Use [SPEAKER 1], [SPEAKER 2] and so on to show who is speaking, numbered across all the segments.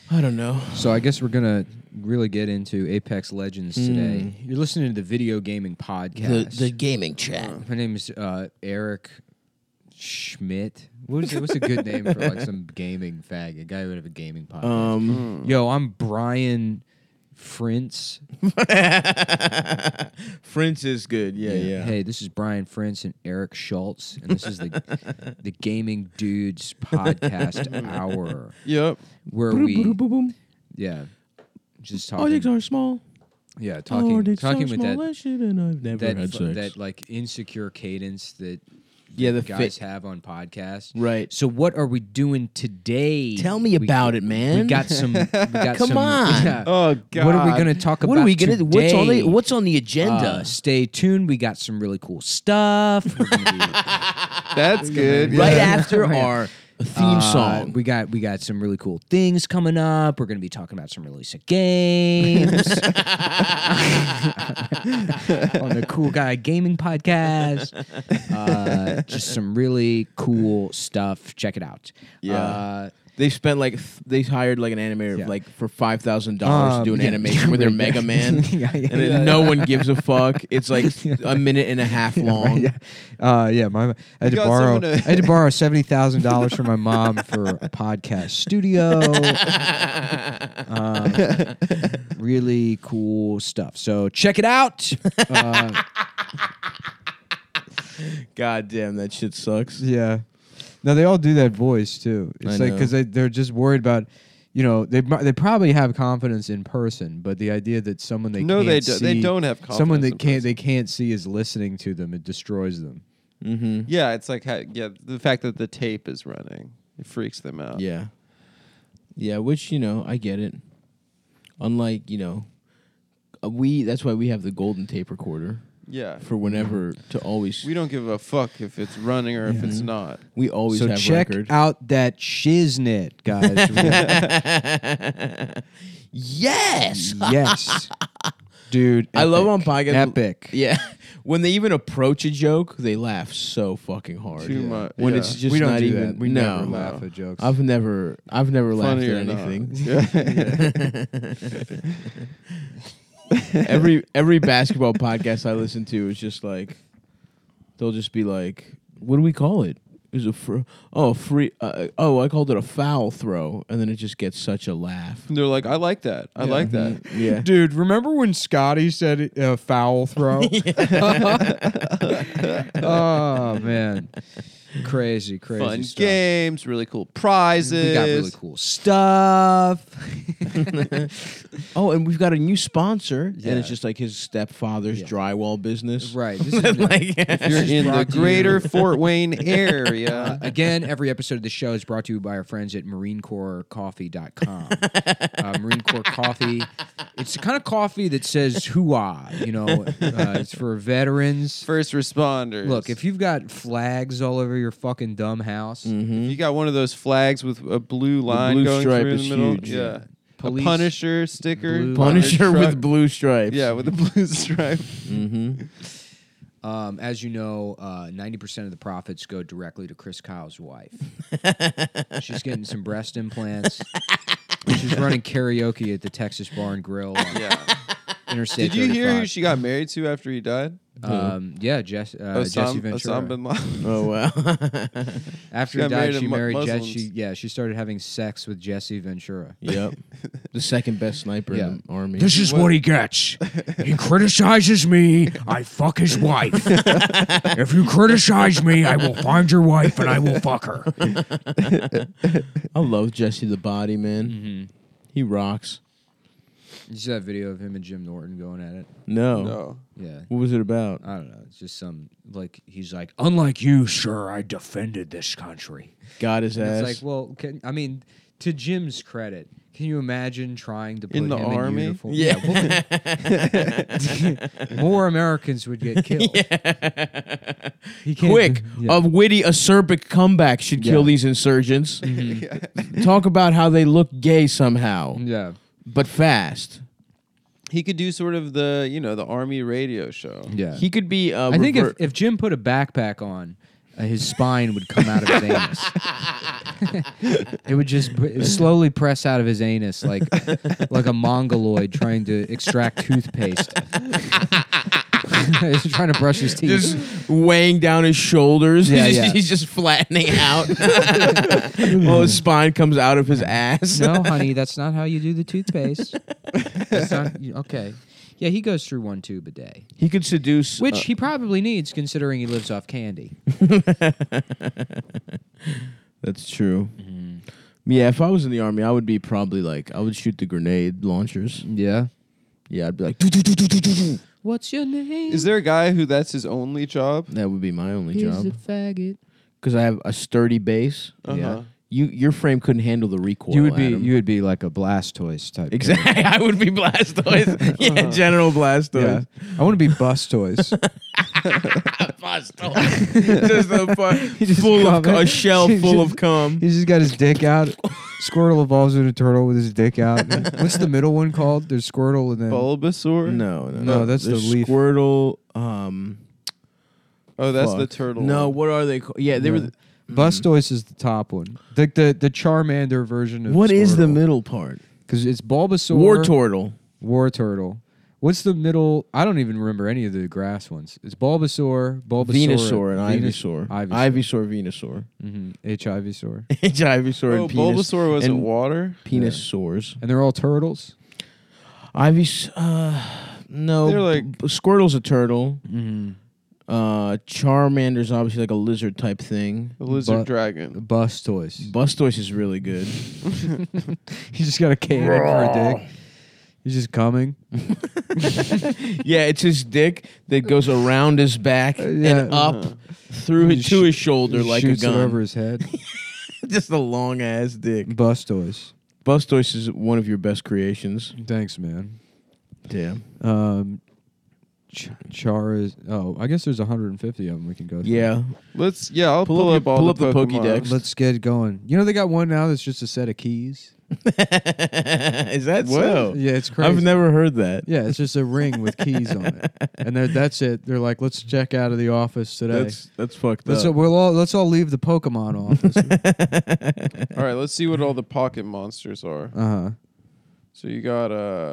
[SPEAKER 1] I don't know.
[SPEAKER 2] So I guess we're gonna really get into Apex Legends today. You're listening to the Video Gaming Podcast.
[SPEAKER 1] The gaming chat.
[SPEAKER 2] My name is Eric Schmidt. What's a good name for like some gaming fag? A guy who would have a gaming podcast. Yo, I'm Brian Frintz.
[SPEAKER 1] Frintz is good. Yeah.
[SPEAKER 2] Hey, this is Brian Frintz and Eric Schultz, and this is the Gaming Dudes Podcast Hour.
[SPEAKER 3] Yep.
[SPEAKER 2] Where we just talking.
[SPEAKER 1] Dicks are small.
[SPEAKER 2] Yeah, talking with
[SPEAKER 1] that shit, and I've never had sex.
[SPEAKER 2] that like insecure cadence that
[SPEAKER 1] the
[SPEAKER 2] guys have on podcasts.
[SPEAKER 1] Right.
[SPEAKER 2] So what are we doing today?
[SPEAKER 1] Tell me about it, man.
[SPEAKER 2] We got some.
[SPEAKER 1] Come on.
[SPEAKER 2] Yeah.
[SPEAKER 3] Oh God.
[SPEAKER 2] What are we going to talk about?
[SPEAKER 1] What are we gonna?
[SPEAKER 2] Today?
[SPEAKER 1] What's on the agenda?
[SPEAKER 2] Stay tuned. We got some really cool stuff. We're gonna be,
[SPEAKER 3] That's good.
[SPEAKER 1] Right
[SPEAKER 3] Yeah.
[SPEAKER 1] after our theme song.
[SPEAKER 2] We got some really cool things coming up. We're going to be talking about some really sick games on the Cool Guy Gaming Podcast. Just some really cool stuff. Check it out.
[SPEAKER 1] Yeah. They spent they hired like an animator for $5,000 to do an animation with their Mega Man, and then no one gives a fuck. It's like a minute and a half long.
[SPEAKER 2] I had to borrow $70,000 from my mom for a podcast studio. Really cool stuff. So check it out.
[SPEAKER 1] God damn, that shit sucks.
[SPEAKER 2] Yeah. No, they all do that voice too. It's like because they're just worried about, they probably have confidence in person, but the idea that someone they can't see,
[SPEAKER 3] they don't have confidence.
[SPEAKER 2] Someone that they can't see is listening to them. It destroys them.
[SPEAKER 1] Mm-hmm.
[SPEAKER 3] Yeah, it's like the fact that the tape is running, it freaks them out.
[SPEAKER 1] Yeah, which I get it. Unlike that's why we have the golden tape recorder.
[SPEAKER 3] Yeah.
[SPEAKER 1] For whenever to always.
[SPEAKER 3] We don't give a fuck if it's running or if it's not.
[SPEAKER 1] We always have
[SPEAKER 2] check
[SPEAKER 1] record.
[SPEAKER 2] out that shiznit, guys.
[SPEAKER 1] Yes.
[SPEAKER 2] Yes. Dude,
[SPEAKER 1] I love on podcasts.
[SPEAKER 2] Epic.
[SPEAKER 1] Yeah. When they even approach a joke, they laugh so fucking hard.
[SPEAKER 3] Too much.
[SPEAKER 1] When it's just
[SPEAKER 2] we don't
[SPEAKER 1] not
[SPEAKER 2] do
[SPEAKER 1] even.
[SPEAKER 2] that. We
[SPEAKER 1] no.
[SPEAKER 2] never laugh at jokes.
[SPEAKER 1] I've never laughed at anything. Every basketball podcast I listen to is just like, they'll just be like, what do we call it? Is a free? I called it a foul throw, and then it just gets such a laugh.
[SPEAKER 3] They're like, I like that. I like that.
[SPEAKER 1] Yeah,
[SPEAKER 2] dude. Remember when Scotty said foul throw? Oh man, crazy
[SPEAKER 3] Fun
[SPEAKER 2] stuff.
[SPEAKER 3] games, really cool prizes.
[SPEAKER 2] We got really cool stuff.
[SPEAKER 1] Oh, and we've got a new sponsor, and it's just like his stepfather's drywall business.
[SPEAKER 2] Right. This is
[SPEAKER 1] like,
[SPEAKER 3] if you're in the greater Fort Wayne area.
[SPEAKER 2] Again, every episode of the show is brought to you by our friends at MarineCorpsCoffee.com. Marine Corps Coffee. It's the kind of coffee that says hoo-ah, it's for veterans.
[SPEAKER 3] First responders.
[SPEAKER 2] Look, if you've got flags all over your fucking dumb house.
[SPEAKER 3] You got one of those flags with a blue line
[SPEAKER 1] blue
[SPEAKER 3] going
[SPEAKER 1] stripe
[SPEAKER 3] through
[SPEAKER 1] is
[SPEAKER 3] the middle.
[SPEAKER 1] huge.
[SPEAKER 3] Yeah.
[SPEAKER 2] Police,
[SPEAKER 3] a Punisher sticker.
[SPEAKER 2] blue
[SPEAKER 1] Punisher
[SPEAKER 3] truck.
[SPEAKER 1] with blue stripes.
[SPEAKER 3] Yeah, with a blue stripe.
[SPEAKER 1] Mm-hmm.
[SPEAKER 2] As you know, 90% of the profits go directly to Chris Kyle's wife. She's getting some breast implants. She's running karaoke at the Texas Bar and Grill.
[SPEAKER 3] Yeah.
[SPEAKER 2] Interstate
[SPEAKER 3] Did you hear
[SPEAKER 2] 35.
[SPEAKER 3] who she got married to after he died?
[SPEAKER 2] Jesse Ventura.
[SPEAKER 3] Osama bin Laden.
[SPEAKER 1] Oh wow.
[SPEAKER 2] After
[SPEAKER 3] She
[SPEAKER 2] he
[SPEAKER 3] got
[SPEAKER 2] died,
[SPEAKER 3] married
[SPEAKER 2] she
[SPEAKER 3] to
[SPEAKER 2] married
[SPEAKER 3] Muslims.
[SPEAKER 2] Jesse. She started having sex with Jesse Ventura.
[SPEAKER 1] Yep. The second best sniper in the army.
[SPEAKER 2] This is what he gets. He criticizes me. I fuck his wife. If you criticize me, I will find your wife and I will fuck her.
[SPEAKER 1] I love Jesse the Body, man.
[SPEAKER 2] Mm-hmm.
[SPEAKER 1] He rocks.
[SPEAKER 2] You see that video of him and Jim Norton going at it?
[SPEAKER 3] No.
[SPEAKER 2] Yeah.
[SPEAKER 1] What was it about?
[SPEAKER 2] I don't know. It's just he's like, unlike you, sir, I defended this country.
[SPEAKER 1] Got his ass.
[SPEAKER 2] It's like, well, to Jim's credit, can you imagine trying to put
[SPEAKER 3] In the
[SPEAKER 2] him
[SPEAKER 3] army?
[SPEAKER 2] in uniform?
[SPEAKER 1] Yeah.
[SPEAKER 2] More Americans would get killed. He can't
[SPEAKER 1] Quick, a witty, acerbic comeback should kill these insurgents. Talk about how they look gay somehow,
[SPEAKER 2] Yeah.
[SPEAKER 1] but fast.
[SPEAKER 3] He could do sort of the army radio show.
[SPEAKER 2] Yeah.
[SPEAKER 1] He could be.
[SPEAKER 2] I think if Jim put a backpack on, his spine would come out of his anus. It would just slowly press out of his anus like a mongoloid trying to extract toothpaste. He's trying to brush his teeth.
[SPEAKER 1] Just weighing down his shoulders.
[SPEAKER 2] Yeah,
[SPEAKER 1] He's just flattening out. While his spine comes out of his ass.
[SPEAKER 2] No, honey, that's not how you do the toothpaste. That's not, okay. Yeah, he goes through 1 tube a day.
[SPEAKER 1] He could seduce.
[SPEAKER 2] Which he probably needs considering he lives off candy.
[SPEAKER 1] That's true. Yeah, if I was in the army, I would be probably like, I would shoot the grenade launchers.
[SPEAKER 2] Yeah.
[SPEAKER 1] Yeah, I'd be like,
[SPEAKER 2] What's your name?
[SPEAKER 3] Is there a guy who that's his only job?
[SPEAKER 1] that would be my only
[SPEAKER 2] He's
[SPEAKER 1] job.
[SPEAKER 2] a faggot.
[SPEAKER 1] Because I have a sturdy base.
[SPEAKER 3] Uh-huh.
[SPEAKER 1] Your frame couldn't handle the recoil.
[SPEAKER 2] You would be
[SPEAKER 1] Adam.
[SPEAKER 2] like a Blastoise type.
[SPEAKER 1] Exactly. I would be Blastoise. Yeah, General Blastoise.
[SPEAKER 2] Yeah. I want to be Bustoise.
[SPEAKER 1] Blastoise. Just
[SPEAKER 2] just
[SPEAKER 1] full of
[SPEAKER 2] cum.
[SPEAKER 1] a shell
[SPEAKER 2] He
[SPEAKER 1] full
[SPEAKER 2] just-
[SPEAKER 1] of cum.
[SPEAKER 2] He's just got his dick out. Squirtle evolves into a turtle with his dick out. What's the middle one called? There's Squirtle and then
[SPEAKER 3] Bulbasaur?
[SPEAKER 1] No,
[SPEAKER 2] that's the
[SPEAKER 1] There's
[SPEAKER 2] leaf.
[SPEAKER 1] Squirtle.
[SPEAKER 3] Oh, that's the
[SPEAKER 1] fuck.
[SPEAKER 3] turtle.
[SPEAKER 1] No,
[SPEAKER 3] one.
[SPEAKER 1] what are they called? Yeah, they were.
[SPEAKER 2] Yeah. Bustoise is the top one. The Charmander version of
[SPEAKER 1] What is the
[SPEAKER 2] Squirtle.
[SPEAKER 1] middle part?
[SPEAKER 2] Because it's Bulbasaur.
[SPEAKER 1] Wartortle.
[SPEAKER 2] Wartortle. What's the middle? I don't even remember any of the grass ones. It's Bulbasaur,
[SPEAKER 1] Venusaur and
[SPEAKER 2] Venus-
[SPEAKER 1] Ivysaur.
[SPEAKER 2] Ivysaur.
[SPEAKER 1] Venusaur.
[SPEAKER 2] Ivysaur.
[SPEAKER 1] Ivysaur
[SPEAKER 3] Oh,
[SPEAKER 1] and penis.
[SPEAKER 3] Bulbasaur wasn't
[SPEAKER 1] and
[SPEAKER 3] water?
[SPEAKER 1] Penis sores.
[SPEAKER 2] And they're all turtles.
[SPEAKER 1] No.
[SPEAKER 3] They're like-
[SPEAKER 1] Squirtle's a turtle.
[SPEAKER 2] Mm-hmm.
[SPEAKER 1] Charmander's obviously like a lizard type thing.
[SPEAKER 3] The lizard
[SPEAKER 2] But-
[SPEAKER 3] dragon.
[SPEAKER 2] Bustoise.
[SPEAKER 1] Bustoise is really good.
[SPEAKER 2] He's just got a cannon for a dick. He's just coming.
[SPEAKER 1] Yeah, it's his dick that goes around his back
[SPEAKER 2] Yeah.
[SPEAKER 1] and up through
[SPEAKER 2] He
[SPEAKER 1] it to his shoulder
[SPEAKER 2] He
[SPEAKER 1] like
[SPEAKER 2] shoots
[SPEAKER 1] a
[SPEAKER 2] it
[SPEAKER 1] gun.
[SPEAKER 2] over his head.
[SPEAKER 1] Just a long ass dick.
[SPEAKER 2] Bustoise.
[SPEAKER 1] Bustoise is one of your best creations.
[SPEAKER 2] Thanks, man.
[SPEAKER 1] Damn.
[SPEAKER 2] Char is. Oh, I guess there's 150 of them we can go through.
[SPEAKER 1] Yeah.
[SPEAKER 3] I'll pull up all the Pokemon.
[SPEAKER 1] Pokédex.
[SPEAKER 2] Let's get going. You know they got one now that's just a set of keys.
[SPEAKER 1] Is that
[SPEAKER 3] What?
[SPEAKER 1] so?
[SPEAKER 2] Yeah, it's crazy.
[SPEAKER 1] I've never heard that.
[SPEAKER 2] Yeah, it's just a ring with keys on it, and that's it. They're like, let's check out of the office today.
[SPEAKER 1] That's fucked
[SPEAKER 2] Let's
[SPEAKER 1] up.
[SPEAKER 2] let's all leave the Pokemon office.
[SPEAKER 3] All right, let's see what all the pocket monsters are.
[SPEAKER 2] Uh-huh.
[SPEAKER 3] So you got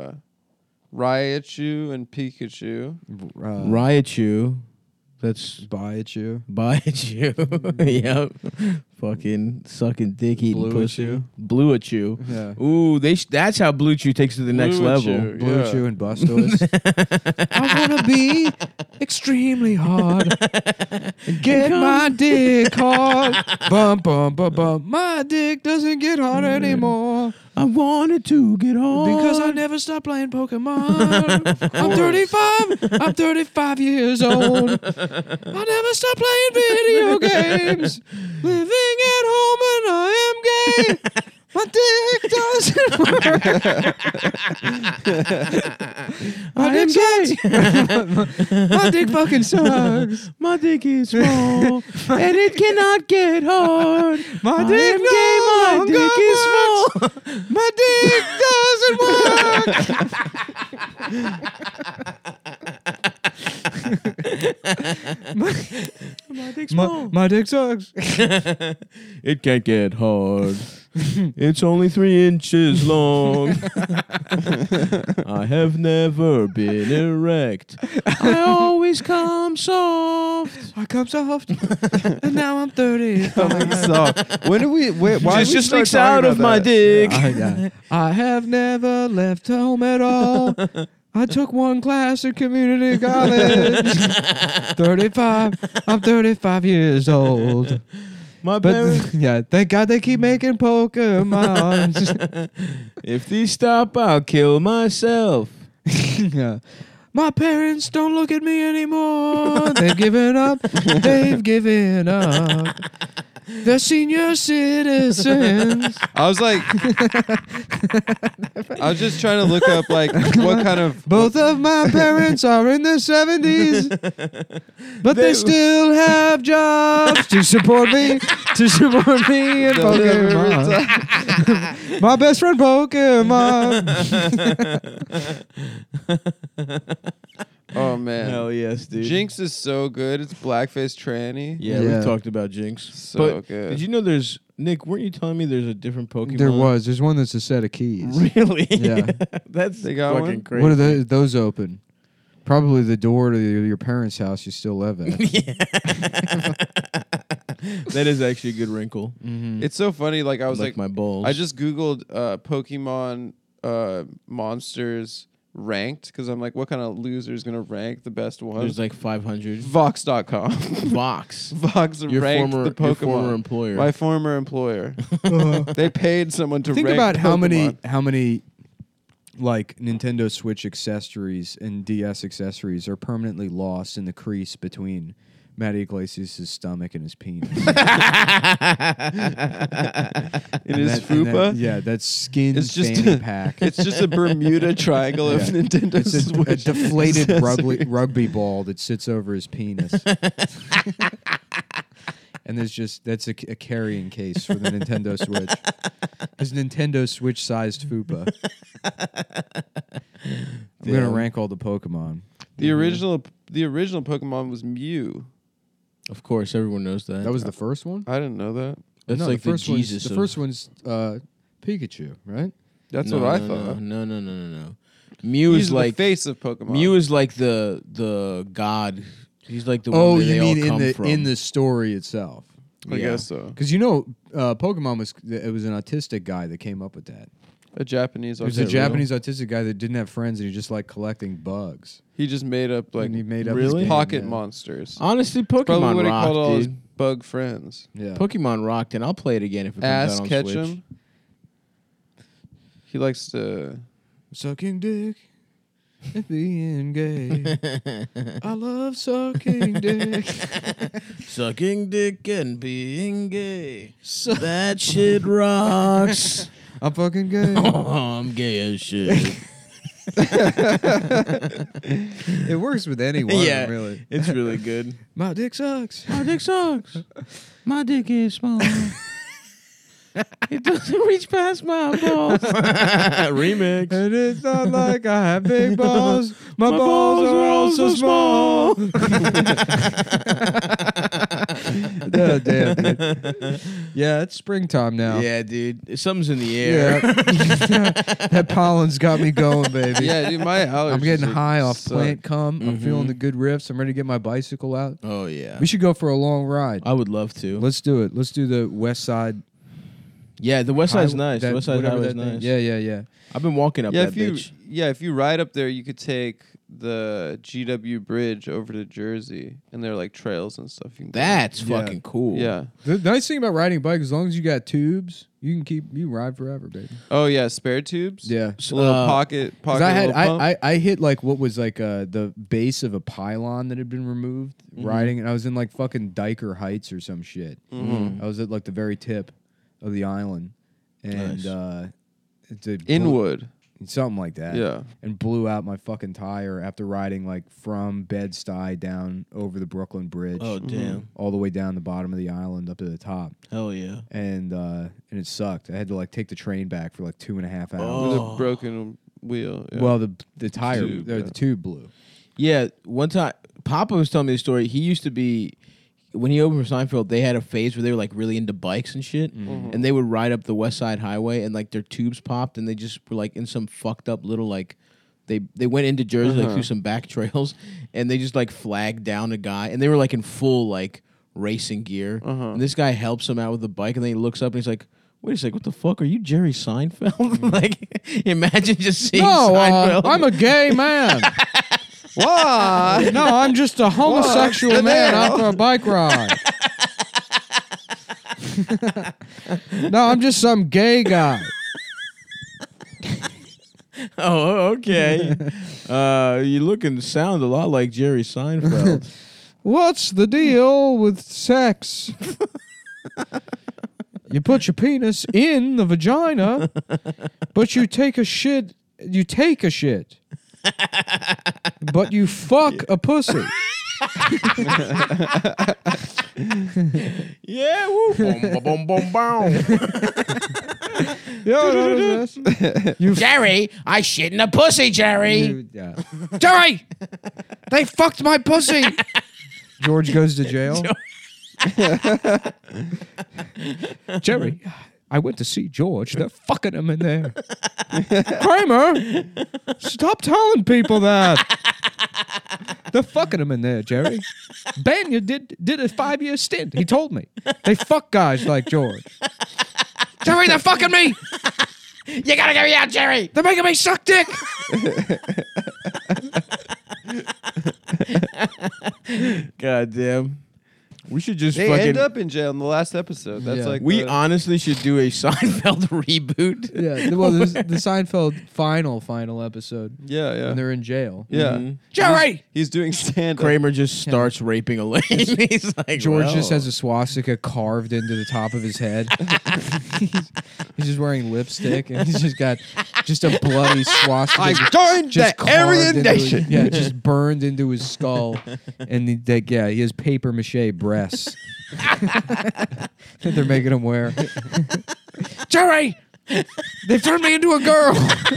[SPEAKER 3] Raichu and Pikachu.
[SPEAKER 1] Raichu. That's
[SPEAKER 2] Baichu.
[SPEAKER 1] Baichu. Yep. Fucking sucking dick eating pussy. Blueachu.
[SPEAKER 2] Yeah.
[SPEAKER 1] Ooh, that's how Bluechew takes it to the next level.
[SPEAKER 3] Bluechew.
[SPEAKER 2] Bluechew
[SPEAKER 3] Yeah.
[SPEAKER 2] and Bustoise. I wanna be extremely hard and get my dick hard. Bum bum bum bum. My dick doesn't get hard anymore
[SPEAKER 1] I wanted to get on
[SPEAKER 2] because I never stopped playing Pokemon. I'm 35. I'm 35 years old. I never stopped playing video games. Living at home and I am gay. My dick doesn't work. My dick sucks. My dick fucking sucks.
[SPEAKER 1] My dick is small and it cannot get hard.
[SPEAKER 2] My
[SPEAKER 1] I
[SPEAKER 2] dick
[SPEAKER 1] am gay, my
[SPEAKER 2] no
[SPEAKER 1] dick is
[SPEAKER 2] longer
[SPEAKER 1] small.
[SPEAKER 2] works. My dick doesn't work.
[SPEAKER 1] My dick's small.
[SPEAKER 2] My dick sucks.
[SPEAKER 1] It can't get hard. It's only 3 inches long. I have never been erect. I always come soft.
[SPEAKER 2] I come soft, and now I'm 30.
[SPEAKER 3] So, when do we? Why did we
[SPEAKER 1] Just
[SPEAKER 3] start
[SPEAKER 1] leaks
[SPEAKER 3] talking
[SPEAKER 1] out
[SPEAKER 3] about
[SPEAKER 1] of my
[SPEAKER 3] that?
[SPEAKER 1] dick.
[SPEAKER 2] I have never left home at all. I took one class at community college. 35. I'm 35 years old.
[SPEAKER 1] My
[SPEAKER 2] But
[SPEAKER 1] parents,
[SPEAKER 2] yeah, thank God they keep making Pokemon.
[SPEAKER 1] if these stop, I'll kill myself.
[SPEAKER 2] Yeah. My parents don't look at me anymore. They've given up. They've given up. They're senior citizens.
[SPEAKER 3] I was like, I was just trying to look up like what kind of
[SPEAKER 2] Both of my parents are in their 70s, but they still have jobs to support me in Pokemon. My best friend Pokemon.
[SPEAKER 3] Oh man,
[SPEAKER 1] Hell yes, dude.
[SPEAKER 3] Jinx is so good. It's blackface tranny.
[SPEAKER 1] Yeah,
[SPEAKER 2] Yeah.
[SPEAKER 1] we talked about Jinx.
[SPEAKER 3] So
[SPEAKER 1] but
[SPEAKER 3] good.
[SPEAKER 1] Did you know there's Nick? Weren't you telling me there's a different Pokemon?
[SPEAKER 2] There was. There's one that's a set of keys.
[SPEAKER 1] Really?
[SPEAKER 2] Yeah.
[SPEAKER 1] That's
[SPEAKER 3] They got
[SPEAKER 1] fucking
[SPEAKER 3] one?
[SPEAKER 1] crazy.
[SPEAKER 2] What are those open? Probably the door to your parents' house you still live at.
[SPEAKER 1] That is actually a good wrinkle.
[SPEAKER 2] Mm-hmm.
[SPEAKER 3] It's so funny. Like I was like,
[SPEAKER 1] my balls.
[SPEAKER 3] I just googled Pokemon monsters ranked because I'm like, what kind of loser is gonna rank the best one?
[SPEAKER 1] There's like 500.
[SPEAKER 3] Vox.com.
[SPEAKER 1] Vox.
[SPEAKER 3] Vox
[SPEAKER 1] Your
[SPEAKER 3] ranked
[SPEAKER 1] former,
[SPEAKER 3] the
[SPEAKER 1] your
[SPEAKER 3] Pokemon.
[SPEAKER 1] former employer.
[SPEAKER 3] My former employer. They paid someone to
[SPEAKER 2] Think
[SPEAKER 3] rank
[SPEAKER 2] about
[SPEAKER 3] Pokemon.
[SPEAKER 2] how many like Nintendo Switch accessories and DS accessories are permanently lost in the crease between Matt Iglesias' stomach and his penis.
[SPEAKER 3] In his fupa.
[SPEAKER 2] Yeah, that skin
[SPEAKER 3] It's just
[SPEAKER 2] fanny
[SPEAKER 3] a-
[SPEAKER 2] pack.
[SPEAKER 3] It's just a Bermuda Triangle of
[SPEAKER 2] Yeah.
[SPEAKER 3] Nintendo
[SPEAKER 2] It's a
[SPEAKER 3] Switch.
[SPEAKER 2] deflated
[SPEAKER 3] accessories.
[SPEAKER 2] rugby ball that sits over his penis. And that's a carrying case for the Nintendo Switch. His Nintendo Switch-sized fupa. I'm gonna
[SPEAKER 1] Damn.
[SPEAKER 2] rank all the Pokemon.
[SPEAKER 3] The original Pokemon was Mew.
[SPEAKER 1] Of course, everyone knows that.
[SPEAKER 2] That was the first one.
[SPEAKER 3] I didn't know that.
[SPEAKER 1] That's
[SPEAKER 2] No,
[SPEAKER 1] like the,
[SPEAKER 2] first
[SPEAKER 1] Jesus.
[SPEAKER 2] One's, the
[SPEAKER 1] of-
[SPEAKER 2] first one's Pikachu, right?
[SPEAKER 3] That's
[SPEAKER 1] No,
[SPEAKER 3] what I
[SPEAKER 1] no,
[SPEAKER 3] thought.
[SPEAKER 1] No. Mew
[SPEAKER 3] He's
[SPEAKER 1] is like
[SPEAKER 3] the face of Pokemon.
[SPEAKER 1] Mew is like the god. He's like the
[SPEAKER 2] Oh,
[SPEAKER 1] one that
[SPEAKER 2] you
[SPEAKER 1] they
[SPEAKER 2] mean
[SPEAKER 1] all come from.
[SPEAKER 2] in the story itself?
[SPEAKER 3] I
[SPEAKER 1] Yeah.
[SPEAKER 3] guess so.
[SPEAKER 2] Because Pokemon was an autistic guy that came up with that.
[SPEAKER 3] A Japanese.
[SPEAKER 2] It was
[SPEAKER 3] autistic.
[SPEAKER 2] a Japanese autistic guy that didn't have friends and he just liked collecting bugs.
[SPEAKER 3] He just made up like
[SPEAKER 2] And he made up
[SPEAKER 1] Really?
[SPEAKER 2] his game,
[SPEAKER 3] pocket
[SPEAKER 2] yeah.
[SPEAKER 3] monsters.
[SPEAKER 1] Honestly,
[SPEAKER 3] Probably
[SPEAKER 1] Pokemon
[SPEAKER 3] what he called all
[SPEAKER 1] rocked,
[SPEAKER 3] his
[SPEAKER 1] dude.
[SPEAKER 3] bug friends.
[SPEAKER 2] Yeah.
[SPEAKER 1] Pokemon rocked, and I'll play it again if it comes
[SPEAKER 3] Ass
[SPEAKER 1] out on
[SPEAKER 3] catch
[SPEAKER 1] Switch.
[SPEAKER 3] him. He likes to.
[SPEAKER 2] Sucking dick and being gay. I love sucking dick.
[SPEAKER 1] Sucking dick and being gay. That shit rocks.
[SPEAKER 2] I'm fucking gay.
[SPEAKER 1] Oh, I'm gay as shit.
[SPEAKER 2] It works with anyone,
[SPEAKER 1] Yeah.
[SPEAKER 2] really.
[SPEAKER 1] It's really good.
[SPEAKER 2] My dick sucks.
[SPEAKER 1] My dick sucks. My dick is small. It doesn't reach past my balls. Remix.
[SPEAKER 2] And it's not like I have big balls. My balls are also small. Oh, damn, dude. Yeah, it's springtime now.
[SPEAKER 1] Yeah, dude. Something's in the air.
[SPEAKER 2] Yeah. That pollen's got me going, baby.
[SPEAKER 3] Yeah, dude, my allergies.
[SPEAKER 2] I'm getting
[SPEAKER 3] are-
[SPEAKER 2] high off
[SPEAKER 3] suck.
[SPEAKER 2] plant cum. I'm
[SPEAKER 1] Mhm.
[SPEAKER 2] feeling the good riffs. I'm ready to get my bicycle out.
[SPEAKER 1] Oh, yeah.
[SPEAKER 2] We should go for a long ride.
[SPEAKER 1] I would love to.
[SPEAKER 2] Let's do it. Let's do the West Side.
[SPEAKER 1] Yeah, the West Side's
[SPEAKER 2] Highway-
[SPEAKER 1] nice.
[SPEAKER 2] that-
[SPEAKER 1] The West Side
[SPEAKER 2] whatever
[SPEAKER 1] Highway's
[SPEAKER 2] that thing-
[SPEAKER 1] nice.
[SPEAKER 2] Yeah.
[SPEAKER 1] I've been walking up
[SPEAKER 3] Yeah,
[SPEAKER 1] that
[SPEAKER 3] if you
[SPEAKER 1] bitch.
[SPEAKER 3] if you ride up there, you could take the GW Bridge over to Jersey, and there are like trails and stuff. You can go.
[SPEAKER 1] That's
[SPEAKER 2] Yeah.
[SPEAKER 1] fucking cool.
[SPEAKER 3] Yeah.
[SPEAKER 2] The nice thing about riding a bike, as long as you got tubes, you can ride forever, baby.
[SPEAKER 3] Oh yeah, spare tubes.
[SPEAKER 2] Yeah.
[SPEAKER 3] A little pocket.
[SPEAKER 2] Because I had
[SPEAKER 3] little pump.
[SPEAKER 2] I hit like what was like the base of a pylon that had been removed riding, and I was in like fucking Diker Heights or some shit.
[SPEAKER 3] Mhm.
[SPEAKER 2] I was at like the very tip of the island, and
[SPEAKER 1] Nice.
[SPEAKER 2] it's a
[SPEAKER 3] Inwood.
[SPEAKER 2] something like that.
[SPEAKER 3] Yeah.
[SPEAKER 2] And blew out my fucking tire after riding like from Bed-Stuy down over the Brooklyn Bridge,
[SPEAKER 1] Oh, damn.
[SPEAKER 2] all the way down the bottom of the island up to the top,
[SPEAKER 1] Hell yeah.
[SPEAKER 2] and it sucked. I had to like take the train back for like 2.5 hours.
[SPEAKER 1] Oh.
[SPEAKER 3] With a broken wheel. Yeah.
[SPEAKER 2] Well, the tire,
[SPEAKER 3] Tube,
[SPEAKER 2] the
[SPEAKER 3] yeah.
[SPEAKER 2] tube blew.
[SPEAKER 1] Yeah, one time, Papa was telling me the story. He used to be, when he opened for Seinfeld, they had a phase where they were like really into bikes and shit.
[SPEAKER 3] Mhm.
[SPEAKER 1] And they would ride up the West Side Highway and like their tubes popped and they just were like in some fucked up little like, they went into Jersey like through some back trails and they just like flagged down a guy and they were like in full like racing gear. And this guy helps him out with the bike and then he looks up and he's like, wait a second, what the fuck? Are you Jerry Seinfeld? Like, imagine just seeing Seinfeld.
[SPEAKER 2] I'm a gay man.
[SPEAKER 3] Why?
[SPEAKER 2] No, I'm just a homosexual man out for a bike ride. No, I'm just some gay guy.
[SPEAKER 1] Oh, okay. You look and sound a lot like Jerry Seinfeld.
[SPEAKER 2] What's the deal with sex? You put your penis in the vagina, but you take a shit. You take a shit, but you fuck a pussy.
[SPEAKER 1] Yeah, woo. Boom, boom, boom, boom.
[SPEAKER 2] Jerry, I shit in a pussy, Jerry.
[SPEAKER 4] Yeah.
[SPEAKER 2] Jerry, they fucked my pussy.
[SPEAKER 4] George goes to jail. Jerry, I went to see George. They're fucking him in there. Kramer, stop telling people that. They're fucking him in there, Jerry. Ben, you did a 5-year stint. He told me. They fuck guys like George.
[SPEAKER 2] Jerry, they're fucking me. You gotta get me out, Jerry. They're making me suck dick.
[SPEAKER 1] God damn. We should just
[SPEAKER 3] They
[SPEAKER 1] fucking.
[SPEAKER 3] end up in jail in the last episode. That's
[SPEAKER 4] Yeah.
[SPEAKER 3] like
[SPEAKER 1] We
[SPEAKER 3] the-
[SPEAKER 1] honestly should do a Seinfeld reboot.
[SPEAKER 4] Yeah, well, this, the Seinfeld final episode
[SPEAKER 3] yeah, yeah,
[SPEAKER 4] when they're in jail.
[SPEAKER 3] yeah.
[SPEAKER 1] Mhm.
[SPEAKER 2] Jerry.
[SPEAKER 3] He's doing stand up.
[SPEAKER 1] Kramer just starts raping Elaine. He's like,
[SPEAKER 4] George just
[SPEAKER 1] well.
[SPEAKER 4] has a swastika carved into the top of his head. he's just wearing lipstick, and he's just got just a bloody swastika.
[SPEAKER 3] joined
[SPEAKER 4] just
[SPEAKER 3] the Aryan
[SPEAKER 4] carved into his-
[SPEAKER 3] Nation.
[SPEAKER 4] yeah, just burned into his skull, and he has paper mache breasts that they're making him wear.
[SPEAKER 2] Jerry, they've turned me into a girl.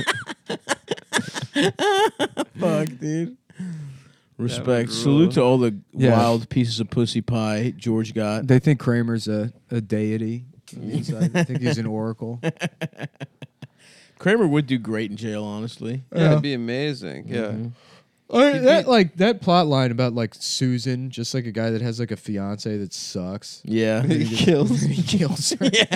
[SPEAKER 1] Fuck, dude. Respect.
[SPEAKER 3] would
[SPEAKER 1] Salute
[SPEAKER 3] rule.
[SPEAKER 1] to all the
[SPEAKER 4] Yeah.
[SPEAKER 1] wild pieces of pussy pie George got.
[SPEAKER 4] They think Kramer's a deity. Inside. I think he's an oracle.
[SPEAKER 1] Kramer would do great in jail, honestly.
[SPEAKER 3] Yeah, it'd be amazing. Yeah.
[SPEAKER 1] Mhm.
[SPEAKER 4] That plot line about like Susan, just like a guy that has like a fiance that sucks.
[SPEAKER 1] Yeah.
[SPEAKER 3] He kills.
[SPEAKER 4] He kills her.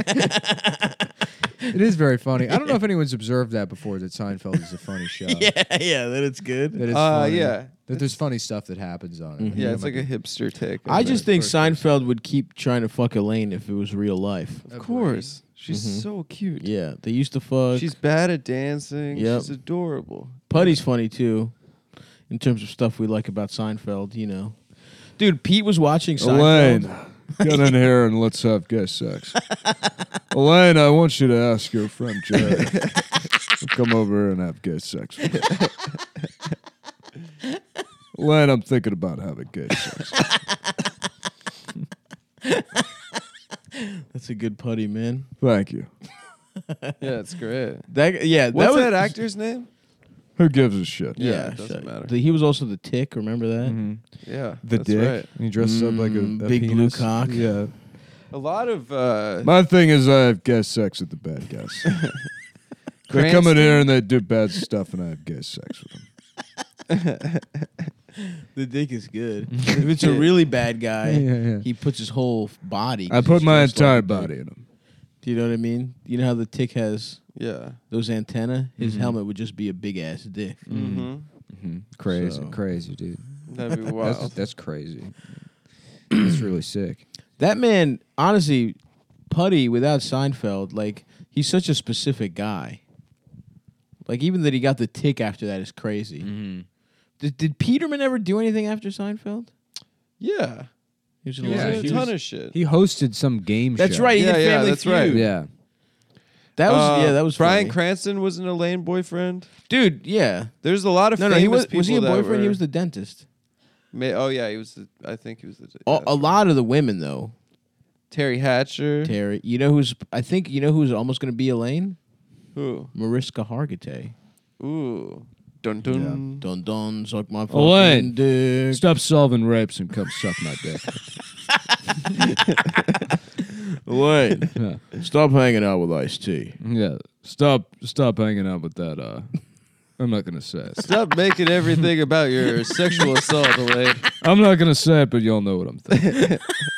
[SPEAKER 4] It is very funny. I don't know if anyone's observed that before. That Seinfeld is a funny show.
[SPEAKER 1] yeah, that it's good.
[SPEAKER 4] That is funny.
[SPEAKER 3] Yeah.
[SPEAKER 4] That there's funny stuff that happens on it.
[SPEAKER 1] Mhm.
[SPEAKER 3] Yeah, it's like a hipster take.
[SPEAKER 1] I
[SPEAKER 3] on
[SPEAKER 1] just
[SPEAKER 3] it.
[SPEAKER 1] think Seinfeld would keep trying to fuck Elaine if it was real life.
[SPEAKER 3] Of course. She's
[SPEAKER 1] Mhm.
[SPEAKER 3] so cute.
[SPEAKER 1] Yeah, they used to fuck.
[SPEAKER 3] She's bad at dancing.
[SPEAKER 1] Yep.
[SPEAKER 3] She's adorable.
[SPEAKER 1] Putty's funny too, in terms of stuff we like about Seinfeld. You know, dude, Pete was watching Seinfeld.
[SPEAKER 5] Get in here and let's have gay sex. Elaine, I want you to ask your friend Jerry to come over here and have gay sex with me. Elaine, I'm thinking about having gay sex.
[SPEAKER 1] That's a good putty, man.
[SPEAKER 5] Thank you.
[SPEAKER 3] Yeah, it's great.
[SPEAKER 1] That
[SPEAKER 3] What's
[SPEAKER 1] was,
[SPEAKER 3] that actor's name?
[SPEAKER 5] Who gives a shit?
[SPEAKER 3] Yeah, it
[SPEAKER 1] shut-
[SPEAKER 3] doesn't matter.
[SPEAKER 1] He was also the Tick. Remember that?
[SPEAKER 4] Mhm.
[SPEAKER 3] Yeah,
[SPEAKER 4] The
[SPEAKER 3] that's
[SPEAKER 4] dick.
[SPEAKER 3] right.
[SPEAKER 4] He dresses up like a
[SPEAKER 1] Big blue
[SPEAKER 4] penis.
[SPEAKER 1] cock.
[SPEAKER 4] Yeah.
[SPEAKER 3] A lot of
[SPEAKER 5] My thing is I have gay sex with the bad guys. They come in here and they do bad stuff and I have gay sex with them.
[SPEAKER 1] The dick is good. If it's a really bad guy,
[SPEAKER 4] Yeah.
[SPEAKER 1] he puts his whole body.
[SPEAKER 5] I
[SPEAKER 1] 'cause
[SPEAKER 5] put
[SPEAKER 1] he's
[SPEAKER 5] my
[SPEAKER 1] dressed like
[SPEAKER 5] entire
[SPEAKER 1] a dick.
[SPEAKER 5] body in them.
[SPEAKER 1] Do you know what I mean? You know how the Tick has
[SPEAKER 3] yeah.
[SPEAKER 1] those antenna? His
[SPEAKER 4] Mhm.
[SPEAKER 1] helmet would just be a big ass dick.
[SPEAKER 3] Mm-hmm.
[SPEAKER 4] Mhm. Crazy,
[SPEAKER 1] So-
[SPEAKER 4] crazy, dude.
[SPEAKER 3] That'd be wild.
[SPEAKER 4] That's crazy. That's really sick.
[SPEAKER 1] That man, honestly, Putty without Seinfeld, like he's such a specific guy. Like even that he got the Tick after that is crazy.
[SPEAKER 4] Mm-hmm.
[SPEAKER 1] Did Peterman ever do anything after Seinfeld?
[SPEAKER 3] Yeah.
[SPEAKER 1] He was in
[SPEAKER 3] He was
[SPEAKER 4] Yeah,
[SPEAKER 3] in
[SPEAKER 4] he
[SPEAKER 3] a ton
[SPEAKER 4] was-
[SPEAKER 3] of shit.
[SPEAKER 4] He hosted some game
[SPEAKER 1] That's
[SPEAKER 4] show.
[SPEAKER 1] right. He
[SPEAKER 3] Yeah,
[SPEAKER 1] did
[SPEAKER 3] yeah,
[SPEAKER 1] Family
[SPEAKER 3] that's
[SPEAKER 1] Feud.
[SPEAKER 3] right.
[SPEAKER 4] Yeah.
[SPEAKER 1] That was that was
[SPEAKER 3] Bryan
[SPEAKER 1] funny.
[SPEAKER 3] Cranston was an Elaine boyfriend.
[SPEAKER 1] Dude. Yeah.
[SPEAKER 3] There's a lot of
[SPEAKER 1] No,
[SPEAKER 3] famous
[SPEAKER 1] he was.
[SPEAKER 3] people
[SPEAKER 1] Was he a
[SPEAKER 3] that
[SPEAKER 1] boyfriend? He
[SPEAKER 3] were-
[SPEAKER 1] was the dentist.
[SPEAKER 3] Oh yeah, he was. I think he was the.
[SPEAKER 1] A lot of the women though.
[SPEAKER 3] Terry Hatcher.
[SPEAKER 1] Terry. You know who's? I think you know who's almost going to be Elaine.
[SPEAKER 3] Who?
[SPEAKER 1] Mariska Hargitay.
[SPEAKER 3] Ooh. Dun dun.
[SPEAKER 1] Dun dun. Suck my fucking
[SPEAKER 5] Elaine.
[SPEAKER 1] dick.
[SPEAKER 5] Stop solving rapes and come suck my dick.
[SPEAKER 1] Elaine.
[SPEAKER 5] Yeah.
[SPEAKER 1] Stop hanging out with Ice-T.
[SPEAKER 5] Yeah. Stop hanging out with that I'm not gonna say it.
[SPEAKER 3] Stop making everything about your sexual assault, Elaine.
[SPEAKER 5] I'm not gonna say it, but y'all know what I'm thinking.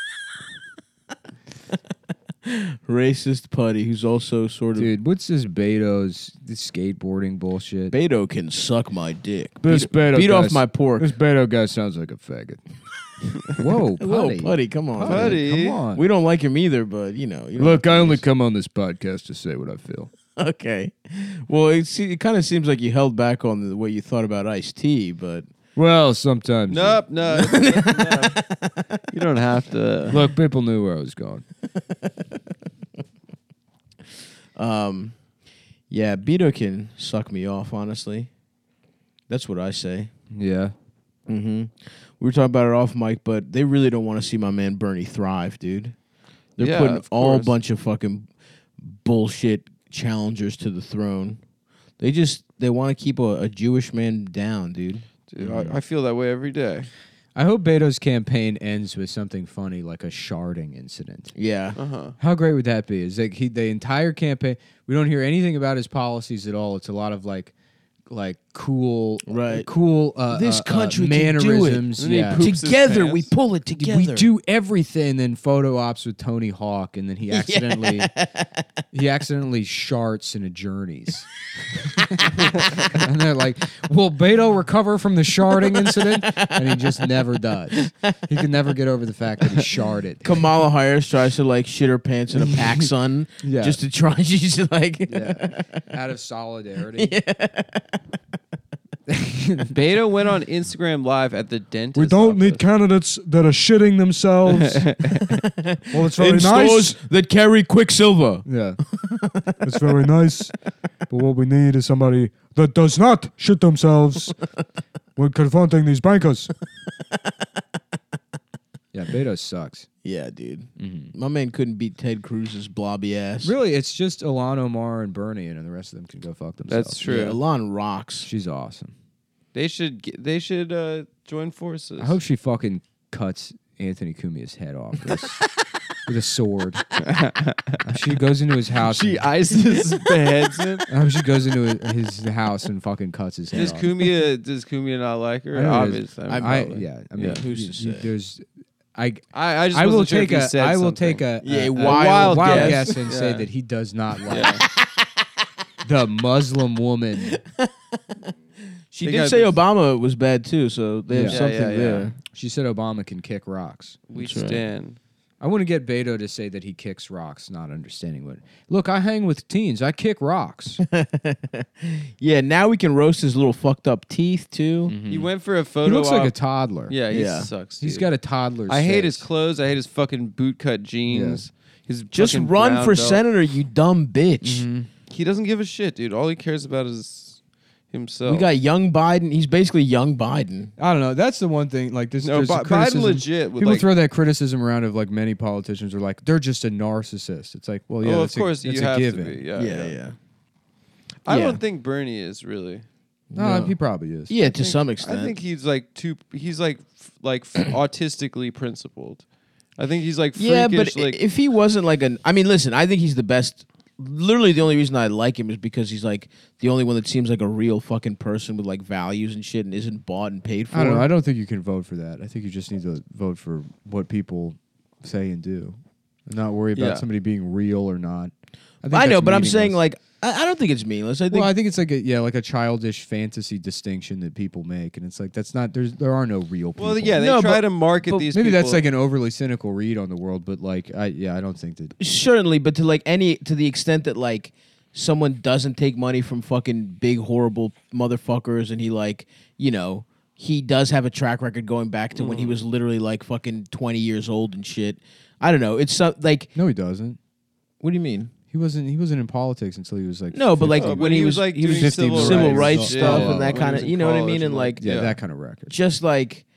[SPEAKER 1] Racist Putty, who's also sort of.
[SPEAKER 4] Dude, what's this Beto's skateboarding bullshit?
[SPEAKER 1] Beto can suck my dick.
[SPEAKER 5] This Beto
[SPEAKER 1] beat off
[SPEAKER 5] guy's-
[SPEAKER 1] my pork.
[SPEAKER 5] This Beto guy sounds like a faggot.
[SPEAKER 4] Whoa,
[SPEAKER 1] Whoa,
[SPEAKER 4] Putty.
[SPEAKER 1] Putty, come on.
[SPEAKER 3] Putty.
[SPEAKER 4] Come on.
[SPEAKER 1] We don't like him either, but you know. You don't
[SPEAKER 5] Look,
[SPEAKER 1] have
[SPEAKER 5] I
[SPEAKER 1] to
[SPEAKER 5] only
[SPEAKER 1] just-
[SPEAKER 5] come on this podcast to say what I feel.
[SPEAKER 1] Okay. Well, it kind of seems like you held back on the way you thought about Ice-T, but.
[SPEAKER 5] Well, sometimes.
[SPEAKER 3] Nope, no. You don't have to.
[SPEAKER 5] Look, people knew where I was going.
[SPEAKER 1] Yeah, Beto can suck me off, honestly. That's what I say.
[SPEAKER 4] Yeah.
[SPEAKER 1] Mm-hmm. We were talking about it off mic, but they really don't want to see my man Bernie thrive, dude. They're
[SPEAKER 3] Yeah,
[SPEAKER 1] putting
[SPEAKER 3] of
[SPEAKER 1] all
[SPEAKER 3] course.
[SPEAKER 1] bunch of fucking bullshit challengers to the throne. They want to keep a Jewish man down, dude.
[SPEAKER 3] Dude, I feel that way every day.
[SPEAKER 4] I hope Beto's campaign ends with something funny like a sharding incident.
[SPEAKER 1] Yeah.
[SPEAKER 4] How great would that be? Is like the entire campaign, we don't hear anything about his policies at all. It's a lot of like cool,
[SPEAKER 1] Right.
[SPEAKER 4] cool.
[SPEAKER 1] This country can do it.
[SPEAKER 4] mannerisms.
[SPEAKER 3] And then he
[SPEAKER 4] Yeah.
[SPEAKER 3] poops his
[SPEAKER 1] Together,
[SPEAKER 3] pants.
[SPEAKER 1] we pull it together.
[SPEAKER 4] We do everything, and then photo ops with Tony Hawk, and then he accidentally sharts in a Journeys. And they're like, "Will Beto recover from the sharding incident?" And he just never does. He can never get over the fact that he sharded.
[SPEAKER 1] Kamala Harris tries to like shit her pants in a PacSun
[SPEAKER 4] Yeah.
[SPEAKER 1] just to try. She's like,
[SPEAKER 4] Yeah. Out of solidarity.
[SPEAKER 3] Beto went on Instagram Live at the dentist.
[SPEAKER 5] We don't need
[SPEAKER 3] office.
[SPEAKER 5] candidates that are shitting themselves. Well, it's very
[SPEAKER 1] in
[SPEAKER 5] nice.
[SPEAKER 1] stores that carry Quicksilver.
[SPEAKER 5] Yeah, it's very nice. But what we need is somebody that does not shit themselves when confronting these bankers.
[SPEAKER 4] Yeah, Beto sucks.
[SPEAKER 1] Yeah, dude.
[SPEAKER 4] Mm-hmm.
[SPEAKER 1] My man couldn't beat Ted Cruz's blobby ass.
[SPEAKER 4] Really, it's just Ilhan Omar and Bernie, and the rest of them can go fuck themselves.
[SPEAKER 3] That's true.
[SPEAKER 1] Yeah, Elon rocks.
[SPEAKER 4] She's awesome.
[SPEAKER 3] They should join forces.
[SPEAKER 4] I hope she fucking cuts Anthony Cumia's head off with a sword. She goes into his house.
[SPEAKER 3] she ISIS beheads him.
[SPEAKER 4] I hope she goes into his house and fucking cuts his head
[SPEAKER 3] Does
[SPEAKER 4] off.
[SPEAKER 3] Kumia not like her?
[SPEAKER 4] I know it
[SPEAKER 3] Obviously.
[SPEAKER 4] is.
[SPEAKER 3] I mean,
[SPEAKER 4] I mean,
[SPEAKER 3] Yeah.
[SPEAKER 1] Who's to say?
[SPEAKER 4] there's.
[SPEAKER 3] I just
[SPEAKER 4] I will
[SPEAKER 3] wasn't sure if
[SPEAKER 4] take
[SPEAKER 3] you
[SPEAKER 4] a.
[SPEAKER 3] said
[SPEAKER 4] I will
[SPEAKER 3] something.
[SPEAKER 4] take a.
[SPEAKER 1] Yeah,
[SPEAKER 4] a
[SPEAKER 1] wild
[SPEAKER 3] guess.
[SPEAKER 4] guess and say
[SPEAKER 3] Yeah.
[SPEAKER 4] that he does not like
[SPEAKER 3] Yeah.
[SPEAKER 4] the Muslim woman.
[SPEAKER 1] She
[SPEAKER 3] They
[SPEAKER 1] did
[SPEAKER 3] got
[SPEAKER 1] say
[SPEAKER 3] this-
[SPEAKER 1] Obama was bad too, so they have
[SPEAKER 4] Yeah.
[SPEAKER 1] something
[SPEAKER 3] Yeah, yeah,
[SPEAKER 1] there.
[SPEAKER 4] She said Obama can kick rocks.
[SPEAKER 3] We
[SPEAKER 1] That's right.
[SPEAKER 3] stand.
[SPEAKER 4] I want to get Beto to say that he kicks rocks, not understanding what. Look, I hang with teens. I kick rocks.
[SPEAKER 1] Yeah, now we can roast his little fucked up teeth too.
[SPEAKER 3] He went for a photo.
[SPEAKER 4] He looks like a
[SPEAKER 3] op.
[SPEAKER 4] toddler.
[SPEAKER 3] Yeah, he
[SPEAKER 1] Yeah.
[SPEAKER 3] sucks.
[SPEAKER 4] He's
[SPEAKER 3] dude.
[SPEAKER 4] got a toddler's
[SPEAKER 3] I hate his
[SPEAKER 4] face.
[SPEAKER 3] clothes. I hate his fucking bootcut jeans. His
[SPEAKER 1] Just
[SPEAKER 3] fucking
[SPEAKER 1] run
[SPEAKER 3] brown
[SPEAKER 1] for
[SPEAKER 3] belt.
[SPEAKER 1] senator, you dumb bitch.
[SPEAKER 4] Mm-hmm.
[SPEAKER 3] He doesn't give a shit, dude. All he cares about is himself.
[SPEAKER 1] We got young Biden. He's basically young Biden.
[SPEAKER 4] I don't know. That's the one thing. Like this,
[SPEAKER 3] no,
[SPEAKER 4] there's a
[SPEAKER 3] Biden
[SPEAKER 4] criticism.
[SPEAKER 3] legit. Would
[SPEAKER 4] People
[SPEAKER 3] like,
[SPEAKER 4] throw that criticism around of like many politicians are like they're just a narcissist. It's like, well, yeah,
[SPEAKER 3] oh, of
[SPEAKER 4] that's
[SPEAKER 3] course
[SPEAKER 4] a,
[SPEAKER 3] you
[SPEAKER 4] that's a
[SPEAKER 3] have
[SPEAKER 4] given.
[SPEAKER 3] to be. Yeah,
[SPEAKER 1] yeah.
[SPEAKER 3] I
[SPEAKER 1] Yeah.
[SPEAKER 3] don't think Bernie is really.
[SPEAKER 4] No,
[SPEAKER 1] No.
[SPEAKER 4] he probably is.
[SPEAKER 1] Yeah, to
[SPEAKER 3] think-
[SPEAKER 1] some extent.
[SPEAKER 3] I think he's like He's like autistically principled. I think he's like freakish.
[SPEAKER 1] Yeah, but
[SPEAKER 3] like
[SPEAKER 1] if he wasn't like an, I mean, listen, I think he's the best. Literally, the only reason I like him is because he's like the only one that seems like a real fucking person with like values and shit, and isn't bought and paid for.
[SPEAKER 4] I don't know. I don't think you can vote for that. I think you just need to vote for what people say and do, and not worry about
[SPEAKER 3] Yeah.
[SPEAKER 4] somebody being real or not. think
[SPEAKER 1] I know,
[SPEAKER 4] that's
[SPEAKER 1] but I'm saying
[SPEAKER 4] meaningless.
[SPEAKER 1] like I don't think it's meaningless. I think
[SPEAKER 4] Well, I think it's like a childish fantasy distinction that people make, and it's like that's not there are no real people.
[SPEAKER 3] well, yeah, they
[SPEAKER 1] No,
[SPEAKER 3] try
[SPEAKER 1] but-
[SPEAKER 3] to market
[SPEAKER 1] but
[SPEAKER 3] these.
[SPEAKER 4] maybe
[SPEAKER 3] people.
[SPEAKER 4] that's like an overly cynical read on the world, but like I don't think that.
[SPEAKER 1] certainly, but to the extent that like someone doesn't take money from fucking big horrible motherfuckers, and he like he does have a track record going back to when he was literally like fucking 20 years old and shit. I don't know. It's like
[SPEAKER 4] No, he doesn't.
[SPEAKER 1] what do you mean?
[SPEAKER 4] He wasn't in politics until he was like
[SPEAKER 1] No, but like
[SPEAKER 4] 50.
[SPEAKER 3] Oh, but
[SPEAKER 1] when he was
[SPEAKER 3] like
[SPEAKER 1] he was
[SPEAKER 3] doing
[SPEAKER 1] civil,
[SPEAKER 3] civil
[SPEAKER 1] rights
[SPEAKER 4] rights
[SPEAKER 1] stuff
[SPEAKER 4] stuff
[SPEAKER 1] and that
[SPEAKER 3] when
[SPEAKER 1] kind
[SPEAKER 3] he was
[SPEAKER 1] of
[SPEAKER 3] in
[SPEAKER 1] what I
[SPEAKER 3] college
[SPEAKER 1] mean, and
[SPEAKER 3] and,
[SPEAKER 1] like
[SPEAKER 4] yeah,
[SPEAKER 3] yeah.
[SPEAKER 4] that kind of record.
[SPEAKER 1] just like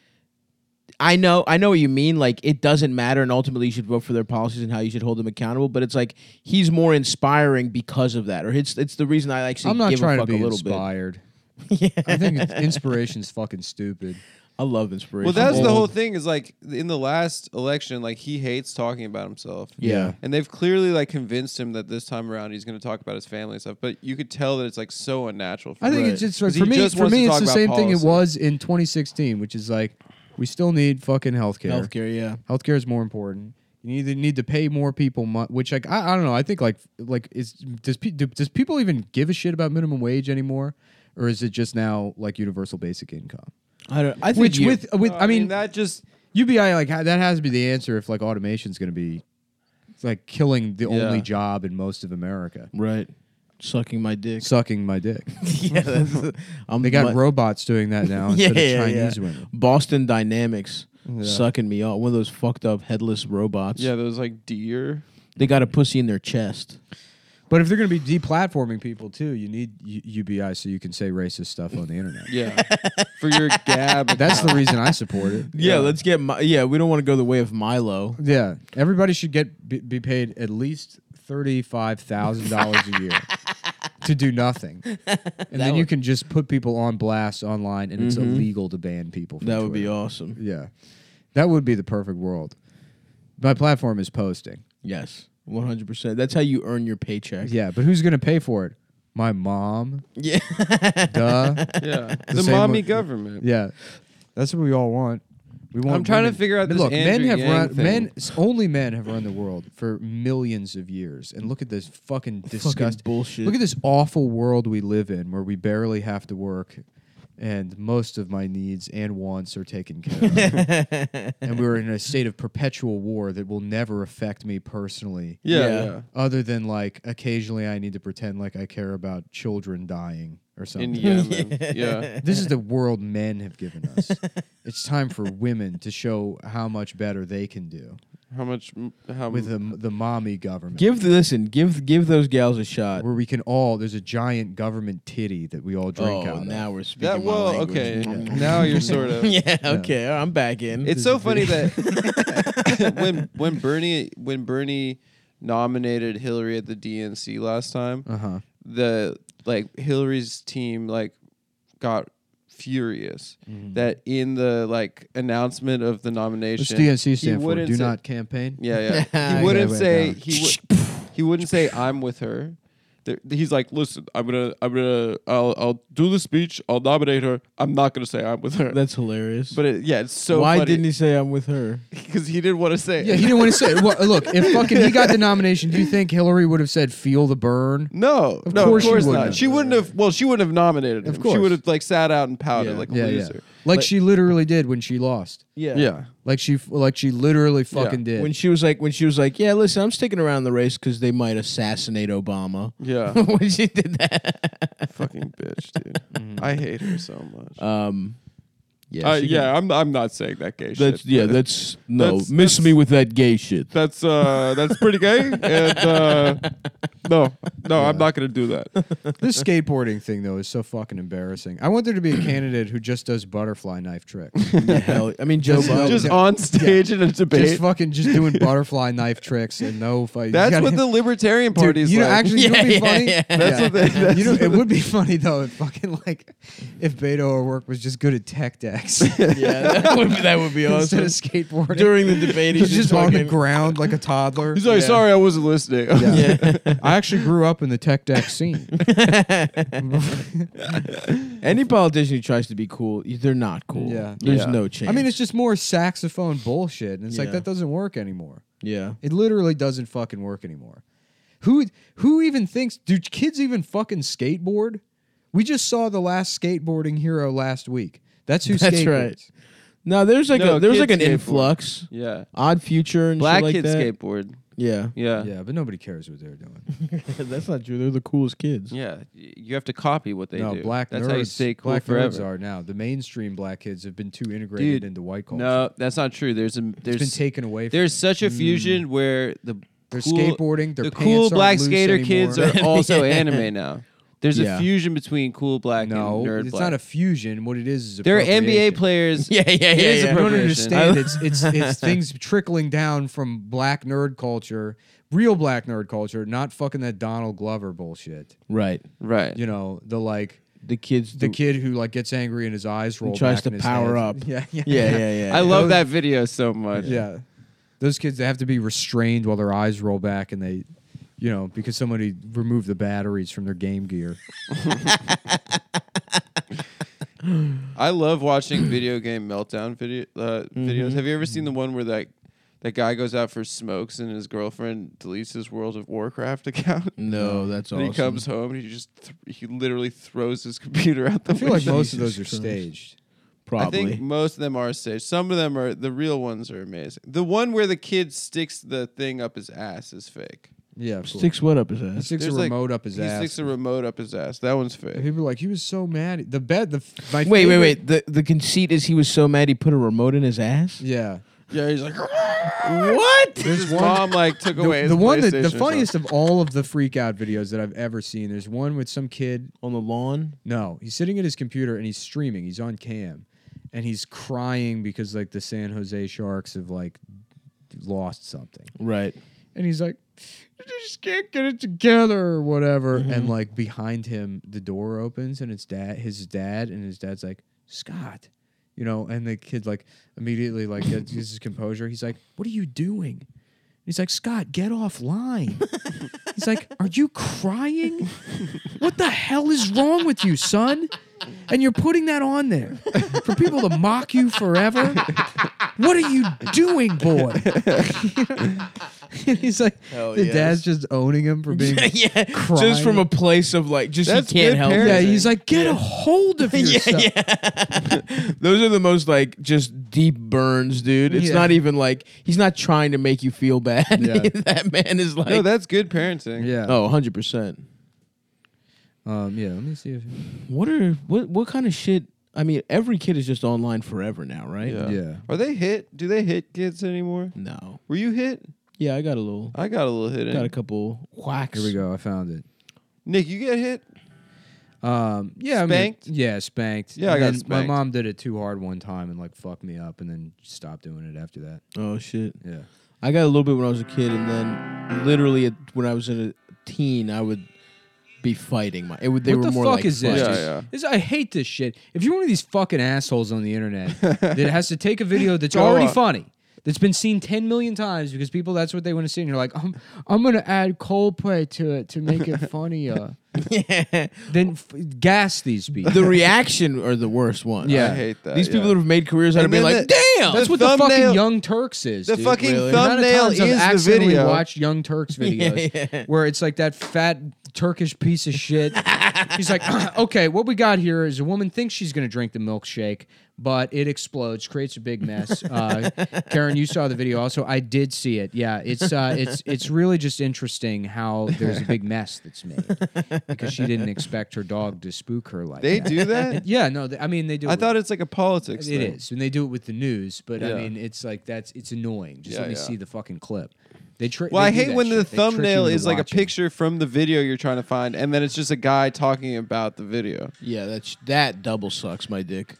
[SPEAKER 1] I know what you mean. Like it doesn't matter, and ultimately you should vote for their policies and how you should hold them accountable. But it's like he's more inspiring because of that, or it's the reason I actually
[SPEAKER 4] I'm not
[SPEAKER 1] give
[SPEAKER 4] trying
[SPEAKER 1] a
[SPEAKER 4] to
[SPEAKER 1] fuck
[SPEAKER 4] be
[SPEAKER 1] a little
[SPEAKER 4] inspired.
[SPEAKER 1] bit. Yeah,
[SPEAKER 4] I think inspiration's fucking stupid.
[SPEAKER 1] I love inspiration.
[SPEAKER 3] Well, that's
[SPEAKER 1] I'm
[SPEAKER 3] the whole
[SPEAKER 1] old.
[SPEAKER 3] thing. Is like in the last election, like he hates talking about himself.
[SPEAKER 1] Yeah.
[SPEAKER 3] And they've clearly like convinced him that this time around he's going to talk about his family and stuff. But you could tell that it's like so unnatural. For
[SPEAKER 4] I think
[SPEAKER 3] him.
[SPEAKER 4] it's just
[SPEAKER 3] 'Cause
[SPEAKER 4] for
[SPEAKER 3] he
[SPEAKER 4] me.
[SPEAKER 3] just
[SPEAKER 4] For
[SPEAKER 3] wants to
[SPEAKER 4] me, it's
[SPEAKER 3] talk
[SPEAKER 4] the
[SPEAKER 3] about
[SPEAKER 4] same thing it
[SPEAKER 3] policy.
[SPEAKER 4] was in 2016, which is like we still need fucking healthcare.
[SPEAKER 1] Healthcare, yeah.
[SPEAKER 4] Healthcare is more important. You either need to pay more people, which like I don't know. I think like does people even give a shit about minimum wage anymore, or is it just now like universal basic income?
[SPEAKER 1] I think
[SPEAKER 4] Which
[SPEAKER 1] you-
[SPEAKER 4] with I mean
[SPEAKER 3] that just
[SPEAKER 4] UBI like that has to be the answer if like automation's going to be like killing the
[SPEAKER 3] Yeah.
[SPEAKER 4] only job in most of America.
[SPEAKER 1] right sucking my dick.
[SPEAKER 4] Sucking my dick.
[SPEAKER 1] Yeah,
[SPEAKER 4] They got robots doing that now instead of Chinese women.
[SPEAKER 1] Boston Dynamics
[SPEAKER 3] Yeah.
[SPEAKER 1] sucking me off. One of those fucked up headless robots.
[SPEAKER 3] yeah, those like deer.
[SPEAKER 1] They got a pussy in their chest.
[SPEAKER 4] But if they're going to be deplatforming people too, you need UBI so you can say racist stuff on the internet.
[SPEAKER 3] Yeah. For your Gab.
[SPEAKER 4] That's the reason I support it.
[SPEAKER 1] Yeah, let's get. We don't want to go the way of Milo.
[SPEAKER 4] Yeah, everybody should be paid at least $35,000 a year to do nothing, and then you can just put people on blast online, and it's illegal to ban people. From
[SPEAKER 1] That would be
[SPEAKER 4] Twitter.
[SPEAKER 1] awesome.
[SPEAKER 4] Yeah, that would be the perfect world. My platform is posting.
[SPEAKER 1] Yes, 100%. That's how you earn your paycheck.
[SPEAKER 4] Yeah, but who's going to pay for it? My mom.
[SPEAKER 1] Yeah.
[SPEAKER 4] Duh.
[SPEAKER 3] Yeah. The
[SPEAKER 4] same
[SPEAKER 3] mommy
[SPEAKER 4] way-
[SPEAKER 3] government.
[SPEAKER 4] Yeah, that's what we all want. We want.
[SPEAKER 3] I'm trying to
[SPEAKER 4] women-
[SPEAKER 3] figure out this
[SPEAKER 4] Look, men
[SPEAKER 3] Andrew
[SPEAKER 4] have
[SPEAKER 3] Yang
[SPEAKER 4] run.
[SPEAKER 3] thing.
[SPEAKER 4] Only men have run the world for millions of years, and look at this fucking disgusting
[SPEAKER 1] bullshit.
[SPEAKER 4] Look at this awful world we live in, where we barely have to work, and most of my needs and wants are taken care of. And we're in a state of perpetual war that will never affect me personally.
[SPEAKER 3] Yeah.
[SPEAKER 4] Other than like occasionally I need to pretend like I care about children dying or
[SPEAKER 3] In
[SPEAKER 4] something.
[SPEAKER 3] Yemen. Yeah.
[SPEAKER 4] This is the world men have given us. It's time for women to show how much better they can do
[SPEAKER 3] How much? How
[SPEAKER 4] with the mommy government.
[SPEAKER 1] Give those gals a shot.
[SPEAKER 4] Where we can all, there's a giant government titty that we all drink out of.
[SPEAKER 1] Now we're speaking
[SPEAKER 3] that?
[SPEAKER 1] my
[SPEAKER 3] Well,
[SPEAKER 1] language.
[SPEAKER 3] okay.
[SPEAKER 1] Yeah.
[SPEAKER 3] Now you're sort of.
[SPEAKER 1] Yeah, okay, I'm back in.
[SPEAKER 3] It's so funny that when Bernie nominated Hillary at the DNC last time,
[SPEAKER 4] Uh-huh.
[SPEAKER 3] the Hillary's team got furious that in the announcement of the
[SPEAKER 4] What's
[SPEAKER 3] nomination,
[SPEAKER 4] DNC
[SPEAKER 3] he
[SPEAKER 4] stand for?
[SPEAKER 3] wouldn't
[SPEAKER 4] Do
[SPEAKER 3] say-
[SPEAKER 4] not campaign?
[SPEAKER 3] Yeah.
[SPEAKER 1] Yeah,
[SPEAKER 3] He wouldn't
[SPEAKER 4] went
[SPEAKER 3] say
[SPEAKER 4] down.
[SPEAKER 3] he wouldn't say I'm with her. He's like, listen, I'll do the speech. I'll nominate her. I'm not gonna say I'm with her.
[SPEAKER 1] That's hilarious.
[SPEAKER 3] But it's so
[SPEAKER 1] why
[SPEAKER 3] funny
[SPEAKER 1] didn't he say I'm with her?
[SPEAKER 3] because he didn't want to say it.
[SPEAKER 4] Yeah, he didn't want to say. Well, look, if fucking he got the nomination, do you think Hillary would have said "feel the burn"?
[SPEAKER 3] No,
[SPEAKER 4] Of
[SPEAKER 3] no,
[SPEAKER 4] course
[SPEAKER 3] of
[SPEAKER 4] she
[SPEAKER 3] course
[SPEAKER 4] wouldn't
[SPEAKER 3] not.
[SPEAKER 4] have.
[SPEAKER 3] She wouldn't have. Well, she wouldn't have nominated him.
[SPEAKER 4] Of course.
[SPEAKER 3] She would have sat out and pouted
[SPEAKER 1] Yeah.
[SPEAKER 3] like a
[SPEAKER 4] Yeah,
[SPEAKER 3] loser.
[SPEAKER 4] like she literally did when she lost.
[SPEAKER 3] Yeah.
[SPEAKER 4] Like she literally fucking did.
[SPEAKER 1] When she was like, yeah, listen, I'm sticking around the race because they might assassinate Obama.
[SPEAKER 3] Yeah.
[SPEAKER 1] When she did that.
[SPEAKER 3] Fucking bitch, dude. I hate her so much.
[SPEAKER 1] Yeah, she
[SPEAKER 3] yeah, I'm not saying that gay
[SPEAKER 1] That's
[SPEAKER 3] shit.
[SPEAKER 1] miss
[SPEAKER 3] that's-
[SPEAKER 1] me with that gay shit.
[SPEAKER 3] That's pretty gay. And no, I'm not gonna do that.
[SPEAKER 4] This skateboarding thing though is so fucking embarrassing. I want there to be a candidate who just does butterfly knife tricks.
[SPEAKER 1] Hell, I mean, Joe
[SPEAKER 4] Just-
[SPEAKER 1] Biden.
[SPEAKER 3] Just on stage in a debate.
[SPEAKER 4] just doing butterfly knife tricks and no fight.
[SPEAKER 3] That's what the Libertarian
[SPEAKER 4] Dude,
[SPEAKER 3] Party's
[SPEAKER 4] you know,
[SPEAKER 3] like.
[SPEAKER 4] actually, you know what'd be funny?
[SPEAKER 3] That's what they. That's
[SPEAKER 4] You know,
[SPEAKER 3] what
[SPEAKER 4] it would be funny though if fucking if Beto O'Rourke was just good at tech decks
[SPEAKER 1] yeah, that would be
[SPEAKER 4] instead
[SPEAKER 1] awesome.
[SPEAKER 4] of skateboarding.
[SPEAKER 1] During the debate,
[SPEAKER 4] He's
[SPEAKER 1] he's
[SPEAKER 4] just on the
[SPEAKER 1] fucking-
[SPEAKER 4] ground like a toddler.
[SPEAKER 3] He's like,
[SPEAKER 1] Yeah.
[SPEAKER 3] sorry, I wasn't listening.
[SPEAKER 4] Yeah. I actually grew up in the tech deck scene.
[SPEAKER 1] Any politician who tries to be cool, they're not cool.
[SPEAKER 4] Yeah.
[SPEAKER 1] There's
[SPEAKER 3] Yeah.
[SPEAKER 1] no chance.
[SPEAKER 4] I mean, it's just more saxophone bullshit, and it's like
[SPEAKER 1] Yeah.
[SPEAKER 4] that doesn't work anymore.
[SPEAKER 1] yeah.
[SPEAKER 4] It literally doesn't fucking work anymore. Who even thinks? Do kids even fucking skateboard? We just saw the last skateboarding hero last week. That's who
[SPEAKER 1] That's
[SPEAKER 4] skateboards.
[SPEAKER 1] right. No, there's like
[SPEAKER 3] No,
[SPEAKER 1] an
[SPEAKER 3] kids
[SPEAKER 1] an
[SPEAKER 3] skateboard.
[SPEAKER 1] influx.
[SPEAKER 3] Yeah.
[SPEAKER 1] Odd Future and
[SPEAKER 3] Black
[SPEAKER 1] shit like
[SPEAKER 3] kids
[SPEAKER 1] that.
[SPEAKER 3] skateboard.
[SPEAKER 1] Yeah.
[SPEAKER 3] Yeah.
[SPEAKER 4] Yeah, but nobody cares what they're doing.
[SPEAKER 1] That's not true. They're the coolest kids.
[SPEAKER 3] Yeah. You have to copy what they
[SPEAKER 4] no,
[SPEAKER 3] do.
[SPEAKER 4] black
[SPEAKER 3] That's
[SPEAKER 4] nerds.
[SPEAKER 3] how you stay cool
[SPEAKER 4] black
[SPEAKER 3] forever.
[SPEAKER 4] nerds are now. The mainstream black kids have been too integrated
[SPEAKER 3] Dude,
[SPEAKER 4] into white culture.
[SPEAKER 3] No, that's not true. There's
[SPEAKER 4] it's been taken away. From
[SPEAKER 3] there's
[SPEAKER 4] them.
[SPEAKER 3] such a fusion where
[SPEAKER 4] They're
[SPEAKER 3] cool-
[SPEAKER 4] skateboarding. Their
[SPEAKER 3] the
[SPEAKER 4] pants
[SPEAKER 3] cool
[SPEAKER 4] aren't
[SPEAKER 3] black
[SPEAKER 4] loose
[SPEAKER 3] skater kids
[SPEAKER 4] anymore.
[SPEAKER 3] are also
[SPEAKER 1] Yeah.
[SPEAKER 3] anime now. There's
[SPEAKER 1] Yeah.
[SPEAKER 3] a fusion between cool black
[SPEAKER 4] No,
[SPEAKER 3] and nerd
[SPEAKER 4] it's
[SPEAKER 3] black.
[SPEAKER 4] not a fusion. What it is
[SPEAKER 3] They're NBA
[SPEAKER 4] appropriation.
[SPEAKER 3] players.
[SPEAKER 1] Yeah, yeah,
[SPEAKER 3] It
[SPEAKER 1] yeah.
[SPEAKER 3] is
[SPEAKER 1] yeah.
[SPEAKER 4] You don't
[SPEAKER 3] appropriation.
[SPEAKER 4] understand. It's things trickling down from black nerd culture, real black nerd culture, not fucking that Donald Glover bullshit.
[SPEAKER 1] Right.
[SPEAKER 3] Right.
[SPEAKER 4] You know,
[SPEAKER 1] The kids.
[SPEAKER 4] the kid who gets angry and his eyes roll.
[SPEAKER 1] tries
[SPEAKER 4] back
[SPEAKER 1] to
[SPEAKER 4] in his
[SPEAKER 1] power
[SPEAKER 4] head.
[SPEAKER 1] up.
[SPEAKER 4] Yeah, yeah,
[SPEAKER 1] Yeah.
[SPEAKER 3] I love
[SPEAKER 4] Those-
[SPEAKER 3] that video so much.
[SPEAKER 4] yeah. Those kids, they have to be restrained while their eyes roll back, and they, because somebody removed the batteries from their Game Gear.
[SPEAKER 3] I love watching video game meltdown videos. Have you ever seen the one where that guy goes out for smokes and his girlfriend deletes his World of Warcraft account?
[SPEAKER 1] No, that's
[SPEAKER 3] And
[SPEAKER 1] awesome.
[SPEAKER 3] he comes home and he just he literally throws his computer out the
[SPEAKER 4] I feel like
[SPEAKER 3] window.
[SPEAKER 4] most of those are
[SPEAKER 1] Jesus Christ.
[SPEAKER 4] staged.
[SPEAKER 1] Probably.
[SPEAKER 3] I think most of them are staged. Some of them are the real ones are amazing. The one where the kid sticks the thing up his ass is fake.
[SPEAKER 4] Yeah, of course.
[SPEAKER 1] Sticks what up his
[SPEAKER 4] He
[SPEAKER 1] ass?
[SPEAKER 4] sticks a
[SPEAKER 3] There's like-
[SPEAKER 4] remote up his
[SPEAKER 3] He
[SPEAKER 4] ass.
[SPEAKER 3] sticks a remote up his ass. That one's fake.
[SPEAKER 4] People are like, he was so mad. My
[SPEAKER 1] Wait.
[SPEAKER 4] favorite-
[SPEAKER 1] The conceit is he was so mad he put a remote in his ass.
[SPEAKER 4] Yeah.
[SPEAKER 3] Yeah, he's like,
[SPEAKER 1] What?
[SPEAKER 3] his mom like took away his
[SPEAKER 4] the one that
[SPEAKER 3] PlayStation
[SPEAKER 4] the
[SPEAKER 3] or
[SPEAKER 4] funniest of all of the freak out videos that I've ever seen. There's one with some kid.
[SPEAKER 1] On the lawn?
[SPEAKER 4] No, he's sitting at his computer and he's streaming. He's on cam, and he's crying because like the San Jose Sharks have like lost something,
[SPEAKER 1] Right.
[SPEAKER 4] and he's like, I just can't get it together or whatever. And like behind him, the door opens and it's his dad, and his dad's like, Scott, you know, and the kid like immediately like gets his composure. He's like, what are you doing? He's like, Scott, get offline. He's like, are you crying? What the hell is wrong with you, son? And you're putting that on there for people to mock you forever? What are you doing, boy? And he's like,
[SPEAKER 1] Hell
[SPEAKER 4] the
[SPEAKER 1] yes.
[SPEAKER 4] dad's just owning him for being
[SPEAKER 1] yeah.
[SPEAKER 4] crying.
[SPEAKER 1] Just from a place of like, just
[SPEAKER 3] That's
[SPEAKER 1] you can't
[SPEAKER 3] good
[SPEAKER 1] help
[SPEAKER 3] parenting.
[SPEAKER 1] it.
[SPEAKER 4] Yeah, he's like, get a hold of yourself.
[SPEAKER 1] Those are the most like just deep burns, dude. It's
[SPEAKER 4] Yeah.
[SPEAKER 1] not even like he's not trying to make you feel bad.
[SPEAKER 4] Yeah.
[SPEAKER 1] That man is like,
[SPEAKER 3] No, that's good parenting.
[SPEAKER 4] Yeah.
[SPEAKER 1] oh, 100%.
[SPEAKER 4] Yeah, let me see if
[SPEAKER 1] What kind of shit? I mean, every kid is just online forever now, right?
[SPEAKER 4] Yeah.
[SPEAKER 3] Are they hit? Do they hit kids anymore?
[SPEAKER 1] No.
[SPEAKER 3] Were you hit?
[SPEAKER 1] Yeah, I got a little.
[SPEAKER 3] I got a little hit.
[SPEAKER 1] Got a couple whacks.
[SPEAKER 4] Here we go. I found it.
[SPEAKER 3] Nick, you get hit?
[SPEAKER 4] Yeah,
[SPEAKER 3] Spanked?
[SPEAKER 4] Spanked.
[SPEAKER 3] Yeah, I
[SPEAKER 4] And
[SPEAKER 3] got
[SPEAKER 4] then my
[SPEAKER 3] spanked.
[SPEAKER 4] mom did it too hard one time and like fucked me up, and then stopped doing it after that.
[SPEAKER 1] Oh shit.
[SPEAKER 4] Yeah.
[SPEAKER 1] I got a little bit when I was a kid, and then literally when I was a teen, I would be fighting. They
[SPEAKER 4] What
[SPEAKER 1] were
[SPEAKER 4] the
[SPEAKER 1] more
[SPEAKER 4] fuck
[SPEAKER 1] like
[SPEAKER 4] is this?
[SPEAKER 1] fights.
[SPEAKER 3] Yeah.
[SPEAKER 4] I hate this shit. If you're one of these fucking assholes on the internet that has to take a video that's
[SPEAKER 3] Go
[SPEAKER 4] already
[SPEAKER 3] on.
[SPEAKER 4] funny, that's been seen 10 million times because people that's what they want to see, and you're like, I'm gonna add Coldplay to it to make it funnier.
[SPEAKER 1] Yeah.
[SPEAKER 4] Then gas these people.
[SPEAKER 1] The reaction are the worst one.
[SPEAKER 4] Yeah.
[SPEAKER 3] I hate that.
[SPEAKER 1] These people
[SPEAKER 3] yeah.
[SPEAKER 1] that have made careers out of
[SPEAKER 3] And
[SPEAKER 1] being
[SPEAKER 3] then
[SPEAKER 1] like,
[SPEAKER 3] the-
[SPEAKER 1] damn.
[SPEAKER 4] That's what
[SPEAKER 3] thumbnail-
[SPEAKER 4] the fucking Young Turks is.
[SPEAKER 3] The
[SPEAKER 4] dude.
[SPEAKER 3] fucking
[SPEAKER 1] Really?
[SPEAKER 4] The amount of
[SPEAKER 3] thumbnail
[SPEAKER 4] times I've
[SPEAKER 3] is the
[SPEAKER 4] accidentally
[SPEAKER 3] video.
[SPEAKER 4] watched Young Turks videos
[SPEAKER 1] Yeah.
[SPEAKER 4] where it's like that fat Turkish piece of shit. He's like, okay, what we got here is a woman thinks she's going to drink the milkshake, but it explodes, creates a big mess. Karen, you saw the video also. I did see it. Yeah, it's really just interesting how there's a big mess that's made because she didn't expect her dog to spook her like
[SPEAKER 3] They
[SPEAKER 4] that.
[SPEAKER 3] do that?
[SPEAKER 4] Yeah, no, I mean they do.
[SPEAKER 3] I
[SPEAKER 4] it
[SPEAKER 3] thought it's like a politics
[SPEAKER 4] it
[SPEAKER 3] thing.
[SPEAKER 4] is, and they do it with the news. But I
[SPEAKER 3] Yeah.
[SPEAKER 4] mean, it's like it's annoying. Just
[SPEAKER 3] Yeah,
[SPEAKER 4] let me
[SPEAKER 3] yeah.
[SPEAKER 4] see the fucking clip. Well,
[SPEAKER 3] Well, I hate when the thumbnail is like a picture from the video you're trying to find, and then it's just a guy talking about the video.
[SPEAKER 1] Yeah, that double sucks my dick.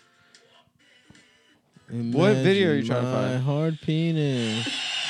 [SPEAKER 3] What video are you trying to
[SPEAKER 1] Imagine
[SPEAKER 3] find?
[SPEAKER 1] my hard penis.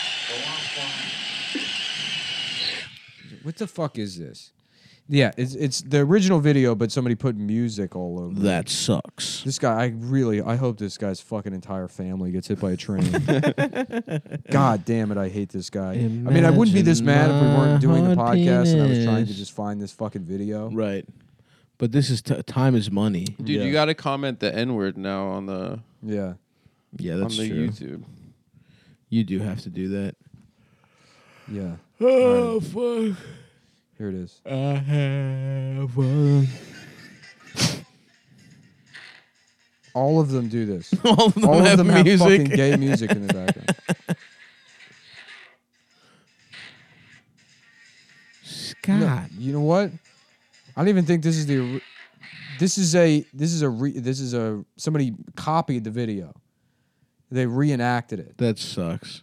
[SPEAKER 4] What the fuck is this? Yeah, it's the original video, but somebody put music all over.
[SPEAKER 1] That
[SPEAKER 4] it.
[SPEAKER 1] sucks.
[SPEAKER 4] This guy, I hope this guy's fucking entire family gets hit by a train. God damn it, I hate this guy. I mean, I wouldn't be this mad if we weren't doing the
[SPEAKER 1] Hard
[SPEAKER 4] podcast and I was trying to
[SPEAKER 1] penis.
[SPEAKER 4] just find this fucking video.
[SPEAKER 1] Right. But this is time is money.
[SPEAKER 3] Dude,
[SPEAKER 4] Yeah.
[SPEAKER 3] you got to comment the N word now on the
[SPEAKER 4] Yeah.
[SPEAKER 1] Yeah, that's
[SPEAKER 3] on the
[SPEAKER 1] true.
[SPEAKER 3] YouTube.
[SPEAKER 1] You do have to do that.
[SPEAKER 4] Yeah.
[SPEAKER 1] Oh fuck!
[SPEAKER 4] Here it is.
[SPEAKER 1] I have one.
[SPEAKER 4] All of them do this.
[SPEAKER 1] All of them
[SPEAKER 4] All
[SPEAKER 1] have
[SPEAKER 4] of them have
[SPEAKER 1] music.
[SPEAKER 4] fucking gay music in the background.
[SPEAKER 1] Scott.
[SPEAKER 4] No, you know what? I don't even think this is the. This is a somebody copied the video. They reenacted it.
[SPEAKER 1] That sucks.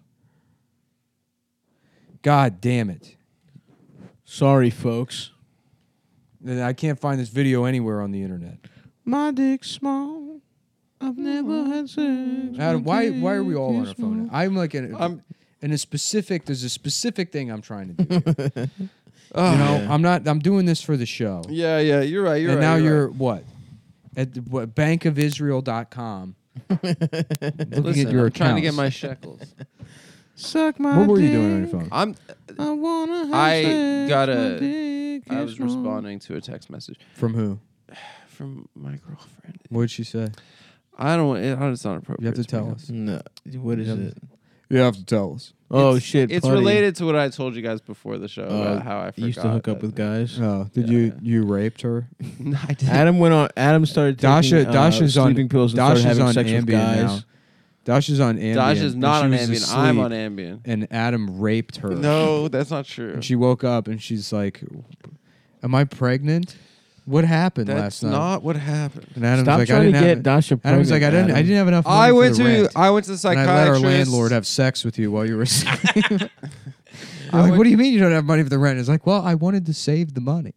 [SPEAKER 4] God damn it!
[SPEAKER 1] Sorry, folks.
[SPEAKER 4] And I can't find this video anywhere on the internet.
[SPEAKER 1] My dick's small. I've never had sex.
[SPEAKER 4] Adam, why are we all on our phone? I'm like in
[SPEAKER 3] I'm-
[SPEAKER 4] a specific. There's a specific thing I'm trying to do. Here.
[SPEAKER 3] Oh,
[SPEAKER 4] You know,
[SPEAKER 1] yeah.
[SPEAKER 4] I'm not. I'm doing this for the show.
[SPEAKER 3] Yeah, you're right. You're
[SPEAKER 4] and
[SPEAKER 3] right.
[SPEAKER 4] now
[SPEAKER 3] you're
[SPEAKER 4] you're
[SPEAKER 3] right.
[SPEAKER 4] what? At bankofisrael.com. Looking
[SPEAKER 3] Listen,
[SPEAKER 4] at your
[SPEAKER 3] I'm trying to get
[SPEAKER 4] accounts.
[SPEAKER 3] my shekels.
[SPEAKER 1] Suck my
[SPEAKER 4] What were you
[SPEAKER 1] dick.
[SPEAKER 4] doing on your phone?
[SPEAKER 3] I'm.
[SPEAKER 1] I wanna have
[SPEAKER 3] I
[SPEAKER 1] sex.
[SPEAKER 3] got
[SPEAKER 1] My
[SPEAKER 3] a-
[SPEAKER 1] dick
[SPEAKER 3] I
[SPEAKER 1] is
[SPEAKER 3] was
[SPEAKER 1] small.
[SPEAKER 3] responding to a text message
[SPEAKER 4] From who?
[SPEAKER 3] from my girlfriend.
[SPEAKER 4] What did she say?
[SPEAKER 3] I don't. It's not appropriate.
[SPEAKER 4] You have to
[SPEAKER 3] to
[SPEAKER 4] tell
[SPEAKER 3] bring
[SPEAKER 4] us.
[SPEAKER 1] No. What is
[SPEAKER 4] Yep.
[SPEAKER 1] it?
[SPEAKER 5] You have to tell us.
[SPEAKER 1] Oh
[SPEAKER 3] It's-
[SPEAKER 1] shit!
[SPEAKER 3] It's
[SPEAKER 1] putty.
[SPEAKER 3] related to what I told you guys before the show about how I forgot.
[SPEAKER 1] You used to hook up with guys.
[SPEAKER 4] Oh, did
[SPEAKER 3] Yeah,
[SPEAKER 4] you raped her?
[SPEAKER 3] No, I didn't.
[SPEAKER 1] Adam went on. Adam started taking
[SPEAKER 4] Dasha's on
[SPEAKER 1] sleeping pills and started
[SPEAKER 4] Dasha's
[SPEAKER 1] having
[SPEAKER 4] on
[SPEAKER 1] sex with
[SPEAKER 4] Ambien
[SPEAKER 1] guys.
[SPEAKER 4] now. Dasha's on Ambien.
[SPEAKER 3] Dasha's
[SPEAKER 4] and
[SPEAKER 3] not
[SPEAKER 4] she
[SPEAKER 3] on
[SPEAKER 4] was
[SPEAKER 3] Ambien. I'm on
[SPEAKER 4] asleep,
[SPEAKER 3] Ambien.
[SPEAKER 4] And Adam raped her.
[SPEAKER 3] No, that's not true.
[SPEAKER 4] And she woke up and she's like, "Am I pregnant?" What happened
[SPEAKER 3] That's
[SPEAKER 4] last night?
[SPEAKER 3] not what happened.
[SPEAKER 4] And Adam's
[SPEAKER 1] Stop
[SPEAKER 4] like,
[SPEAKER 1] trying to
[SPEAKER 4] I didn't
[SPEAKER 1] get
[SPEAKER 4] have.
[SPEAKER 1] Dasha pregnant.
[SPEAKER 4] Adam's like, I didn't have enough money
[SPEAKER 3] I
[SPEAKER 4] for
[SPEAKER 3] went
[SPEAKER 4] the
[SPEAKER 3] to
[SPEAKER 4] rent.
[SPEAKER 3] the
[SPEAKER 4] And I let
[SPEAKER 3] psychiatrist.
[SPEAKER 4] our landlord have sex with you while you were asleep. I'm like, what do you mean you don't have money for the rent? It's like, well, I wanted to save the money.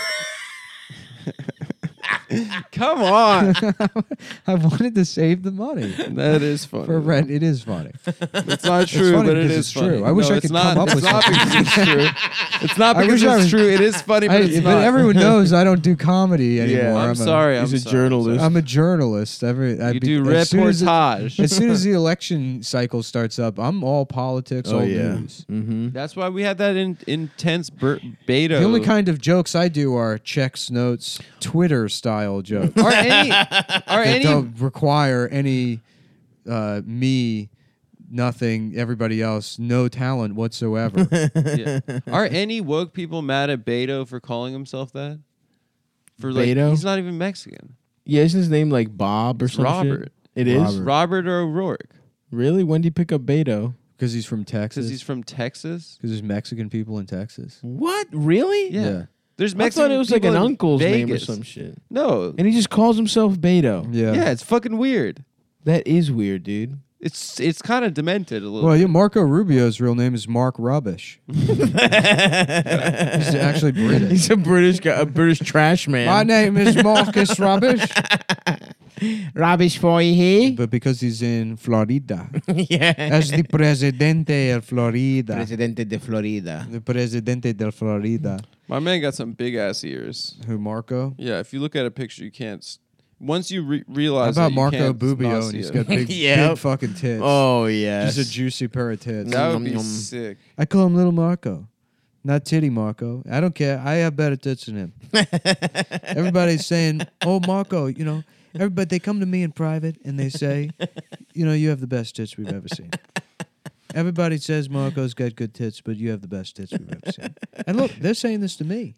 [SPEAKER 3] Come on.
[SPEAKER 4] I wanted to save the money
[SPEAKER 3] That is funny.
[SPEAKER 4] for rent. It is funny.
[SPEAKER 3] It's not true,
[SPEAKER 4] funny
[SPEAKER 3] but it
[SPEAKER 4] because
[SPEAKER 3] is
[SPEAKER 4] it's
[SPEAKER 3] funny.
[SPEAKER 4] true. I wish
[SPEAKER 3] No,
[SPEAKER 4] I
[SPEAKER 3] it's
[SPEAKER 4] could
[SPEAKER 3] not,
[SPEAKER 4] come up
[SPEAKER 3] it's
[SPEAKER 4] with
[SPEAKER 3] not
[SPEAKER 4] something.
[SPEAKER 3] because it's true. It's not
[SPEAKER 4] I
[SPEAKER 3] because
[SPEAKER 4] wish I
[SPEAKER 3] it's
[SPEAKER 4] was-
[SPEAKER 3] true. It is funny, but it's
[SPEAKER 4] But
[SPEAKER 3] not.
[SPEAKER 4] everyone knows I don't do comedy anymore.
[SPEAKER 3] I'm sorry.
[SPEAKER 1] He's
[SPEAKER 3] I'm
[SPEAKER 1] a
[SPEAKER 3] sorry.
[SPEAKER 1] journalist.
[SPEAKER 4] I'm a journalist.
[SPEAKER 3] You do
[SPEAKER 4] as soon as
[SPEAKER 3] reportage.
[SPEAKER 4] as soon as the election cycle starts up, I'm all politics, all news.
[SPEAKER 1] Mm-hmm.
[SPEAKER 3] That's why we had that intense beta.
[SPEAKER 4] The only kind of jokes I do are checks, notes, Twitter style jokes.
[SPEAKER 3] are any
[SPEAKER 4] That don't require any me, nothing, everybody else, no talent whatsoever.
[SPEAKER 3] yeah. Are any woke people mad at Beto for calling himself that? For like,
[SPEAKER 1] Beto?
[SPEAKER 3] he's not even Mexican.
[SPEAKER 1] Yeah, isn't his name like Bob or
[SPEAKER 3] It's
[SPEAKER 1] something?
[SPEAKER 3] Robert.
[SPEAKER 1] It is?
[SPEAKER 4] Robert.
[SPEAKER 3] Robert O'Rourke,
[SPEAKER 1] Really? When did he pick up Beto?
[SPEAKER 4] Because he's from Texas.
[SPEAKER 3] because he's from Texas.
[SPEAKER 4] Because there's Mexican people in Texas.
[SPEAKER 1] What? Really?
[SPEAKER 3] Yeah. There's
[SPEAKER 1] I
[SPEAKER 3] Mexican
[SPEAKER 1] thought it was like
[SPEAKER 3] people
[SPEAKER 1] an
[SPEAKER 3] in
[SPEAKER 1] uncle's name or
[SPEAKER 3] Vegas.
[SPEAKER 1] some shit.
[SPEAKER 3] No.
[SPEAKER 1] And he just calls himself Beto.
[SPEAKER 4] Yeah.
[SPEAKER 3] Yeah, it's fucking weird.
[SPEAKER 1] That is weird, dude.
[SPEAKER 3] It's kind of demented a little.
[SPEAKER 4] Well,
[SPEAKER 3] bit.
[SPEAKER 4] yeah, Marco Rubio's real name is Mark Rubbish. He's actually British.
[SPEAKER 1] He's a British guy, a British trash man.
[SPEAKER 4] My name is Marcus Rubbish.
[SPEAKER 1] Rubbish for you here.
[SPEAKER 4] But because he's in Florida,
[SPEAKER 1] Yeah.
[SPEAKER 4] as the Presidente of Florida.
[SPEAKER 1] Presidente de Florida.
[SPEAKER 4] The Presidente de Florida.
[SPEAKER 3] My man got some big ass ears.
[SPEAKER 4] Who, Marco?
[SPEAKER 3] Yeah, if you look at a picture, you can't. Once you
[SPEAKER 4] How
[SPEAKER 3] realize
[SPEAKER 4] about
[SPEAKER 3] that, you
[SPEAKER 4] Marco
[SPEAKER 3] can't
[SPEAKER 4] Bubio
[SPEAKER 3] not
[SPEAKER 4] and
[SPEAKER 3] see
[SPEAKER 4] he's
[SPEAKER 3] it.
[SPEAKER 4] got big,
[SPEAKER 1] Yep.
[SPEAKER 4] big fucking tits.
[SPEAKER 1] Oh, yeah.
[SPEAKER 4] Just a juicy pair of tits.
[SPEAKER 3] That would be
[SPEAKER 1] Yum.
[SPEAKER 3] sick.
[SPEAKER 4] I call him Little Marco. Not Titty Marco. I don't care. I have better tits than him. Everybody's saying, oh, Marco, you know, everybody, they come to me in private and they say, you know, you have the best tits we've ever seen. Everybody says Marco's got good tits, but you have the best tits we've ever seen. And look, they're saying this to me.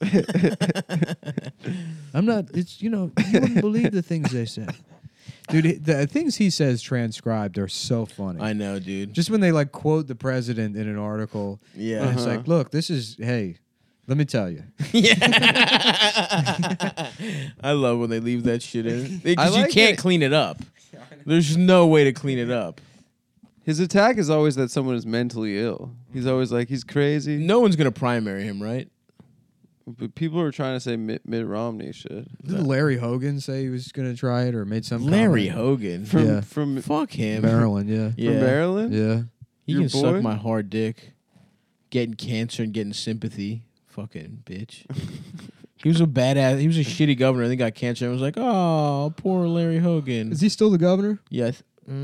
[SPEAKER 4] I'm not, it's, you know, you wouldn't believe the things they say. Dude, the things he says transcribed are so funny.
[SPEAKER 1] I know, dude.
[SPEAKER 4] Just when they like quote the president in an article,
[SPEAKER 1] Yeah.
[SPEAKER 4] and it's like, look, this is, hey, let me tell you.
[SPEAKER 1] Yeah. I love when they leave that shit in.
[SPEAKER 3] I
[SPEAKER 1] Because you
[SPEAKER 3] like
[SPEAKER 1] can't
[SPEAKER 3] it.
[SPEAKER 1] clean it up. There's no way to clean it up.
[SPEAKER 3] His attack is always that someone is mentally ill. He's always like, he's crazy.
[SPEAKER 1] No one's going to primary him, right?
[SPEAKER 3] But people are trying to say Mitt Romney should.
[SPEAKER 4] Didn't Larry Hogan say he was going to try it or made some
[SPEAKER 1] Larry
[SPEAKER 4] comment?
[SPEAKER 1] Hogan.
[SPEAKER 3] From
[SPEAKER 4] Yeah.
[SPEAKER 3] from
[SPEAKER 1] Fuck him.
[SPEAKER 4] Maryland, yeah.
[SPEAKER 1] Yeah.
[SPEAKER 3] from Maryland?
[SPEAKER 4] Yeah.
[SPEAKER 1] He
[SPEAKER 3] Your
[SPEAKER 1] can
[SPEAKER 3] boy?
[SPEAKER 1] suck my hard dick. Getting cancer and getting sympathy. Fucking bitch. He was a badass. He was a shitty governor and then got cancer and was like, oh, poor Larry Hogan.
[SPEAKER 4] Is he still the governor?
[SPEAKER 1] Yeah.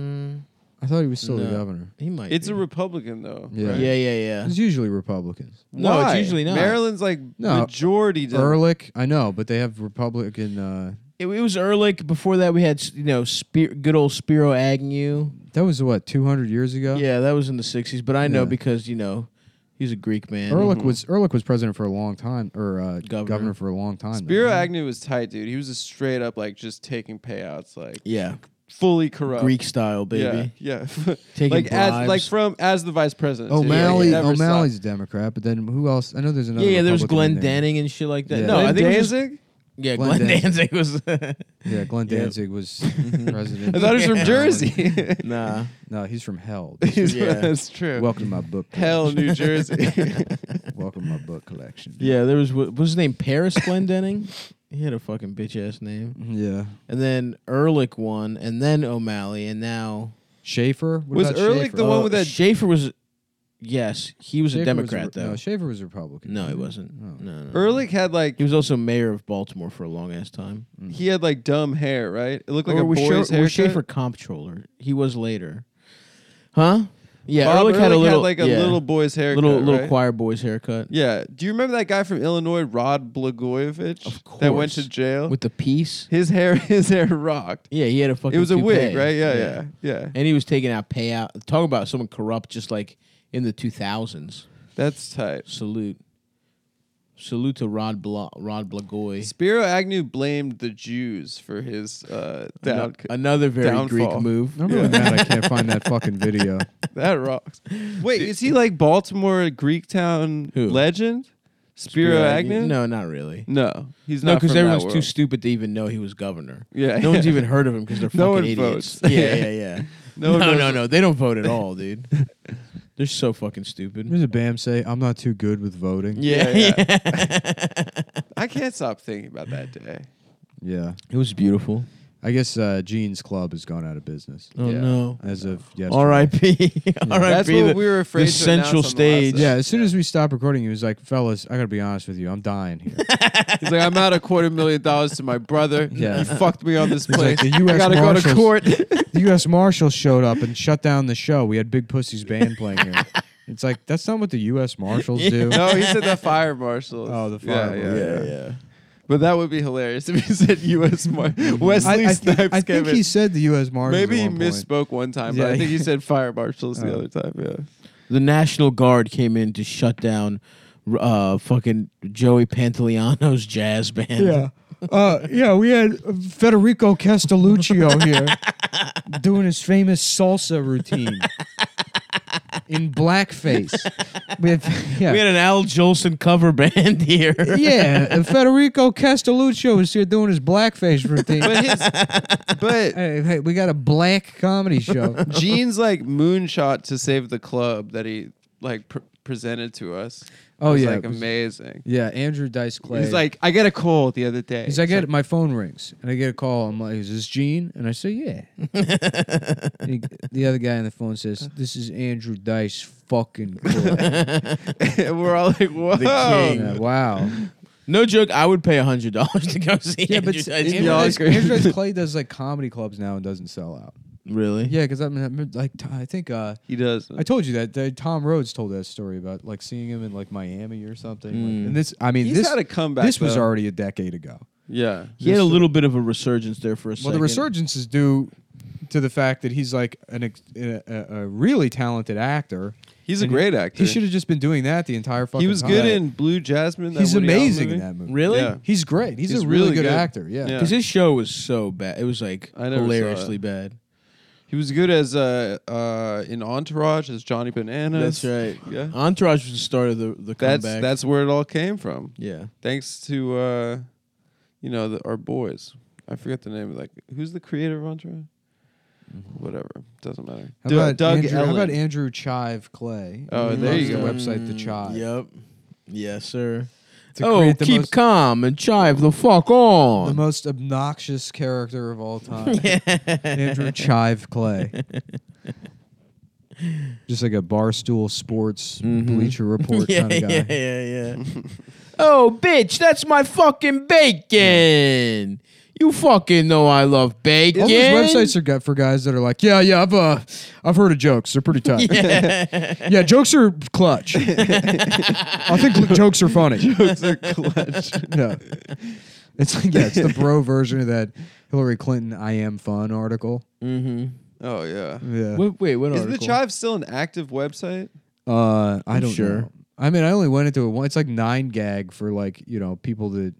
[SPEAKER 4] I thought he was still the
[SPEAKER 1] No.
[SPEAKER 4] governor.
[SPEAKER 1] He might
[SPEAKER 3] It's
[SPEAKER 1] be.
[SPEAKER 3] a Republican though.
[SPEAKER 4] Yeah.
[SPEAKER 3] right?
[SPEAKER 1] Yeah.
[SPEAKER 4] It's usually Republicans.
[SPEAKER 1] No, it's
[SPEAKER 3] Why?
[SPEAKER 1] usually not.
[SPEAKER 3] Maryland's like
[SPEAKER 4] No.
[SPEAKER 3] majority.
[SPEAKER 4] Ehrlich, I know, but they have Republican.
[SPEAKER 1] It was Ehrlich. Before that, we had, good old Spiro Agnew.
[SPEAKER 4] That was what, 200 years ago?
[SPEAKER 1] Yeah, that was in the 60s. But I know
[SPEAKER 4] Yeah.
[SPEAKER 1] because, he's a Greek man.
[SPEAKER 4] Ehrlich was president for a long time, or
[SPEAKER 1] Governor.
[SPEAKER 4] governor for a long time.
[SPEAKER 3] Spiro Agnew was tight, dude. He was a straight up like just taking payouts, like
[SPEAKER 1] Yeah.
[SPEAKER 3] fully corrupt.
[SPEAKER 1] Greek style, baby.
[SPEAKER 3] Yeah.
[SPEAKER 1] Taking
[SPEAKER 3] like
[SPEAKER 1] bribes.
[SPEAKER 3] as the vice president. too.
[SPEAKER 4] O'Malley,
[SPEAKER 3] Like, never
[SPEAKER 4] O'Malley's
[SPEAKER 3] stopped.
[SPEAKER 4] a Democrat, but then who else? I know there's another.
[SPEAKER 1] Yeah, there was
[SPEAKER 4] Republican
[SPEAKER 1] Glenn
[SPEAKER 4] in there.
[SPEAKER 1] Danning and shit like that.
[SPEAKER 4] Yeah.
[SPEAKER 1] No, I
[SPEAKER 3] Glenn
[SPEAKER 1] think it was
[SPEAKER 3] Danzig?
[SPEAKER 1] yeah,
[SPEAKER 4] Glenn
[SPEAKER 1] Glenn Danzig was.
[SPEAKER 4] Yeah, Glenn
[SPEAKER 1] Yep.
[SPEAKER 4] Danzig was president.
[SPEAKER 3] I thought he was from
[SPEAKER 1] Yeah.
[SPEAKER 3] Jersey.
[SPEAKER 1] Nah.
[SPEAKER 4] No, he's from Hell.
[SPEAKER 1] Yeah.
[SPEAKER 3] That's true.
[SPEAKER 4] Welcome to my book.
[SPEAKER 3] Hell,
[SPEAKER 4] collection.
[SPEAKER 3] New Jersey.
[SPEAKER 4] Welcome to my book collection.
[SPEAKER 1] Yeah, there was what was his name? Paris Glendenning. He had a fucking bitch ass name.
[SPEAKER 4] Yeah.
[SPEAKER 1] And then Ehrlich won, and then O'Malley, and now
[SPEAKER 4] Schaefer? What
[SPEAKER 3] Was
[SPEAKER 4] about
[SPEAKER 3] Ehrlich
[SPEAKER 4] Schaefer?
[SPEAKER 3] the one with that-
[SPEAKER 1] Schaefer was. Yes, he was a
[SPEAKER 4] Schaefer
[SPEAKER 1] Democrat though.
[SPEAKER 4] No, Schaefer was Republican.
[SPEAKER 1] No, he wasn't.
[SPEAKER 4] Oh.
[SPEAKER 1] No.
[SPEAKER 3] Ehrlich had like
[SPEAKER 1] He was also mayor of Baltimore for a long ass time.
[SPEAKER 3] he had like dumb hair, right? It looked like
[SPEAKER 1] Or
[SPEAKER 3] a
[SPEAKER 1] was
[SPEAKER 3] boy's haircut.
[SPEAKER 1] was Schaefer comptroller? He was later. Huh? Yeah,
[SPEAKER 3] Bob
[SPEAKER 1] Ehrlich had a little
[SPEAKER 3] like a
[SPEAKER 1] yeah,
[SPEAKER 3] little boy's haircut.
[SPEAKER 1] little
[SPEAKER 3] right?
[SPEAKER 1] choir boy's haircut
[SPEAKER 3] Yeah. Do you remember that guy from Illinois, Rod Blagojevich?
[SPEAKER 1] Of
[SPEAKER 3] That went
[SPEAKER 1] course.
[SPEAKER 3] to jail.
[SPEAKER 1] with the piece.
[SPEAKER 3] His hair rocked.
[SPEAKER 1] Yeah, he had a fucking.
[SPEAKER 3] It was a
[SPEAKER 1] toupee.
[SPEAKER 3] wig, right? Yeah.
[SPEAKER 1] And he was taking out payout. Talk about someone corrupt, just like in the 2000s.
[SPEAKER 3] That's tight.
[SPEAKER 1] Salute to Rod Blagoy.
[SPEAKER 3] Spiro Agnew blamed the Jews for his down.
[SPEAKER 1] Another very
[SPEAKER 3] downfall.
[SPEAKER 1] Greek move.
[SPEAKER 4] I'm really mad I can't find that fucking video.
[SPEAKER 3] That rocks. Wait, is he like Baltimore Greek town
[SPEAKER 1] Who?
[SPEAKER 3] legend? Spiro Agnew?
[SPEAKER 1] No, not really.
[SPEAKER 3] No, he's
[SPEAKER 1] No,
[SPEAKER 3] not.
[SPEAKER 1] because
[SPEAKER 3] from that
[SPEAKER 1] everyone's too
[SPEAKER 3] world.
[SPEAKER 1] stupid to even know he was governor.
[SPEAKER 3] Yeah,
[SPEAKER 1] No one's even heard of him because they're
[SPEAKER 3] No
[SPEAKER 1] fucking
[SPEAKER 3] one
[SPEAKER 1] idiots.
[SPEAKER 3] votes.
[SPEAKER 1] Yeah.
[SPEAKER 3] No one knows-
[SPEAKER 1] No. They don't vote at all, dude. They're so fucking stupid.
[SPEAKER 5] There's a Bam say, "I'm not too good with voting."
[SPEAKER 1] Yeah.
[SPEAKER 3] I can't stop thinking about that day.
[SPEAKER 5] Yeah.
[SPEAKER 1] It was beautiful.
[SPEAKER 5] I guess Gene's Club has gone out of business
[SPEAKER 1] Oh
[SPEAKER 3] Yeah.
[SPEAKER 1] no.
[SPEAKER 5] as of yesterday.
[SPEAKER 1] R.I.P.
[SPEAKER 3] That's
[SPEAKER 1] R.I.P.
[SPEAKER 3] what we were afraid
[SPEAKER 1] the
[SPEAKER 3] to
[SPEAKER 1] central
[SPEAKER 3] announce on the last
[SPEAKER 1] stage.
[SPEAKER 3] episode.
[SPEAKER 5] Yeah, as soon as we stopped recording, he was like, "Fellas, I gotta be honest with you, I'm dying here."
[SPEAKER 3] He's like, I'm out $250,000 to my brother.
[SPEAKER 5] Yeah.
[SPEAKER 3] He fucked me on this
[SPEAKER 5] He's
[SPEAKER 3] place.
[SPEAKER 5] like, the US
[SPEAKER 3] I gotta go to
[SPEAKER 5] Marshals-
[SPEAKER 3] court.
[SPEAKER 5] The U.S. Marshals showed up and shut down the show. We had Big Pussy's band playing here. It's like that's not what the U.S. Marshals do.
[SPEAKER 3] No, he said the fire marshals.
[SPEAKER 5] Oh, the fire marshals.
[SPEAKER 1] Yeah.
[SPEAKER 3] But that would be hilarious if he said U.S. Wesley Snipes
[SPEAKER 5] I
[SPEAKER 3] came
[SPEAKER 5] think
[SPEAKER 3] in.
[SPEAKER 5] he said the U.S. Marshals.
[SPEAKER 3] Maybe he
[SPEAKER 5] at one point.
[SPEAKER 3] misspoke one time, but
[SPEAKER 5] Yeah.
[SPEAKER 3] I think he said fire marshals the
[SPEAKER 5] Oh.
[SPEAKER 3] other time. Yeah.
[SPEAKER 1] The National Guard came in to shut down fucking Joey Pantoliano's jazz band.
[SPEAKER 5] Yeah, we had Federico Castelluccio here doing his famous salsa routine in blackface. We had
[SPEAKER 1] an Al Jolson cover band here.
[SPEAKER 5] and Federico Castelluccio was here doing his blackface routine.
[SPEAKER 3] But
[SPEAKER 5] Hey, we got a black comedy show.
[SPEAKER 3] Gene's like moonshot to save the club that he like presented to us.
[SPEAKER 5] Oh,
[SPEAKER 3] was
[SPEAKER 5] yeah,
[SPEAKER 3] like
[SPEAKER 5] it was-
[SPEAKER 3] amazing.
[SPEAKER 5] Yeah, Andrew Dice Clay.
[SPEAKER 3] He's like, I get a call the other day.
[SPEAKER 5] I get my phone rings and I get a call. I'm like, "Is this Gene?" And I say, "Yeah." And the other guy on the phone says, "This is Andrew Dice fucking Clay."
[SPEAKER 3] We're all like, whoa.
[SPEAKER 1] king.
[SPEAKER 5] Yeah, wow.
[SPEAKER 1] No joke, I would pay $100 to go see
[SPEAKER 5] Yeah, but
[SPEAKER 1] Andrew Dice
[SPEAKER 5] Andrew
[SPEAKER 3] y'all
[SPEAKER 5] Dice,
[SPEAKER 3] agree?
[SPEAKER 5] Andrew Dice Clay does like comedy clubs now and doesn't sell out.
[SPEAKER 1] Really?
[SPEAKER 5] Yeah, because like I think
[SPEAKER 3] He does.
[SPEAKER 5] I told you that Tom Rhodes told that story about like seeing him in like Miami or something.
[SPEAKER 1] Mm.
[SPEAKER 5] And this, I mean,
[SPEAKER 3] He's
[SPEAKER 5] this
[SPEAKER 3] had a comeback.
[SPEAKER 5] this was
[SPEAKER 3] though.
[SPEAKER 5] already a decade ago.
[SPEAKER 3] Yeah.
[SPEAKER 1] He had a little bit of a resurgence there for a
[SPEAKER 5] Well,
[SPEAKER 1] second.
[SPEAKER 5] the resurgence is due to the fact that he's like a really talented actor.
[SPEAKER 3] He's a
[SPEAKER 5] And
[SPEAKER 3] great actor.
[SPEAKER 5] He should have just been doing that the entire fucking
[SPEAKER 3] He was
[SPEAKER 5] time.
[SPEAKER 3] good in Blue Jasmine. that
[SPEAKER 5] He's
[SPEAKER 3] Woody Allen
[SPEAKER 5] amazing
[SPEAKER 3] movie.
[SPEAKER 5] in that movie.
[SPEAKER 1] Really?
[SPEAKER 3] Yeah.
[SPEAKER 5] He's great. He's
[SPEAKER 3] He's
[SPEAKER 5] a really
[SPEAKER 3] really
[SPEAKER 5] good
[SPEAKER 3] good.
[SPEAKER 5] actor. Yeah.
[SPEAKER 3] Yeah.
[SPEAKER 1] Because his show was so bad. It was like
[SPEAKER 3] I never saw
[SPEAKER 1] hilariously
[SPEAKER 3] it.
[SPEAKER 1] bad.
[SPEAKER 3] He was good as in Entourage as Johnny Bananas.
[SPEAKER 1] That's right.
[SPEAKER 3] Yeah.
[SPEAKER 1] Entourage was the start of the
[SPEAKER 3] That's
[SPEAKER 1] comeback.
[SPEAKER 3] that's where it all came from.
[SPEAKER 1] yeah.
[SPEAKER 3] Thanks to our boys. I forget the name. Like, who's the creator of Entourage? Whatever, doesn't matter.
[SPEAKER 5] How about
[SPEAKER 3] Doug
[SPEAKER 5] Andrew, how
[SPEAKER 3] Ellen.
[SPEAKER 5] about Andrew Chive Clay?
[SPEAKER 3] Oh,
[SPEAKER 5] He
[SPEAKER 3] there
[SPEAKER 5] runs
[SPEAKER 3] you
[SPEAKER 5] the
[SPEAKER 3] go.
[SPEAKER 5] website The Chive.
[SPEAKER 1] Yep. Yes, sir.
[SPEAKER 5] To
[SPEAKER 1] Oh,
[SPEAKER 5] create the
[SPEAKER 1] keep
[SPEAKER 5] most-
[SPEAKER 1] calm and chive the fuck
[SPEAKER 5] The
[SPEAKER 1] on.
[SPEAKER 5] most obnoxious character of all time. Andrew Chive Clay. Just like a Barstool Sports
[SPEAKER 1] Mhm.
[SPEAKER 5] Bleacher Report
[SPEAKER 1] yeah,
[SPEAKER 5] kind of guy.
[SPEAKER 1] yeah. Oh, bitch, that's my fucking bacon. You fucking know I love bacon.
[SPEAKER 5] All those websites are for guys that are like, yeah, I've heard of jokes. They're pretty tight. Yeah, jokes are clutch. I think jokes are funny.
[SPEAKER 3] Jokes are clutch.
[SPEAKER 5] Yeah. It's like, it's the bro version of that Hillary Clinton I am fun article.
[SPEAKER 1] Mm-hmm.
[SPEAKER 3] Oh yeah.
[SPEAKER 5] Yeah.
[SPEAKER 1] Wait, what
[SPEAKER 3] Is
[SPEAKER 1] article?
[SPEAKER 3] the Chive still an active website?
[SPEAKER 5] I don't
[SPEAKER 1] sure.
[SPEAKER 5] know. I mean, I only went into it once. It's like 9gag for like, people that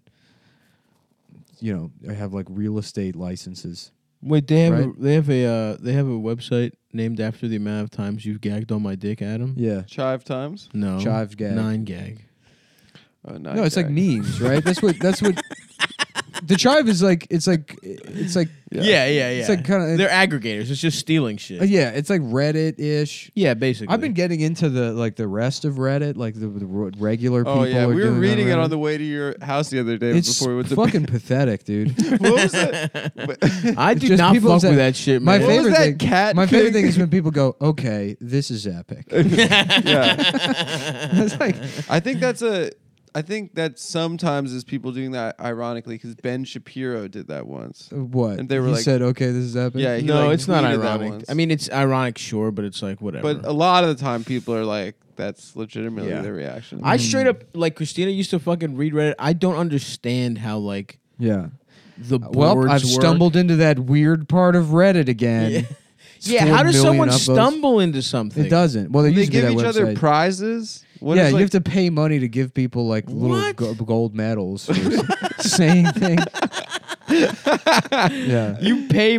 [SPEAKER 5] have like real estate licenses.
[SPEAKER 1] Wait, they have
[SPEAKER 5] Right?
[SPEAKER 1] they have a website named after the amount of times you've gagged on my dick, Adam?
[SPEAKER 5] Yeah.
[SPEAKER 3] Chive Times?
[SPEAKER 1] No.
[SPEAKER 5] Chive gag.
[SPEAKER 1] 9gag.
[SPEAKER 3] Oh,
[SPEAKER 5] No, it's like memes, right? That's what the Chive is like. It's like
[SPEAKER 1] Yeah.
[SPEAKER 5] It's like kind of
[SPEAKER 1] They're aggregators. It's just stealing shit.
[SPEAKER 5] yeah. It's like Reddit-ish.
[SPEAKER 1] Yeah, basically.
[SPEAKER 5] I've been getting into the rest of Reddit, like the regular people.
[SPEAKER 3] Oh yeah,
[SPEAKER 5] are
[SPEAKER 3] we were
[SPEAKER 5] doing
[SPEAKER 3] reading it
[SPEAKER 5] Reddit.
[SPEAKER 3] on the way to your house the other day
[SPEAKER 5] It's
[SPEAKER 3] before we went to
[SPEAKER 5] fucking pathetic, dude.
[SPEAKER 3] What was that?
[SPEAKER 1] I
[SPEAKER 5] It's
[SPEAKER 1] do
[SPEAKER 5] just
[SPEAKER 1] not
[SPEAKER 5] people
[SPEAKER 1] fuck
[SPEAKER 5] that-
[SPEAKER 1] with that shit,
[SPEAKER 5] My
[SPEAKER 1] man.
[SPEAKER 3] What was
[SPEAKER 5] favorite
[SPEAKER 3] that
[SPEAKER 5] thing.
[SPEAKER 3] cat
[SPEAKER 5] My favorite
[SPEAKER 3] thing?
[SPEAKER 5] thing is when people go, "Okay, this is epic."
[SPEAKER 3] Yeah.
[SPEAKER 5] It's like,
[SPEAKER 3] I think that sometimes is people doing that ironically because Ben Shapiro did that once.
[SPEAKER 5] what?
[SPEAKER 3] And they were
[SPEAKER 5] he
[SPEAKER 3] like-
[SPEAKER 5] said, "Okay, this is epic."
[SPEAKER 3] Yeah, he
[SPEAKER 1] No,
[SPEAKER 3] like
[SPEAKER 1] it's not
[SPEAKER 3] tweeted that
[SPEAKER 1] ironic.
[SPEAKER 3] once.
[SPEAKER 1] I mean, it's ironic, sure, but it's like whatever.
[SPEAKER 3] but a lot of the time people are like, that's legitimately
[SPEAKER 1] Yeah.
[SPEAKER 3] their reaction.
[SPEAKER 1] I straight up like Christina used to fucking read Reddit. I don't understand how like
[SPEAKER 5] yeah.
[SPEAKER 1] the boards
[SPEAKER 5] Well, I've
[SPEAKER 1] work.
[SPEAKER 5] stumbled into that weird part of Reddit again.
[SPEAKER 1] Yeah.
[SPEAKER 5] It's
[SPEAKER 1] Yeah,
[SPEAKER 5] 4
[SPEAKER 1] how does
[SPEAKER 5] million
[SPEAKER 1] someone
[SPEAKER 5] upvotes.
[SPEAKER 1] stumble into something?
[SPEAKER 5] It doesn't. Well, there
[SPEAKER 3] they
[SPEAKER 5] used to be
[SPEAKER 3] give
[SPEAKER 5] that
[SPEAKER 3] each other
[SPEAKER 5] website.
[SPEAKER 3] prizes. What
[SPEAKER 5] Yeah,
[SPEAKER 3] is,
[SPEAKER 5] you
[SPEAKER 3] like-
[SPEAKER 5] have to pay money to give people like little
[SPEAKER 1] What?
[SPEAKER 5] gold medals for saying things. Yeah.
[SPEAKER 1] You pay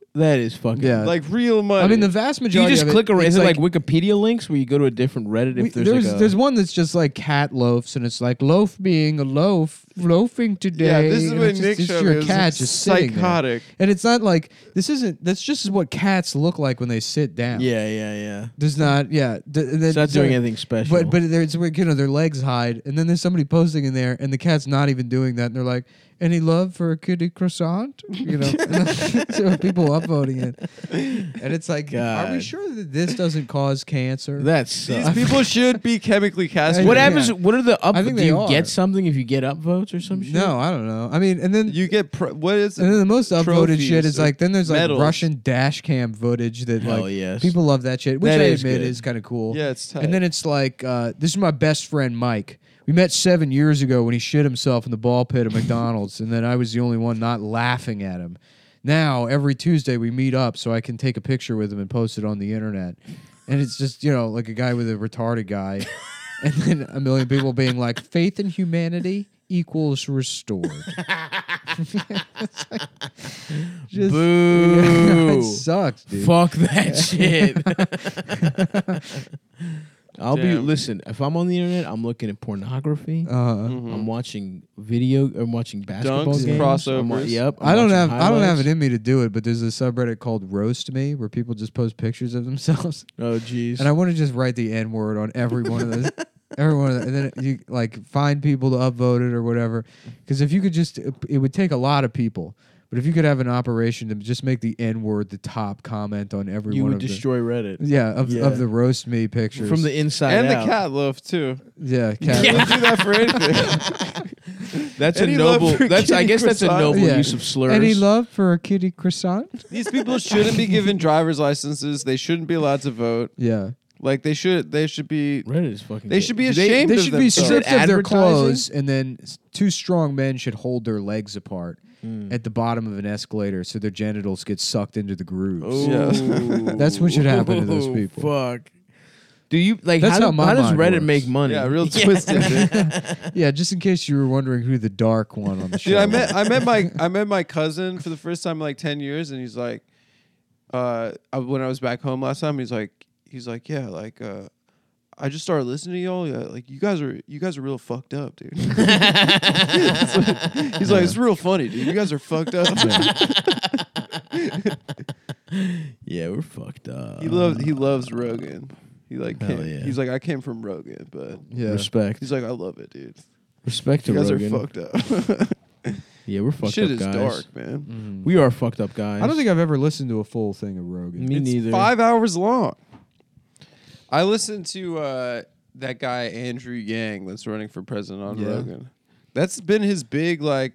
[SPEAKER 1] That is fucking.
[SPEAKER 5] Yeah.
[SPEAKER 3] Like real money.
[SPEAKER 5] I mean, the vast
[SPEAKER 1] Do you
[SPEAKER 5] majority
[SPEAKER 1] just
[SPEAKER 5] of
[SPEAKER 1] click
[SPEAKER 5] it,
[SPEAKER 1] around?
[SPEAKER 5] it's
[SPEAKER 1] Is it like Wikipedia links where you go to a different Reddit if
[SPEAKER 5] there's one that's just like cat loafs, and it's like loaf being a loaf, loafing today.
[SPEAKER 3] yeah, this is
[SPEAKER 5] and
[SPEAKER 3] what
[SPEAKER 5] it's
[SPEAKER 3] Nick
[SPEAKER 5] just
[SPEAKER 3] showed me.
[SPEAKER 5] your
[SPEAKER 3] It was
[SPEAKER 5] cat just sitting there.
[SPEAKER 3] psychotic.
[SPEAKER 5] And it's not like that's just what cats look like when they sit down.
[SPEAKER 1] Yeah.
[SPEAKER 5] There's not
[SPEAKER 1] It's not doing anything special.
[SPEAKER 5] But there's their legs hide, and then there's somebody posting in there, and the cat's not even doing that, and they're like, "Any love for a kitty croissant?" So people upvoting it, and it's like, are we
[SPEAKER 1] God.
[SPEAKER 5] sure that this doesn't cause cancer?
[SPEAKER 1] That's
[SPEAKER 3] These people should be chemically castrated.
[SPEAKER 1] what
[SPEAKER 5] Yeah.
[SPEAKER 1] happens? What are the up?
[SPEAKER 5] I think
[SPEAKER 1] Do
[SPEAKER 5] they
[SPEAKER 1] you
[SPEAKER 5] are.
[SPEAKER 1] get something if you get upvotes or some shit?
[SPEAKER 5] No, I don't know. I mean, and then
[SPEAKER 3] You get what is it?
[SPEAKER 5] and then the most upvoted shit
[SPEAKER 3] Trophies
[SPEAKER 5] is
[SPEAKER 3] or
[SPEAKER 5] like then there's like
[SPEAKER 3] medals.
[SPEAKER 5] Russian dash cam footage that
[SPEAKER 1] Hell
[SPEAKER 5] like
[SPEAKER 1] yes.
[SPEAKER 5] people love that shit, which
[SPEAKER 1] That
[SPEAKER 5] I
[SPEAKER 1] is
[SPEAKER 5] admit
[SPEAKER 1] good.
[SPEAKER 5] is kind of cool.
[SPEAKER 3] Yeah, it's tight.
[SPEAKER 5] And then it's like, this is my best friend Mike. We met 7 years ago when he shit himself in the ball pit at McDonald's, and then I was the only one not laughing at him. Now, every Tuesday we meet up so I can take a picture with him and post it on the internet. And it's just, like a guy with a retarded guy. And then a million people being like, faith in humanity equals restored. Just,
[SPEAKER 1] Boo.
[SPEAKER 5] it sucks, dude.
[SPEAKER 1] Fuck that shit.
[SPEAKER 3] Damn.
[SPEAKER 1] Listen, if I'm on the internet, I'm looking at pornography.
[SPEAKER 3] Mhm.
[SPEAKER 1] I'm watching I'm watching basketball
[SPEAKER 3] Dunks,
[SPEAKER 1] games.
[SPEAKER 3] crossovers.
[SPEAKER 1] Yep.
[SPEAKER 5] I don't have
[SPEAKER 1] highlights.
[SPEAKER 5] it in me to do it, but there's a subreddit called Roast Me where people just post pictures of themselves,
[SPEAKER 1] Oh jeez.
[SPEAKER 5] and I want to just write the N word on every one of those, every one of them, and then you like find people to upvote it or whatever. Because if you could it would take a lot of people, but if you could have an operation to just make the N word the top comment on every
[SPEAKER 1] You
[SPEAKER 5] one
[SPEAKER 1] would
[SPEAKER 5] of
[SPEAKER 1] destroy Reddit
[SPEAKER 5] of the Roast Me pictures
[SPEAKER 1] from the inside
[SPEAKER 3] and
[SPEAKER 1] out.
[SPEAKER 3] the cat loaf too.
[SPEAKER 5] yeah
[SPEAKER 3] You would do that for anything.
[SPEAKER 1] That's a
[SPEAKER 3] Any love
[SPEAKER 1] noble.
[SPEAKER 3] for
[SPEAKER 1] That's I
[SPEAKER 3] kitty
[SPEAKER 1] guess that's a
[SPEAKER 3] croissant?
[SPEAKER 1] noble
[SPEAKER 5] Yeah.
[SPEAKER 1] use of slurs.
[SPEAKER 5] Any love for a kitty croissant?
[SPEAKER 3] These people shouldn't be given driver's licenses. They shouldn't be allowed to vote.
[SPEAKER 5] Yeah.
[SPEAKER 3] Like they should be.
[SPEAKER 1] Reddit is fucking.
[SPEAKER 3] They should be
[SPEAKER 1] Do they-
[SPEAKER 3] ashamed
[SPEAKER 5] They
[SPEAKER 3] of
[SPEAKER 5] should be
[SPEAKER 3] themselves.
[SPEAKER 5] stripped
[SPEAKER 1] Is it
[SPEAKER 5] of their
[SPEAKER 1] advertising?
[SPEAKER 5] clothes, and then two strong men should hold their legs apart
[SPEAKER 1] Mm.
[SPEAKER 5] at the bottom of an escalator, so their genitals get sucked into the grooves.
[SPEAKER 1] Oh.
[SPEAKER 5] That's what should happen to those people.
[SPEAKER 1] Fuck. Do you like?
[SPEAKER 5] That's how my
[SPEAKER 1] how does
[SPEAKER 5] mind
[SPEAKER 1] Reddit
[SPEAKER 5] works.
[SPEAKER 1] make money?
[SPEAKER 3] Yeah, real twisted. Dude.
[SPEAKER 5] Yeah, just in case you were wondering who the dark one on the show.
[SPEAKER 3] Dude, I met my cousin for the first time in like 10 years, and he's like, when I was back home last time, he's like, yeah, like, I just started listening to y'all. Yeah, like you guys are real fucked up, dude. He's like, it's real funny, dude. You guys are fucked up.
[SPEAKER 1] Yeah, we're fucked up.
[SPEAKER 3] He loves Rogan. He like
[SPEAKER 1] Hell
[SPEAKER 3] came,
[SPEAKER 1] yeah.
[SPEAKER 3] he's like, I came from Rogan, but
[SPEAKER 5] Yeah.
[SPEAKER 1] Respect.
[SPEAKER 3] he's like, I love it, dude.
[SPEAKER 1] Respect to
[SPEAKER 3] You guys
[SPEAKER 1] Rogan.
[SPEAKER 3] are fucked up.
[SPEAKER 1] Yeah, we're fucked
[SPEAKER 3] Shit
[SPEAKER 1] up
[SPEAKER 3] is
[SPEAKER 1] guys.
[SPEAKER 3] dark, man.
[SPEAKER 5] Mhm.
[SPEAKER 1] We are fucked up guys.
[SPEAKER 5] I don't think I've ever listened to a full thing of Rogan.
[SPEAKER 1] Me
[SPEAKER 3] It's
[SPEAKER 1] neither.
[SPEAKER 3] 5 hours long. I listened to that guy Andrew Yang that's running for president on
[SPEAKER 5] Yeah.
[SPEAKER 3] Rogan. That's been his big like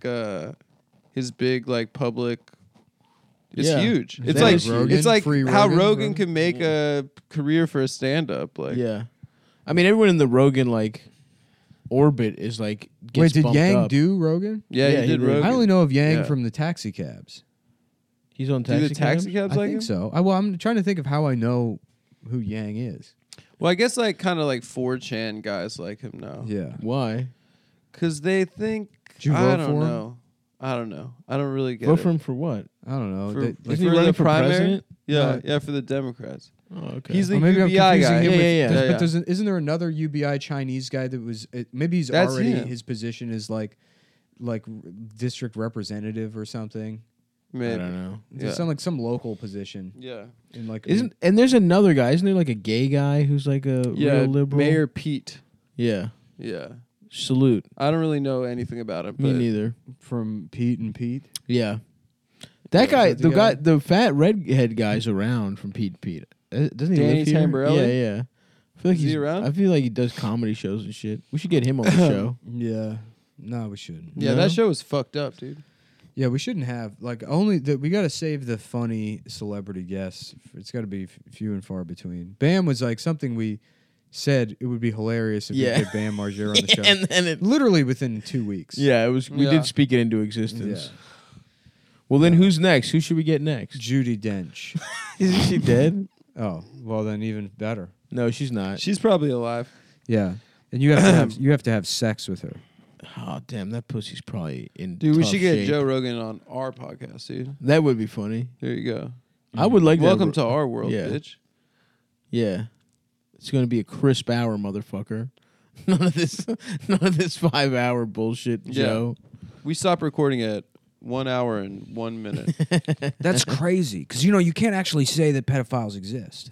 [SPEAKER 3] public. It's
[SPEAKER 1] Yeah.
[SPEAKER 3] huge.
[SPEAKER 1] Is
[SPEAKER 3] It's
[SPEAKER 1] that
[SPEAKER 3] like
[SPEAKER 1] his Rogan?
[SPEAKER 3] it's like
[SPEAKER 5] Free
[SPEAKER 3] how
[SPEAKER 5] Rogan?
[SPEAKER 3] Rogan can make a career for a stand up. Like
[SPEAKER 1] Yeah. I mean, everyone in the Rogan like orbit is like. Gets
[SPEAKER 5] Wait, did
[SPEAKER 1] bumped
[SPEAKER 5] Yang
[SPEAKER 1] up.
[SPEAKER 5] do Rogan?
[SPEAKER 3] yeah,
[SPEAKER 1] Yeah,
[SPEAKER 3] he
[SPEAKER 1] he
[SPEAKER 3] did
[SPEAKER 1] did.
[SPEAKER 3] Rogan.
[SPEAKER 5] I only know of Yang
[SPEAKER 3] Yeah.
[SPEAKER 5] from the taxi cabs.
[SPEAKER 1] He's on
[SPEAKER 3] Do
[SPEAKER 1] taxi.
[SPEAKER 3] the taxi cabs
[SPEAKER 5] I
[SPEAKER 3] like
[SPEAKER 5] think
[SPEAKER 3] him?
[SPEAKER 5] so. I'm trying to think of how I know who Yang is.
[SPEAKER 3] Well, I guess like kind of like 4chan guys like him now.
[SPEAKER 5] Yeah.
[SPEAKER 1] Why?
[SPEAKER 3] Because they think
[SPEAKER 5] Did you
[SPEAKER 3] I
[SPEAKER 5] vote
[SPEAKER 3] don't
[SPEAKER 5] for him?
[SPEAKER 3] know. I don't know. I don't really get
[SPEAKER 1] Vote
[SPEAKER 3] it.
[SPEAKER 1] for him for what?
[SPEAKER 5] I don't know.
[SPEAKER 3] For-
[SPEAKER 5] They-
[SPEAKER 3] like
[SPEAKER 1] Isn't he
[SPEAKER 3] for
[SPEAKER 1] running
[SPEAKER 3] the
[SPEAKER 1] for
[SPEAKER 3] primary?
[SPEAKER 1] president?
[SPEAKER 3] Yeah,
[SPEAKER 5] No.
[SPEAKER 3] yeah, for the Democrats.
[SPEAKER 1] Oh, okay.
[SPEAKER 3] He's the
[SPEAKER 5] Or maybe I'm
[SPEAKER 3] UBI
[SPEAKER 5] confusing
[SPEAKER 3] guy.
[SPEAKER 5] him
[SPEAKER 1] Yeah,
[SPEAKER 5] with,
[SPEAKER 1] yeah, yeah.
[SPEAKER 5] But isn't there another UBI Chinese guy that was? Maybe he's
[SPEAKER 3] That's
[SPEAKER 5] already
[SPEAKER 3] him.
[SPEAKER 5] his position is like district representative or something.
[SPEAKER 1] I
[SPEAKER 3] Maybe.
[SPEAKER 1] don't know.
[SPEAKER 5] It's
[SPEAKER 3] Yeah.
[SPEAKER 5] some local position
[SPEAKER 3] Yeah.
[SPEAKER 5] in like
[SPEAKER 1] And there's another guy. Isn't there like a gay guy who's like a
[SPEAKER 3] Yeah,
[SPEAKER 1] real liberal?
[SPEAKER 3] Mayor Pete.
[SPEAKER 1] Yeah.
[SPEAKER 3] Yeah.
[SPEAKER 1] Salute.
[SPEAKER 3] I don't really know anything about him.
[SPEAKER 1] Me
[SPEAKER 3] But
[SPEAKER 1] neither.
[SPEAKER 5] from Pete and Pete.
[SPEAKER 1] Yeah. That guy,
[SPEAKER 5] is that the
[SPEAKER 1] the guy,
[SPEAKER 5] guy?
[SPEAKER 1] the fat redhead guy's around from Pete. Doesn't he
[SPEAKER 3] Danny
[SPEAKER 1] live here?
[SPEAKER 3] Tamborelli?
[SPEAKER 1] Yeah, yeah. I feel like
[SPEAKER 3] Is he
[SPEAKER 1] he's
[SPEAKER 3] around?
[SPEAKER 1] I feel like he does comedy shows and shit. We should get him on the show.
[SPEAKER 5] Yeah. No, we shouldn't.
[SPEAKER 3] yeah,
[SPEAKER 1] No?
[SPEAKER 3] that show was fucked up, dude.
[SPEAKER 5] Yeah, we shouldn't have we got to save the funny celebrity guests. It's got to be few and far between. Bam was like something we said it would be hilarious if
[SPEAKER 1] Yeah.
[SPEAKER 5] we get Bam Margera on the show.
[SPEAKER 1] and then it.
[SPEAKER 5] Literally within 2 weeks.
[SPEAKER 1] Yeah, it was. We
[SPEAKER 3] Yeah.
[SPEAKER 1] did speak it into existence. Well, then who's next? Who should we get next?
[SPEAKER 5] Judy Dench.
[SPEAKER 1] Isn't she dead?
[SPEAKER 5] Oh, well then even better.
[SPEAKER 1] No, she's not.
[SPEAKER 3] She's probably alive.
[SPEAKER 5] Yeah. And you have to have sex with her.
[SPEAKER 1] Oh damn, that pussy's probably in.
[SPEAKER 3] Dude, we
[SPEAKER 1] tough
[SPEAKER 3] should get
[SPEAKER 1] shape.
[SPEAKER 3] Joe Rogan on our podcast, dude.
[SPEAKER 1] That would be funny.
[SPEAKER 3] There you go.
[SPEAKER 1] I would like
[SPEAKER 3] Welcome
[SPEAKER 1] that.
[SPEAKER 3] to our world,
[SPEAKER 1] Yeah.
[SPEAKER 3] bitch.
[SPEAKER 1] Yeah. It's going to be a crisp hour, motherfucker. None of this 5 hour bullshit,
[SPEAKER 3] Yeah.
[SPEAKER 1] Joe.
[SPEAKER 3] We stopped recording at 1 hour and 1 minute.
[SPEAKER 5] That's crazy because you can't actually say that pedophiles exist.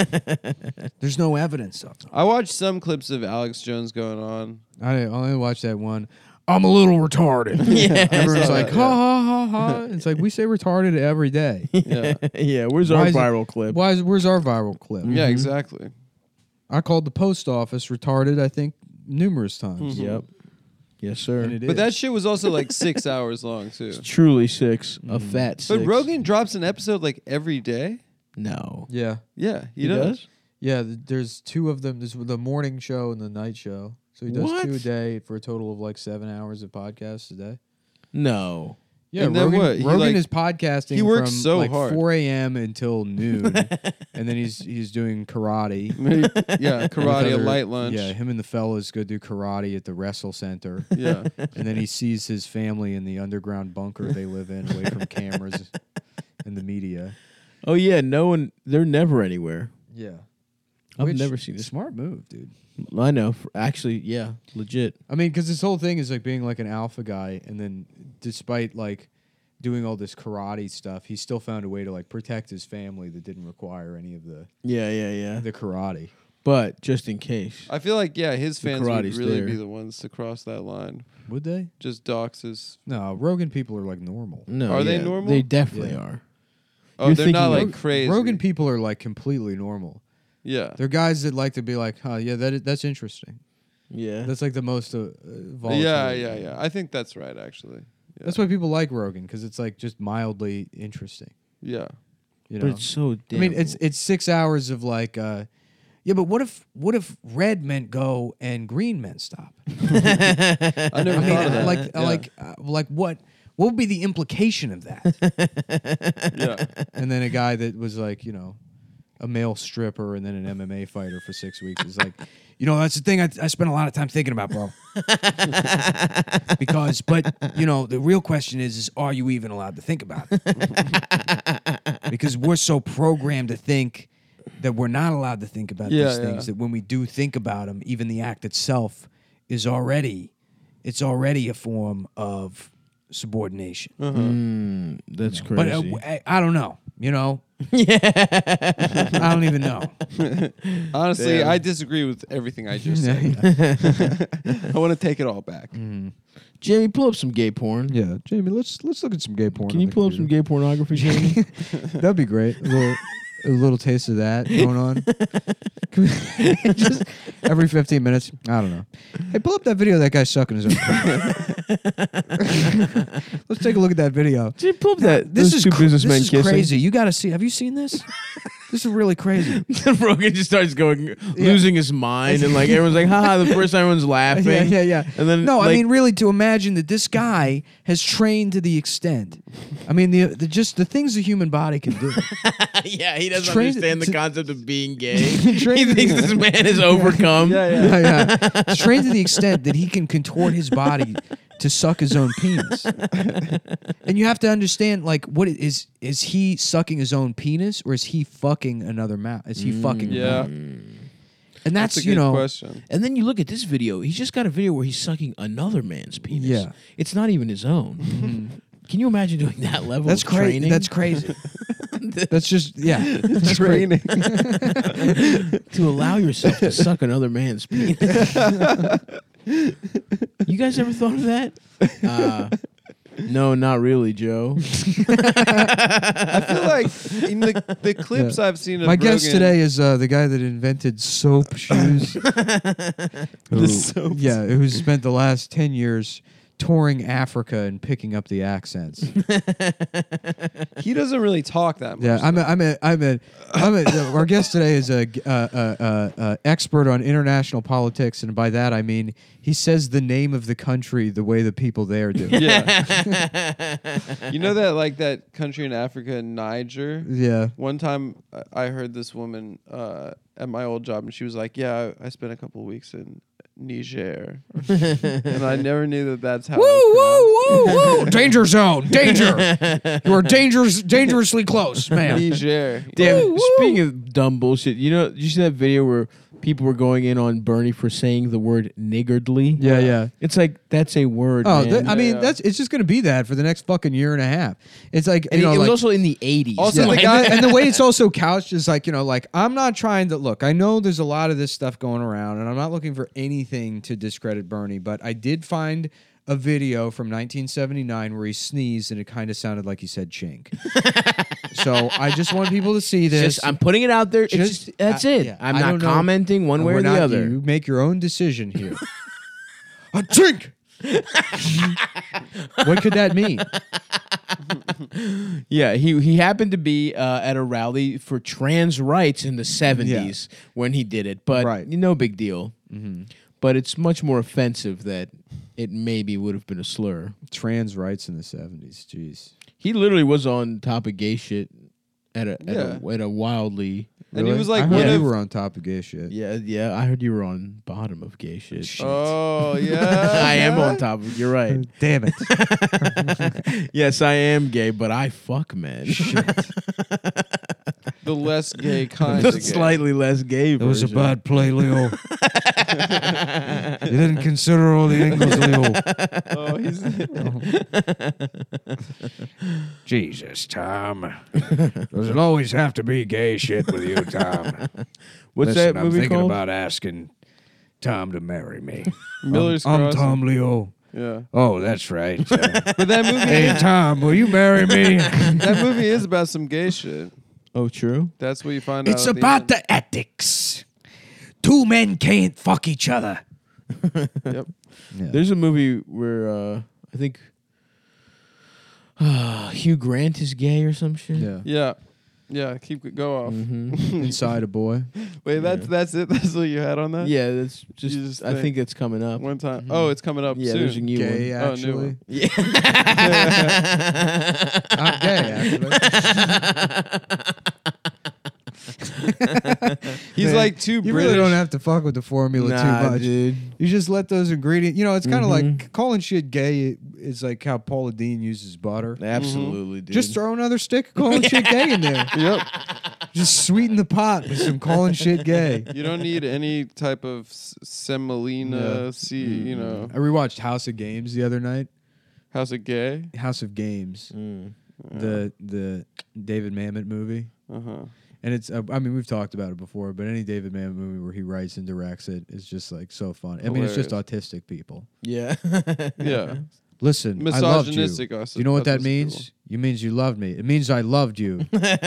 [SPEAKER 5] There's no evidence of them.
[SPEAKER 3] I watched some clips of Alex Jones going on.
[SPEAKER 5] I only watched that one. I'm a little retarded.
[SPEAKER 1] Yeah.
[SPEAKER 5] Everyone's
[SPEAKER 3] saw
[SPEAKER 5] like,
[SPEAKER 3] that,
[SPEAKER 5] ha ha ha ha. It's like we say retarded every day.
[SPEAKER 3] Yeah,
[SPEAKER 1] Yeah, where's
[SPEAKER 5] Why
[SPEAKER 1] our
[SPEAKER 5] is it-
[SPEAKER 1] viral clip?
[SPEAKER 5] Where's our viral clip?
[SPEAKER 3] yeah, exactly.
[SPEAKER 5] I called the post office retarded, I think, numerous times.
[SPEAKER 1] Yep. Yes, sir.
[SPEAKER 5] And it
[SPEAKER 3] But
[SPEAKER 5] is.
[SPEAKER 3] that shit was also like 6 hours long too.
[SPEAKER 1] Truly six. A fat six.
[SPEAKER 3] But Rogan drops an episode like every day.
[SPEAKER 1] No.
[SPEAKER 5] Yeah.
[SPEAKER 3] Yeah, he
[SPEAKER 1] He
[SPEAKER 3] does.
[SPEAKER 1] does?
[SPEAKER 5] Yeah, there's two of them. There's the morning show and the night show. So he does
[SPEAKER 1] What?
[SPEAKER 5] 2 a day for a total of like 7 hours of podcasts a day.
[SPEAKER 1] No.
[SPEAKER 5] Yeah,
[SPEAKER 3] And then
[SPEAKER 5] Rogan,
[SPEAKER 3] what? He,
[SPEAKER 5] Rogan
[SPEAKER 3] like-
[SPEAKER 5] is podcasting
[SPEAKER 3] he works
[SPEAKER 5] from
[SPEAKER 3] so
[SPEAKER 5] like
[SPEAKER 3] hard.
[SPEAKER 5] 4 a.m. until noon, and then he's doing karate.
[SPEAKER 3] Yeah,
[SPEAKER 5] with
[SPEAKER 3] karate, a
[SPEAKER 5] other-
[SPEAKER 3] light lunch.
[SPEAKER 5] Yeah, him and the fellas go do karate at the Wrestle Center,
[SPEAKER 3] Yeah.
[SPEAKER 5] and then he sees his family in the underground bunker they live in, away from cameras and the media.
[SPEAKER 1] Oh, yeah. No one. They're never anywhere.
[SPEAKER 5] Yeah,
[SPEAKER 1] I've never seen this.
[SPEAKER 5] Smart move, dude.
[SPEAKER 1] I know. Actually, yeah. Legit.
[SPEAKER 5] I mean, because this whole thing is like being like an alpha guy, and then despite like doing all this karate stuff, he still found a way to like protect his family that didn't require any of the
[SPEAKER 1] Yeah.
[SPEAKER 5] karate.
[SPEAKER 1] But just in case.
[SPEAKER 3] I feel like his
[SPEAKER 1] The
[SPEAKER 3] fans would
[SPEAKER 1] karate's
[SPEAKER 3] really
[SPEAKER 1] there.
[SPEAKER 3] be the ones to cross that line.
[SPEAKER 5] Would they?
[SPEAKER 3] Just dox his.
[SPEAKER 5] No, Rogan people are like normal.
[SPEAKER 1] No.
[SPEAKER 3] Are they
[SPEAKER 1] yeah,
[SPEAKER 3] normal?
[SPEAKER 1] They definitely
[SPEAKER 5] Yeah.
[SPEAKER 1] are.
[SPEAKER 3] Oh,
[SPEAKER 1] You're
[SPEAKER 3] they're not
[SPEAKER 1] thinking
[SPEAKER 3] like crazy.
[SPEAKER 5] Rogan people are like completely normal.
[SPEAKER 3] Yeah.
[SPEAKER 5] They're guys that like to be like, huh, yeah, that's interesting.
[SPEAKER 1] Yeah.
[SPEAKER 5] That's like the most volatile.
[SPEAKER 3] Yeah. I think that's right, actually. Yeah.
[SPEAKER 5] That's why people like Rogan, because it's like just mildly interesting.
[SPEAKER 3] Yeah.
[SPEAKER 5] You
[SPEAKER 1] But
[SPEAKER 5] know?
[SPEAKER 1] it's so
[SPEAKER 5] I
[SPEAKER 1] damn.
[SPEAKER 5] mean, it's 6 hours of like, yeah, but what if red meant go and green meant stop?
[SPEAKER 3] I never
[SPEAKER 5] I mean,
[SPEAKER 3] thought of that.
[SPEAKER 5] like what would be the implication of that?
[SPEAKER 3] Yeah.
[SPEAKER 5] And then a guy that was like, a male stripper and then an MMA fighter for 6 weeks is like, that's the thing I spent a lot of time thinking about, bro. But the real question is are you even allowed to think about it? Because we're so programmed to think that we're not allowed to think about
[SPEAKER 3] Yeah,
[SPEAKER 5] these things, that when we do think about them, even the act itself is already a form of subordination.
[SPEAKER 1] That's
[SPEAKER 5] But
[SPEAKER 1] crazy.
[SPEAKER 5] I don't know, I don't even know.
[SPEAKER 3] Honestly,
[SPEAKER 1] Damn.
[SPEAKER 3] I disagree with everything I just said. I want to take it all back.
[SPEAKER 1] Jamie, pull up some gay porn.
[SPEAKER 5] Yeah, Jamie, let's look at some gay porn.
[SPEAKER 1] Can
[SPEAKER 5] on
[SPEAKER 1] you
[SPEAKER 5] the
[SPEAKER 1] pull up some
[SPEAKER 5] computer.
[SPEAKER 1] gay pornography, Jamie?
[SPEAKER 5] That'd be great. A little taste of that going on. Just every 15 minutes. I don't know. Hey, pull up that video of that guy sucking his own cock. Let's take a look at that video.
[SPEAKER 1] Jamie, pull up that.
[SPEAKER 5] This
[SPEAKER 1] those
[SPEAKER 5] is
[SPEAKER 1] two businessmen
[SPEAKER 5] this is
[SPEAKER 1] kissing.
[SPEAKER 5] crazy. You got to see. Have you seen this? This is really crazy.
[SPEAKER 1] Rogan just starts losing his mind, and like everyone's like, haha, the first time everyone's laughing.
[SPEAKER 5] Yeah.
[SPEAKER 1] And then
[SPEAKER 5] No, I
[SPEAKER 1] like,
[SPEAKER 5] mean really to imagine that this guy has trained to the extent. I mean the things the human body can do.
[SPEAKER 1] yeah, he doesn't
[SPEAKER 5] trained
[SPEAKER 1] understand the
[SPEAKER 5] to-
[SPEAKER 1] concept of being gay. he
[SPEAKER 5] Trained-
[SPEAKER 1] thinks this man is overcome.
[SPEAKER 5] Yeah. He's trained to the extent that he can contort his body to suck his own penis. And you have to understand, like, what is he sucking his own penis or is he fucking another mouth? Is he fucking a
[SPEAKER 3] Yeah.
[SPEAKER 5] mouth? And that's,
[SPEAKER 3] a good question.
[SPEAKER 1] And then you look at this video. He's just got a video where he's sucking another man's penis.
[SPEAKER 5] Yeah.
[SPEAKER 1] It's not even his own. Can you imagine doing that level
[SPEAKER 5] that's
[SPEAKER 1] of
[SPEAKER 5] crazy.
[SPEAKER 1] training?
[SPEAKER 5] That's crazy. That's just that's
[SPEAKER 3] Training.
[SPEAKER 1] to allow yourself to suck another man's penis. You guys ever thought of that? No, not really, Joe.
[SPEAKER 3] I feel like in the clips I've seen of
[SPEAKER 5] My guest
[SPEAKER 3] Rogan-
[SPEAKER 5] today is the guy that invented soap shoes. Yeah, who spent the last 10 years touring Africa and picking up the accents.
[SPEAKER 3] he doesn't really talk that much.
[SPEAKER 5] Yeah, our guest today is a expert on international politics, and by that I mean he says the name of the country the way the people there do.
[SPEAKER 3] Yeah. You know that country in Africa, Niger?
[SPEAKER 5] Yeah.
[SPEAKER 3] One time I heard this woman at my old job, and she was like, "Yeah, I spent a couple of weeks in Niger, and I never knew that that's how.
[SPEAKER 5] Woo,
[SPEAKER 3] it was
[SPEAKER 5] woo, woo, woo. Danger zone. Danger. You are dangerously close, man.
[SPEAKER 3] pronounced. Niger.
[SPEAKER 1] Damn, speaking of dumb bullshit, did you see that video where people were going in on Bernie for saying the word niggardly?
[SPEAKER 5] Yeah.
[SPEAKER 1] It's like, that's a word,
[SPEAKER 5] Oh,
[SPEAKER 1] man.
[SPEAKER 5] I mean,
[SPEAKER 3] Yeah.
[SPEAKER 5] it's just going to be that for the next fucking year and a half. It's like,
[SPEAKER 1] And
[SPEAKER 5] you know,
[SPEAKER 1] it was
[SPEAKER 5] like,
[SPEAKER 1] also in the 80s.
[SPEAKER 3] Also,
[SPEAKER 5] yeah.
[SPEAKER 3] the guy-
[SPEAKER 5] and the way it's also couched is like, you know, like, I'm not trying to look. I know there's a lot of this stuff going around, and I'm not looking for anything to discredit Bernie, but I did find a video from 1979 where he sneezed and it kind of sounded like he said chink. So I just want people to see this.
[SPEAKER 1] I'm putting it out there. It's
[SPEAKER 5] Just-
[SPEAKER 1] just, that's it.
[SPEAKER 5] yeah,
[SPEAKER 1] I'm
[SPEAKER 5] I
[SPEAKER 1] not
[SPEAKER 5] don't know.
[SPEAKER 1] commenting one way
[SPEAKER 5] We're
[SPEAKER 1] or the
[SPEAKER 5] not
[SPEAKER 1] other.
[SPEAKER 5] You make your own decision here. A chink. What could that mean?
[SPEAKER 1] Yeah, he happened to be at a rally for trans rights in the 70s when he did it, but
[SPEAKER 5] Right.
[SPEAKER 1] no big deal. But it's much more offensive that it maybe would have been a slur.
[SPEAKER 5] Trans rights in the 70s. Jeez.
[SPEAKER 1] He literally was on top of gay shit at a wildly.
[SPEAKER 3] And he was like
[SPEAKER 5] I
[SPEAKER 3] one
[SPEAKER 5] heard
[SPEAKER 3] of-
[SPEAKER 5] you were on top of gay shit.
[SPEAKER 1] Yeah, I heard you were on bottom of gay shit.
[SPEAKER 3] Oh yeah,
[SPEAKER 1] I am on top of. You're right.
[SPEAKER 5] Damn it.
[SPEAKER 1] Yes, I am gay, but I fuck men.
[SPEAKER 3] the less gay kind.
[SPEAKER 1] The
[SPEAKER 3] of gay.
[SPEAKER 1] slightly less gay.
[SPEAKER 5] That was a
[SPEAKER 1] version.
[SPEAKER 5] bad play, Leo. You didn't consider all the angles, Leo.
[SPEAKER 3] Oh, he's
[SPEAKER 4] Jesus, Tom. There'll always have to be gay shit with you, Tom.
[SPEAKER 1] What's
[SPEAKER 4] Listen,
[SPEAKER 1] that
[SPEAKER 4] I'm
[SPEAKER 1] movie
[SPEAKER 4] thinking
[SPEAKER 1] called?
[SPEAKER 4] about asking Tom to marry me.
[SPEAKER 3] Miller's
[SPEAKER 4] I'm
[SPEAKER 3] Crossing.
[SPEAKER 4] Tom Leo.
[SPEAKER 3] Yeah,
[SPEAKER 4] Oh, that's right.
[SPEAKER 3] but that movie,
[SPEAKER 4] Hey, Tom, will you marry me?
[SPEAKER 3] that movie is about some gay shit.
[SPEAKER 1] Oh, true.
[SPEAKER 3] That's what you find out.
[SPEAKER 4] It's
[SPEAKER 3] at the
[SPEAKER 4] about
[SPEAKER 3] end.
[SPEAKER 4] the ethics. Two men can't fuck each other.
[SPEAKER 3] Yep.
[SPEAKER 1] There's a movie where I think Hugh Grant is gay or some shit.
[SPEAKER 5] Yeah.
[SPEAKER 3] Yeah. Keep it go off.
[SPEAKER 5] Inside a boy.
[SPEAKER 3] Wait, that's it. That's what you had on that.
[SPEAKER 1] Yeah, that's just.
[SPEAKER 3] You just
[SPEAKER 1] I
[SPEAKER 3] think-
[SPEAKER 1] think it's coming up.
[SPEAKER 3] One time. Oh, it's coming up
[SPEAKER 1] Yeah,
[SPEAKER 3] soon.
[SPEAKER 1] there's a new
[SPEAKER 5] Gay,
[SPEAKER 1] one.
[SPEAKER 3] Oh, new
[SPEAKER 5] actually.
[SPEAKER 3] one.
[SPEAKER 1] Yeah.
[SPEAKER 5] Not gay, actually.
[SPEAKER 3] He's
[SPEAKER 5] Man,
[SPEAKER 3] like too
[SPEAKER 5] You
[SPEAKER 3] British.
[SPEAKER 5] really don't have to fuck with the formula
[SPEAKER 1] Nah,
[SPEAKER 5] too much.
[SPEAKER 1] dude.
[SPEAKER 5] You just let those ingredients. You know, it's kind of like calling shit gay is like how Paula Dean uses butter.
[SPEAKER 1] Absolutely, dude.
[SPEAKER 5] Just throw another stick of calling shit gay in there.
[SPEAKER 3] Yep.
[SPEAKER 5] Just sweeten the pot with some calling shit gay.
[SPEAKER 3] You don't need any type of semolina. You know,
[SPEAKER 5] I rewatched House of Games the other night.
[SPEAKER 3] how's it gay?
[SPEAKER 5] House of Games, the David Mamet movie.
[SPEAKER 3] Uh huh.
[SPEAKER 5] And it's, I mean, we've talked about it before, but any David Mamet movie where he writes and directs it is just like so fun. I mean, it's just autistic people.
[SPEAKER 1] yeah.
[SPEAKER 3] Yeah.
[SPEAKER 5] Listen, I loved you.
[SPEAKER 3] Misogynistic
[SPEAKER 5] Do you know what that
[SPEAKER 3] autistic
[SPEAKER 5] means?
[SPEAKER 3] people.
[SPEAKER 5] It means you loved me. It means I loved you.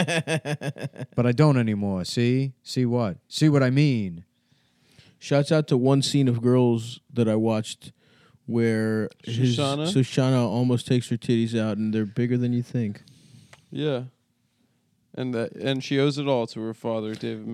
[SPEAKER 5] But I don't anymore. See? See what? See what I mean?
[SPEAKER 1] Shouts out to one scene of Girls that I watched where Shoshana almost takes her titties out and they're bigger than you think.
[SPEAKER 3] Yeah. And she owes it all to her father, David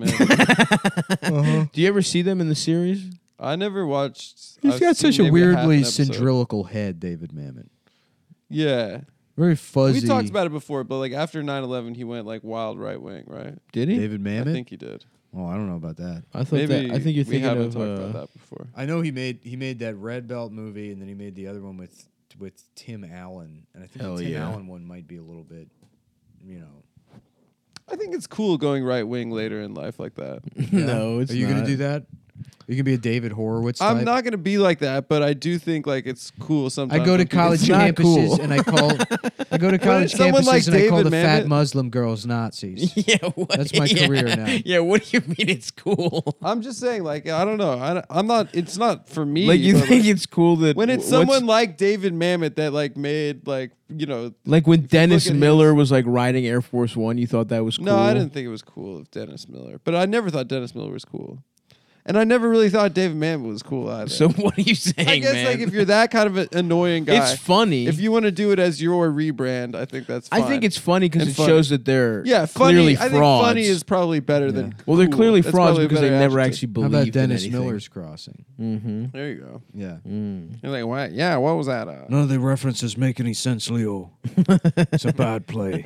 [SPEAKER 3] Mamet.
[SPEAKER 1] Do you ever see them in the series?
[SPEAKER 3] I never watched.
[SPEAKER 5] He's
[SPEAKER 3] I've
[SPEAKER 5] got
[SPEAKER 3] seen
[SPEAKER 5] such a
[SPEAKER 3] maybe half an
[SPEAKER 5] weirdly
[SPEAKER 3] episode.
[SPEAKER 5] cylindrical head, David Mamet.
[SPEAKER 3] Yeah.
[SPEAKER 5] Very fuzzy.
[SPEAKER 3] We talked about it before, but like after 9/11, he went like wild right wing, right?
[SPEAKER 1] Did he?
[SPEAKER 5] David
[SPEAKER 3] I
[SPEAKER 5] Mamet?
[SPEAKER 3] think he did.
[SPEAKER 5] Oh, I don't know about that.
[SPEAKER 1] I thought
[SPEAKER 3] Maybe
[SPEAKER 1] that. I think you're
[SPEAKER 3] we
[SPEAKER 1] thinking
[SPEAKER 3] haven't
[SPEAKER 1] of.
[SPEAKER 3] talked about that before.
[SPEAKER 5] I know he made that Red Belt movie, and then he made the other one with Tim Allen, and I think
[SPEAKER 1] Hell
[SPEAKER 5] the Tim
[SPEAKER 1] yeah.
[SPEAKER 5] Allen one might be a little bit, you know.
[SPEAKER 3] I think it's cool going right wing later in life like that.
[SPEAKER 1] No, it's
[SPEAKER 5] Are you
[SPEAKER 1] not.
[SPEAKER 5] gonna do that? You can be a David Horowitz type.
[SPEAKER 3] I'm not gonna be like that, but I do think like it's cool sometimes.
[SPEAKER 5] I go to
[SPEAKER 3] when people-
[SPEAKER 5] college
[SPEAKER 1] It's not
[SPEAKER 5] campuses
[SPEAKER 1] cool.
[SPEAKER 5] and I call. I go to college
[SPEAKER 3] someone
[SPEAKER 5] campuses
[SPEAKER 3] like
[SPEAKER 5] and I call
[SPEAKER 3] David
[SPEAKER 5] the fat
[SPEAKER 3] Mamet-
[SPEAKER 5] Muslim girls Nazis.
[SPEAKER 1] Yeah, what?
[SPEAKER 5] That's my
[SPEAKER 1] yeah.
[SPEAKER 5] career now.
[SPEAKER 1] Yeah, what do you mean it's cool?
[SPEAKER 3] I'm just saying, like I don't know. I'm not. It's not for me.
[SPEAKER 1] Like you
[SPEAKER 3] but,
[SPEAKER 1] think it's cool that
[SPEAKER 3] when it's
[SPEAKER 1] what's-
[SPEAKER 3] someone like David Mamet that like made like
[SPEAKER 1] like when Dennis
[SPEAKER 3] look at
[SPEAKER 1] Miller
[SPEAKER 3] his-
[SPEAKER 1] was like riding Air Force One, you thought that was cool.
[SPEAKER 3] No, I didn't think it was cool of Dennis Miller, but I never thought Dennis Miller was cool, and I never really thought David Mamet was cool either.
[SPEAKER 1] So what are you saying,
[SPEAKER 3] I guess
[SPEAKER 1] man?
[SPEAKER 3] like if you're that kind of an annoying guy,
[SPEAKER 1] it's funny.
[SPEAKER 3] if you want to do it as your rebrand, I think that's fine.
[SPEAKER 1] I think it's funny because
[SPEAKER 3] And
[SPEAKER 1] it
[SPEAKER 3] funny.
[SPEAKER 1] shows that they're
[SPEAKER 3] funny.
[SPEAKER 1] clearly
[SPEAKER 3] I think
[SPEAKER 1] frauds.
[SPEAKER 3] funny is probably better than.
[SPEAKER 1] well, they're
[SPEAKER 3] cool.
[SPEAKER 1] clearly
[SPEAKER 3] That's
[SPEAKER 1] frauds
[SPEAKER 3] probably a
[SPEAKER 1] because they
[SPEAKER 3] better
[SPEAKER 1] never
[SPEAKER 3] adjective.
[SPEAKER 1] actually
[SPEAKER 5] How
[SPEAKER 1] believed
[SPEAKER 5] about Dennis
[SPEAKER 1] in anything.
[SPEAKER 5] Miller's Crossing?
[SPEAKER 1] Mm-hmm.
[SPEAKER 3] There you go.
[SPEAKER 5] Yeah.
[SPEAKER 3] You're like, what? Yeah, what was that?
[SPEAKER 4] None of the references make any sense, Leo. It's a bad play.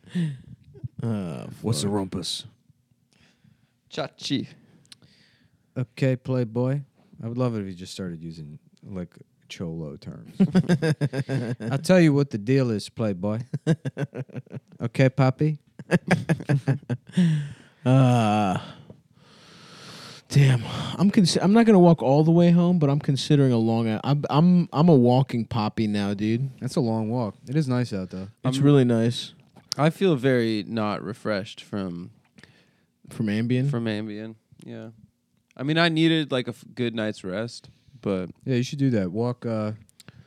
[SPEAKER 4] What's the rumpus?
[SPEAKER 3] Chachi.
[SPEAKER 5] Okay, Playboy. I would love it if he just started using like cholo terms. I'll tell you what the deal is, Playboy. Okay, Poppy.
[SPEAKER 1] Damn, I'm not gonna walk all the way home, but I'm considering a long. I'm a walking poppy now, dude.
[SPEAKER 5] That's a long walk. It is nice out though.
[SPEAKER 1] It's really nice
[SPEAKER 3] I feel very not refreshed from
[SPEAKER 1] from Ambien.
[SPEAKER 3] Ambien. Yeah, I mean, I needed like a good night's rest, but
[SPEAKER 5] Yeah, you should do that. Walk as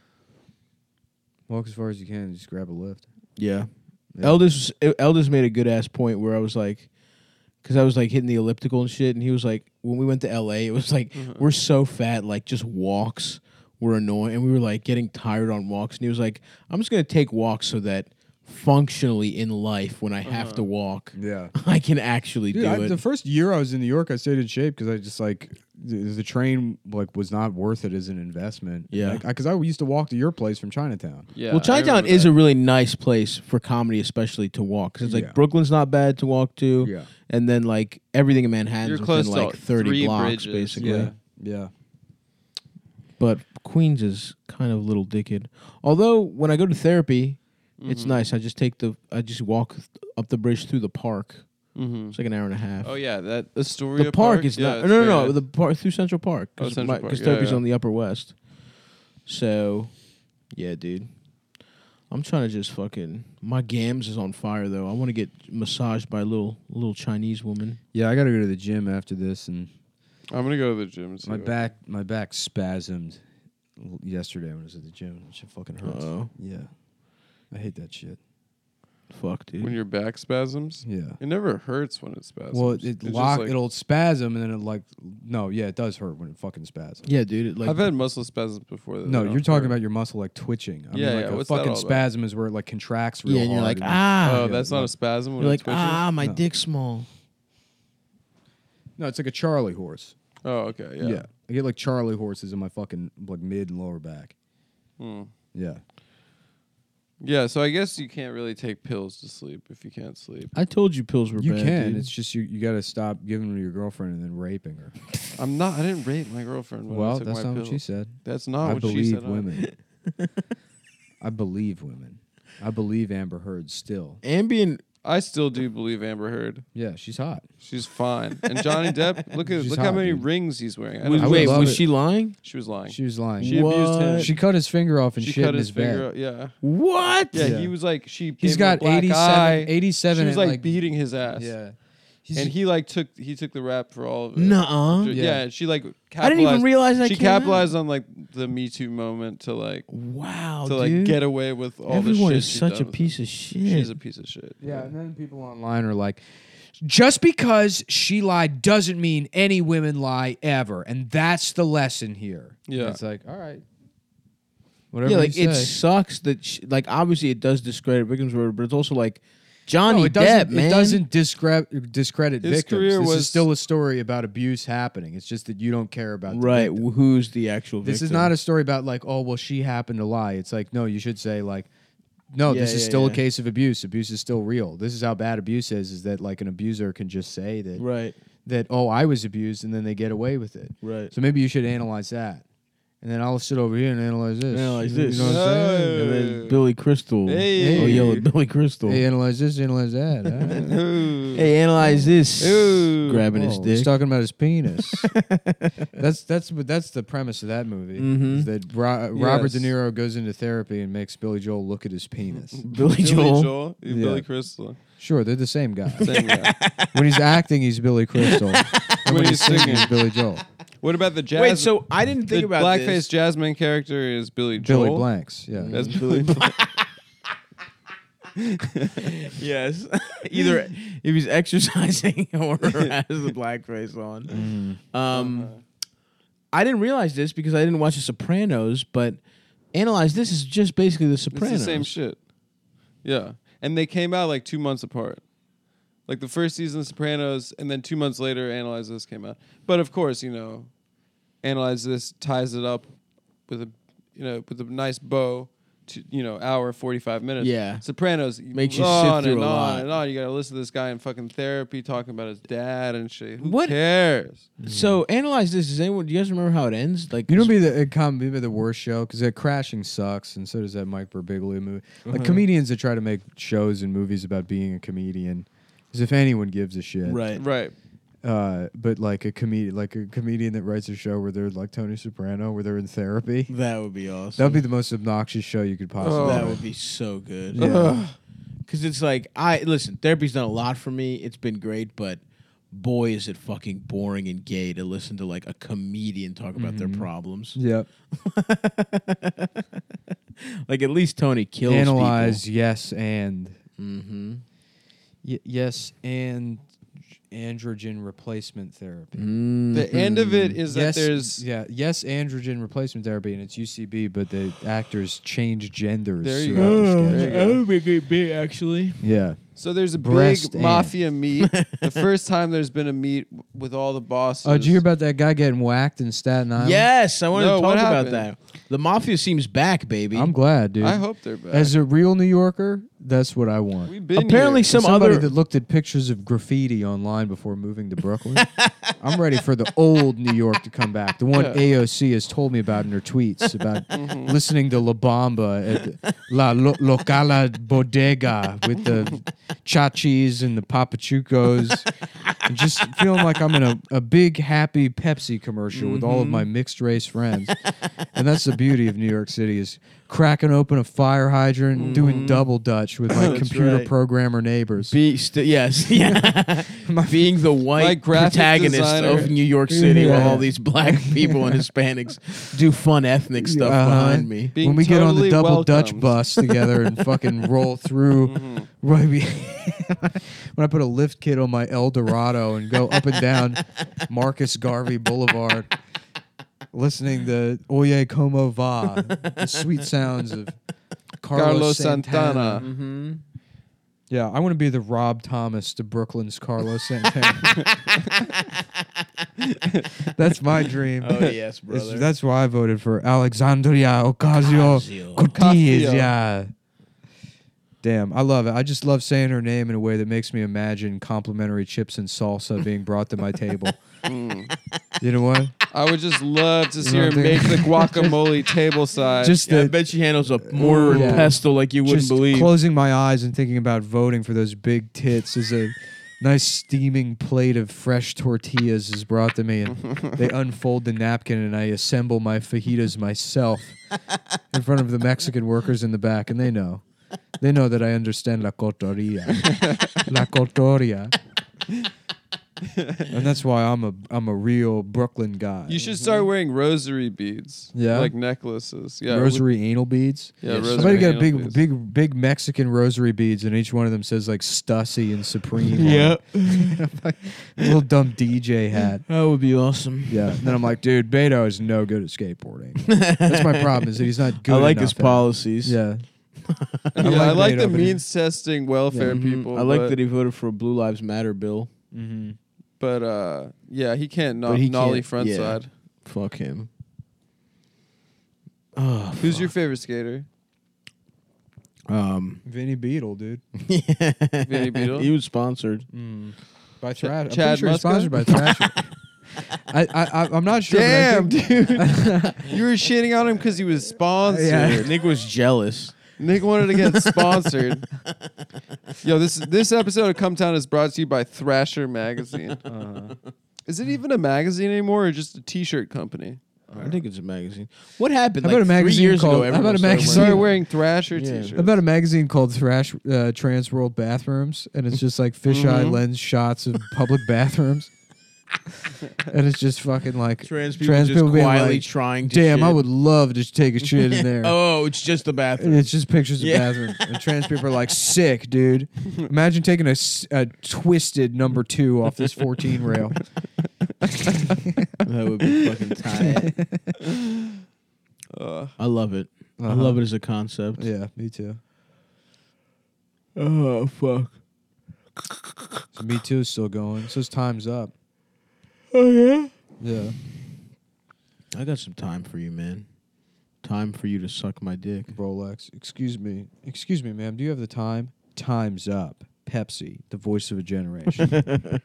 [SPEAKER 5] far as you can. Just grab a lift.
[SPEAKER 1] Yeah.
[SPEAKER 5] Yeah.
[SPEAKER 1] Elders made a good ass point where I was like, because I was like hitting the elliptical and shit, and he was like, when we went to LA, it was like we're so fat, like just walks were annoying, and we were like getting tired on walks, and he was like, I'm just gonna take walks so that functionally in life, when I have to walk,
[SPEAKER 5] Yeah.
[SPEAKER 1] I can actually do it.
[SPEAKER 5] The first year I was in New York, I stayed in shape because I just like the train like was not worth it as an investment.
[SPEAKER 1] Yeah.
[SPEAKER 5] Because I used to walk to your place from Chinatown.
[SPEAKER 3] yeah.
[SPEAKER 1] Well, Chinatown is a really nice place for comedy, especially to walk. Because it's like
[SPEAKER 5] Yeah.
[SPEAKER 1] Brooklyn's not bad to walk to,
[SPEAKER 5] Yeah.
[SPEAKER 1] and then like everything in Manhattan's
[SPEAKER 3] You're
[SPEAKER 1] within
[SPEAKER 3] close to
[SPEAKER 1] like 30
[SPEAKER 3] 3
[SPEAKER 1] blocks,
[SPEAKER 3] bridges,
[SPEAKER 1] basically.
[SPEAKER 3] yeah.
[SPEAKER 5] Yeah.
[SPEAKER 1] But Queens is kind of a little dickhead. Although when I go to therapy, it's
[SPEAKER 3] Mm-hmm.
[SPEAKER 1] nice. I just walk up the bridge through the park.
[SPEAKER 3] Mm-hmm.
[SPEAKER 1] It's like an hour and a half.
[SPEAKER 3] Oh yeah, that Astoria
[SPEAKER 1] the park is
[SPEAKER 3] yeah,
[SPEAKER 1] not.
[SPEAKER 3] it's
[SPEAKER 1] No,
[SPEAKER 3] very
[SPEAKER 1] no,
[SPEAKER 3] nice.
[SPEAKER 1] the park through Central Park.
[SPEAKER 3] Oh, Central Park.
[SPEAKER 1] Because
[SPEAKER 3] Yeah,
[SPEAKER 1] therapy's
[SPEAKER 3] yeah.
[SPEAKER 1] on the Upper West. So, yeah, dude. I'm trying to just fucking. My gams is on fire though. I want to get massaged by a little Chinese woman.
[SPEAKER 5] Yeah, I got to go to the gym after this, and
[SPEAKER 3] I'm gonna go to the gym. And see
[SPEAKER 5] my
[SPEAKER 3] what-
[SPEAKER 5] back spasmed yesterday when I was at the gym. That shit fucking hurts.
[SPEAKER 1] Oh,
[SPEAKER 5] Yeah. I hate that shit.
[SPEAKER 1] fuck, dude.
[SPEAKER 3] when your back spasms.
[SPEAKER 5] Yeah.
[SPEAKER 3] It never hurts when it spasms.
[SPEAKER 5] Well,
[SPEAKER 3] It's just like-
[SPEAKER 5] it'll spasm and then it does hurt when it fucking spasms.
[SPEAKER 1] Yeah, dude. It, like,
[SPEAKER 3] I've had muscle spasms before. That
[SPEAKER 5] No,
[SPEAKER 3] don't
[SPEAKER 5] you're talking
[SPEAKER 3] hurt.
[SPEAKER 5] about your muscle like twitching. I
[SPEAKER 3] Yeah,
[SPEAKER 5] mean, like
[SPEAKER 3] yeah,
[SPEAKER 5] a
[SPEAKER 3] what's that
[SPEAKER 5] fucking
[SPEAKER 3] all about?
[SPEAKER 5] spasm is where it like contracts real
[SPEAKER 1] yeah, and you're
[SPEAKER 5] hard.
[SPEAKER 1] like, ah.
[SPEAKER 3] Oh,
[SPEAKER 5] Yeah,
[SPEAKER 3] that's not
[SPEAKER 5] like-
[SPEAKER 3] a spasm. When
[SPEAKER 1] You're
[SPEAKER 3] it
[SPEAKER 1] like,
[SPEAKER 3] twitches?
[SPEAKER 1] ah, my
[SPEAKER 5] No.
[SPEAKER 1] dick's small.
[SPEAKER 5] No, it's like a Charlie horse.
[SPEAKER 3] Oh, okay. Yeah.
[SPEAKER 5] I get like Charlie horses in my fucking like mid and lower back.
[SPEAKER 3] Hmm.
[SPEAKER 5] Yeah.
[SPEAKER 3] Yeah. So I guess you can't really take pills to sleep if you can't sleep.
[SPEAKER 1] I told you pills were
[SPEAKER 5] You
[SPEAKER 1] bad.
[SPEAKER 5] can.
[SPEAKER 1] dude.
[SPEAKER 5] It's just you got to stop giving them to your girlfriend and then raping her.
[SPEAKER 3] I'm not. I didn't rape my girlfriend when I
[SPEAKER 5] Well,
[SPEAKER 3] took
[SPEAKER 5] that's
[SPEAKER 3] my
[SPEAKER 5] not
[SPEAKER 3] pills.
[SPEAKER 5] what she said.
[SPEAKER 3] That's not
[SPEAKER 5] I
[SPEAKER 3] what she
[SPEAKER 5] believe
[SPEAKER 3] said.
[SPEAKER 5] women. I believe women. I believe Amber Heard still.
[SPEAKER 1] Ambien.
[SPEAKER 3] I still do believe Amber Heard.
[SPEAKER 5] Yeah, she's hot.
[SPEAKER 3] She's fine. And Johnny Depp, look
[SPEAKER 5] She's
[SPEAKER 3] how
[SPEAKER 5] hot,
[SPEAKER 3] many
[SPEAKER 5] dude.
[SPEAKER 3] rings he's wearing. I
[SPEAKER 1] Was,
[SPEAKER 3] don't know.
[SPEAKER 1] wait,
[SPEAKER 5] love
[SPEAKER 1] was
[SPEAKER 5] it.
[SPEAKER 1] she lying?
[SPEAKER 3] She was lying.
[SPEAKER 5] She was lying.
[SPEAKER 3] She abused him.
[SPEAKER 1] What?
[SPEAKER 5] She cut his finger off and
[SPEAKER 3] She
[SPEAKER 5] shit
[SPEAKER 3] cut
[SPEAKER 5] in
[SPEAKER 3] his
[SPEAKER 5] his bed.
[SPEAKER 3] finger. Yeah.
[SPEAKER 1] What?
[SPEAKER 3] Yeah.
[SPEAKER 5] Yeah.
[SPEAKER 3] He was like she.
[SPEAKER 5] He's
[SPEAKER 3] gave him a
[SPEAKER 5] got
[SPEAKER 3] black
[SPEAKER 5] 87,
[SPEAKER 3] eye.
[SPEAKER 5] 87
[SPEAKER 3] She was
[SPEAKER 5] and,
[SPEAKER 3] like beating his ass.
[SPEAKER 5] Yeah.
[SPEAKER 3] And he like took the rap for all of it.
[SPEAKER 1] Nuh-uh.
[SPEAKER 3] Yeah. She like
[SPEAKER 1] I didn't even
[SPEAKER 3] capitalized.
[SPEAKER 1] realize that
[SPEAKER 3] She
[SPEAKER 1] came out.
[SPEAKER 3] capitalized on like the Me Too moment to like
[SPEAKER 1] Wow,
[SPEAKER 3] like
[SPEAKER 1] dude.
[SPEAKER 3] get away with all
[SPEAKER 1] Everyone
[SPEAKER 3] the shit.
[SPEAKER 1] is
[SPEAKER 3] she's
[SPEAKER 1] such
[SPEAKER 3] done
[SPEAKER 1] a
[SPEAKER 3] with
[SPEAKER 1] piece
[SPEAKER 3] him.
[SPEAKER 1] of shit.
[SPEAKER 3] She's a piece of shit.
[SPEAKER 5] Yeah, and then people online are like, just because she lied doesn't mean any women lie ever, and that's the lesson here.
[SPEAKER 3] Yeah.
[SPEAKER 5] And it's like, all right, whatever.
[SPEAKER 1] Yeah, like
[SPEAKER 5] you
[SPEAKER 1] it
[SPEAKER 5] say.
[SPEAKER 1] sucks that like obviously it does discredit victims, but it's also like Johnny
[SPEAKER 5] No, it
[SPEAKER 1] Depp,
[SPEAKER 5] doesn't.
[SPEAKER 1] man.
[SPEAKER 5] It doesn't discredit
[SPEAKER 3] His
[SPEAKER 5] victims.
[SPEAKER 3] career
[SPEAKER 5] This
[SPEAKER 3] was-
[SPEAKER 5] is still a story about abuse happening. It's just that you don't care about the
[SPEAKER 1] right.
[SPEAKER 5] victim.
[SPEAKER 1] Who's the actual victim?
[SPEAKER 5] This is not a story about like, oh, well, she happened to lie. It's like, no, you should say like, no,
[SPEAKER 1] Yeah,
[SPEAKER 5] this is
[SPEAKER 1] yeah,
[SPEAKER 5] still
[SPEAKER 1] yeah.
[SPEAKER 5] a case of abuse. Abuse is still real. This is how bad abuse is that like an abuser can just say that
[SPEAKER 1] right.
[SPEAKER 5] that oh, I was abused, and then they get away with it.
[SPEAKER 1] Right.
[SPEAKER 5] So maybe you should analyze that, and then I'll sit over here and analyze this.
[SPEAKER 1] Analyze
[SPEAKER 5] You know
[SPEAKER 1] this.
[SPEAKER 5] what I'm saying?
[SPEAKER 1] And then Billy Crystal.
[SPEAKER 3] Hey.
[SPEAKER 1] Oh, yell at Billy Crystal.
[SPEAKER 5] Hey, analyze this, analyze that.
[SPEAKER 3] Ooh.
[SPEAKER 1] Hey, analyze this.
[SPEAKER 3] Ooh.
[SPEAKER 1] Grabbing his
[SPEAKER 5] Oh, he's
[SPEAKER 1] dick.
[SPEAKER 5] talking about his penis. that's the premise of that movie.
[SPEAKER 1] Mhm.
[SPEAKER 5] Is that Robert De
[SPEAKER 3] Yes.
[SPEAKER 5] Niro goes into therapy and makes Billy Joel look at his penis.
[SPEAKER 1] Billy Joel.
[SPEAKER 5] Yeah.
[SPEAKER 3] Billy Crystal.
[SPEAKER 5] Sure, they're the same guy.
[SPEAKER 3] Same guy.
[SPEAKER 5] When he's acting, he's Billy Crystal. And when he's singing, he's Billy Joel.
[SPEAKER 3] What about the jazz?
[SPEAKER 1] Wait, so I didn't think
[SPEAKER 3] the
[SPEAKER 1] about
[SPEAKER 3] blackface
[SPEAKER 1] this.
[SPEAKER 3] Jasmine character is Billy Joel.
[SPEAKER 5] Billy Blanks. Yeah.
[SPEAKER 3] That's Billy. Blanks.
[SPEAKER 1] Yes. Either if he's exercising or has the blackface on. I didn't realize this because I didn't watch The Sopranos, but Analyze This is just basically The
[SPEAKER 3] It's
[SPEAKER 1] Sopranos.
[SPEAKER 3] the same shit. Yeah, and they came out like 2 months apart. Like the first season of Sopranos, and then 2 months later, Analyze This came out. But of course, Analyze This ties it up with a, with a nice bow hour 45 minutes.
[SPEAKER 1] Yeah.
[SPEAKER 3] Sopranos
[SPEAKER 1] Makes you sit
[SPEAKER 3] on
[SPEAKER 1] through
[SPEAKER 3] and
[SPEAKER 1] a
[SPEAKER 3] on
[SPEAKER 1] lot.
[SPEAKER 3] and on. You gotta listen to this guy in fucking therapy talking about his dad and shit. Who
[SPEAKER 1] What-
[SPEAKER 3] cares?
[SPEAKER 1] So analyze this. Does anyone? Do you guys remember how it ends? Like,
[SPEAKER 5] You know, be the worst show because that Crashing sucks, and so does that Mike Birbiglia movie. Like comedians that try to make shows and movies about being a comedian, as if anyone gives a shit.
[SPEAKER 1] right.
[SPEAKER 3] Right.
[SPEAKER 5] But like a comedian that writes a show where they're like Tony Soprano, where they're in therapy.
[SPEAKER 1] That would be awesome.
[SPEAKER 5] That would be the most obnoxious show you could possibly.
[SPEAKER 1] That
[SPEAKER 5] write.
[SPEAKER 1] would be so good.
[SPEAKER 5] Yeah.
[SPEAKER 1] Because it's like listen. Therapy's done a lot for me. It's been great, but boy, is it fucking boring and gay to listen to like a comedian talk about their problems.
[SPEAKER 5] Yep.
[SPEAKER 1] Like at least Tony kills
[SPEAKER 5] Analyze yes and
[SPEAKER 1] Mm-hmm.
[SPEAKER 5] yes and androgen replacement therapy.
[SPEAKER 3] The end of it is
[SPEAKER 5] yes,
[SPEAKER 3] that there's
[SPEAKER 5] yes androgen replacement therapy, and it's UCB, but the actors change genders.
[SPEAKER 3] There you
[SPEAKER 5] throughout
[SPEAKER 3] go.
[SPEAKER 5] the sketch.
[SPEAKER 3] There you go.
[SPEAKER 1] That would be a great bit, actually.
[SPEAKER 5] Yeah.
[SPEAKER 3] So there's a
[SPEAKER 5] Breast
[SPEAKER 3] big
[SPEAKER 5] and-
[SPEAKER 3] mafia meet. The first time there's been a meet with all the bosses.
[SPEAKER 5] Oh, did you hear about that guy getting whacked in Staten Island?
[SPEAKER 1] Yes, I wanted
[SPEAKER 3] No,
[SPEAKER 1] to
[SPEAKER 3] what
[SPEAKER 1] talk about
[SPEAKER 3] happened?
[SPEAKER 1] that. The mafia seems back, baby.
[SPEAKER 5] I'm glad, dude.
[SPEAKER 3] I hope they're back.
[SPEAKER 5] As a real New Yorker, that's what I want.
[SPEAKER 3] We've been
[SPEAKER 1] Apparently
[SPEAKER 3] here.
[SPEAKER 1] some
[SPEAKER 5] Somebody
[SPEAKER 1] other
[SPEAKER 5] that looked at pictures of graffiti online before moving to Brooklyn. I'm ready for the old New York to come back. The one
[SPEAKER 3] Yeah.
[SPEAKER 5] AOC has told me about in her tweets about listening to La Bamba at La Locala Bodega with the Chachis and the Papachucos. And just feeling like I'm in a big, happy Pepsi commercial with all of my mixed race friends. And that's the beauty of New York City is cracking open a fire hydrant, doing double dutch with my
[SPEAKER 1] That's
[SPEAKER 5] computer
[SPEAKER 1] right.
[SPEAKER 5] programmer neighbors.
[SPEAKER 1] yes, yeah. Being the white
[SPEAKER 3] My graphic
[SPEAKER 1] protagonist
[SPEAKER 3] designer.
[SPEAKER 1] of New York City while
[SPEAKER 5] Yeah.
[SPEAKER 1] all these black people and Hispanics do fun ethnic stuff
[SPEAKER 5] Uh-huh.
[SPEAKER 1] behind me.
[SPEAKER 3] Being
[SPEAKER 5] When we get on the
[SPEAKER 3] totally
[SPEAKER 5] double Dutch
[SPEAKER 3] welcomed.
[SPEAKER 5] bus together and fucking roll through, right, when I put a lift kit on my El Dorado and go up and down Marcus Garvey Boulevard, listening to Oye Como Va, the sweet sounds of Carlos Santana.
[SPEAKER 1] Mm-hmm.
[SPEAKER 5] Yeah, I want to be the Rob Thomas to Brooklyn's Carlos Santana. That's my dream.
[SPEAKER 1] Oh yes, brother.
[SPEAKER 5] That's why I voted for Alexandria Ocasio-Cortez.
[SPEAKER 3] Ocasio.
[SPEAKER 5] Yeah. Damn, I love it. I just love saying her name in a way that makes me imagine complimentary chips and salsa being brought to my table. You know what?
[SPEAKER 3] I would just love to see
[SPEAKER 5] know
[SPEAKER 3] her
[SPEAKER 5] what I'm
[SPEAKER 3] make
[SPEAKER 5] thinking?
[SPEAKER 3] the guacamole table side.
[SPEAKER 5] Just
[SPEAKER 1] Yeah, I
[SPEAKER 5] the,
[SPEAKER 1] bet she handles a mortar and
[SPEAKER 5] Yeah.
[SPEAKER 1] pestle like you wouldn't
[SPEAKER 5] just
[SPEAKER 1] believe.
[SPEAKER 5] closing my eyes and thinking about voting for those big tits as a nice steaming plate of fresh tortillas is brought to me, and they unfold the napkin and I assemble my fajitas myself in front of the Mexican workers in the back, and they know. They know that I understand la cotoria. La cotoria. And that's why I'm a real Brooklyn guy.
[SPEAKER 3] you should start wearing rosary beads.
[SPEAKER 5] Yeah?
[SPEAKER 3] Like necklaces. Yeah.
[SPEAKER 5] Rosary anal beads.
[SPEAKER 3] Yeah,
[SPEAKER 1] Yes.
[SPEAKER 3] rosary.
[SPEAKER 5] Somebody got
[SPEAKER 3] anal
[SPEAKER 5] big,
[SPEAKER 3] beads.
[SPEAKER 5] big Mexican rosary beads, and each one of them says like Stussy and Supreme. on
[SPEAKER 1] Yeah,
[SPEAKER 5] it. A little dumb DJ hat.
[SPEAKER 1] that would be awesome.
[SPEAKER 5] Yeah. And then I'm like, dude, Beto is no good at skateboarding. That's my problem. Is that he's not good.
[SPEAKER 1] I like
[SPEAKER 5] enough
[SPEAKER 1] his
[SPEAKER 5] at it.
[SPEAKER 1] policies.
[SPEAKER 5] Yeah.
[SPEAKER 3] Yeah, I like
[SPEAKER 5] Beto,
[SPEAKER 3] the
[SPEAKER 5] but he-
[SPEAKER 3] means testing welfare
[SPEAKER 1] Mhm.
[SPEAKER 3] people.
[SPEAKER 1] I like
[SPEAKER 3] but,
[SPEAKER 1] that he voted for a Blue Lives Matter bill.
[SPEAKER 5] Mm-hmm.
[SPEAKER 3] But yeah, he can't
[SPEAKER 1] But he
[SPEAKER 3] nolly
[SPEAKER 1] can't-
[SPEAKER 3] front
[SPEAKER 1] yeah.
[SPEAKER 3] side.
[SPEAKER 1] Fuck him. Oh,
[SPEAKER 3] Who's your favorite skater?
[SPEAKER 5] Vinny Beetle, dude.
[SPEAKER 3] Vinny Beetle?
[SPEAKER 1] He was sponsored.
[SPEAKER 5] By Thrasher. I'm
[SPEAKER 3] Chad
[SPEAKER 5] pretty sure he's
[SPEAKER 3] Muska?
[SPEAKER 5] sponsored by Thrasher. I'm not sure. but I
[SPEAKER 3] Damn,
[SPEAKER 5] think-
[SPEAKER 3] dude. You were shitting on him because he was sponsored.
[SPEAKER 5] Yeah.
[SPEAKER 1] Nick was jealous.
[SPEAKER 3] Nick wanted to get sponsored. Yo, this episode of Come Town is brought to you by Thrasher Magazine. Is it even a magazine anymore or just a t-shirt company?
[SPEAKER 1] I think it's a magazine. What happened?
[SPEAKER 5] How
[SPEAKER 1] Like
[SPEAKER 5] about a
[SPEAKER 1] 3
[SPEAKER 5] magazine
[SPEAKER 1] years
[SPEAKER 5] called-
[SPEAKER 1] ago,
[SPEAKER 5] how about a
[SPEAKER 1] everyone started
[SPEAKER 5] magazine?
[SPEAKER 3] Started
[SPEAKER 1] wearing-
[SPEAKER 3] wearing Thrasher
[SPEAKER 1] Yeah.
[SPEAKER 3] t-shirts.
[SPEAKER 5] About a magazine called Trans World Bathrooms, and it's just like fisheye
[SPEAKER 3] Mhm.
[SPEAKER 5] lens shots of public bathrooms, and it's just fucking like
[SPEAKER 1] Trans people
[SPEAKER 5] trans
[SPEAKER 1] just
[SPEAKER 5] people being
[SPEAKER 1] quietly
[SPEAKER 5] like,
[SPEAKER 1] trying to
[SPEAKER 5] damn, I
[SPEAKER 1] shit.
[SPEAKER 5] would love to take a shit in there.
[SPEAKER 1] Oh, it's just the
[SPEAKER 5] And
[SPEAKER 1] bathroom.
[SPEAKER 5] it's just pictures of
[SPEAKER 1] Yeah.
[SPEAKER 5] bathrooms. And trans people are like, sick, dude. Imagine taking a twisted number 2 off this 14 rail.
[SPEAKER 1] That would be fucking tight. I love it. I
[SPEAKER 5] Uh-huh.
[SPEAKER 1] love it as a concept.
[SPEAKER 5] Yeah, me too.
[SPEAKER 1] Oh, fuck.
[SPEAKER 5] So Me Too is still going. It says time's up.
[SPEAKER 1] Oh, yeah?
[SPEAKER 5] Yeah.
[SPEAKER 1] I got some time for you, man. time for you to suck my dick.
[SPEAKER 5] Rolex. Excuse me, ma'am. Do you have the time? Time's up. Pepsi, the voice of a generation. That'd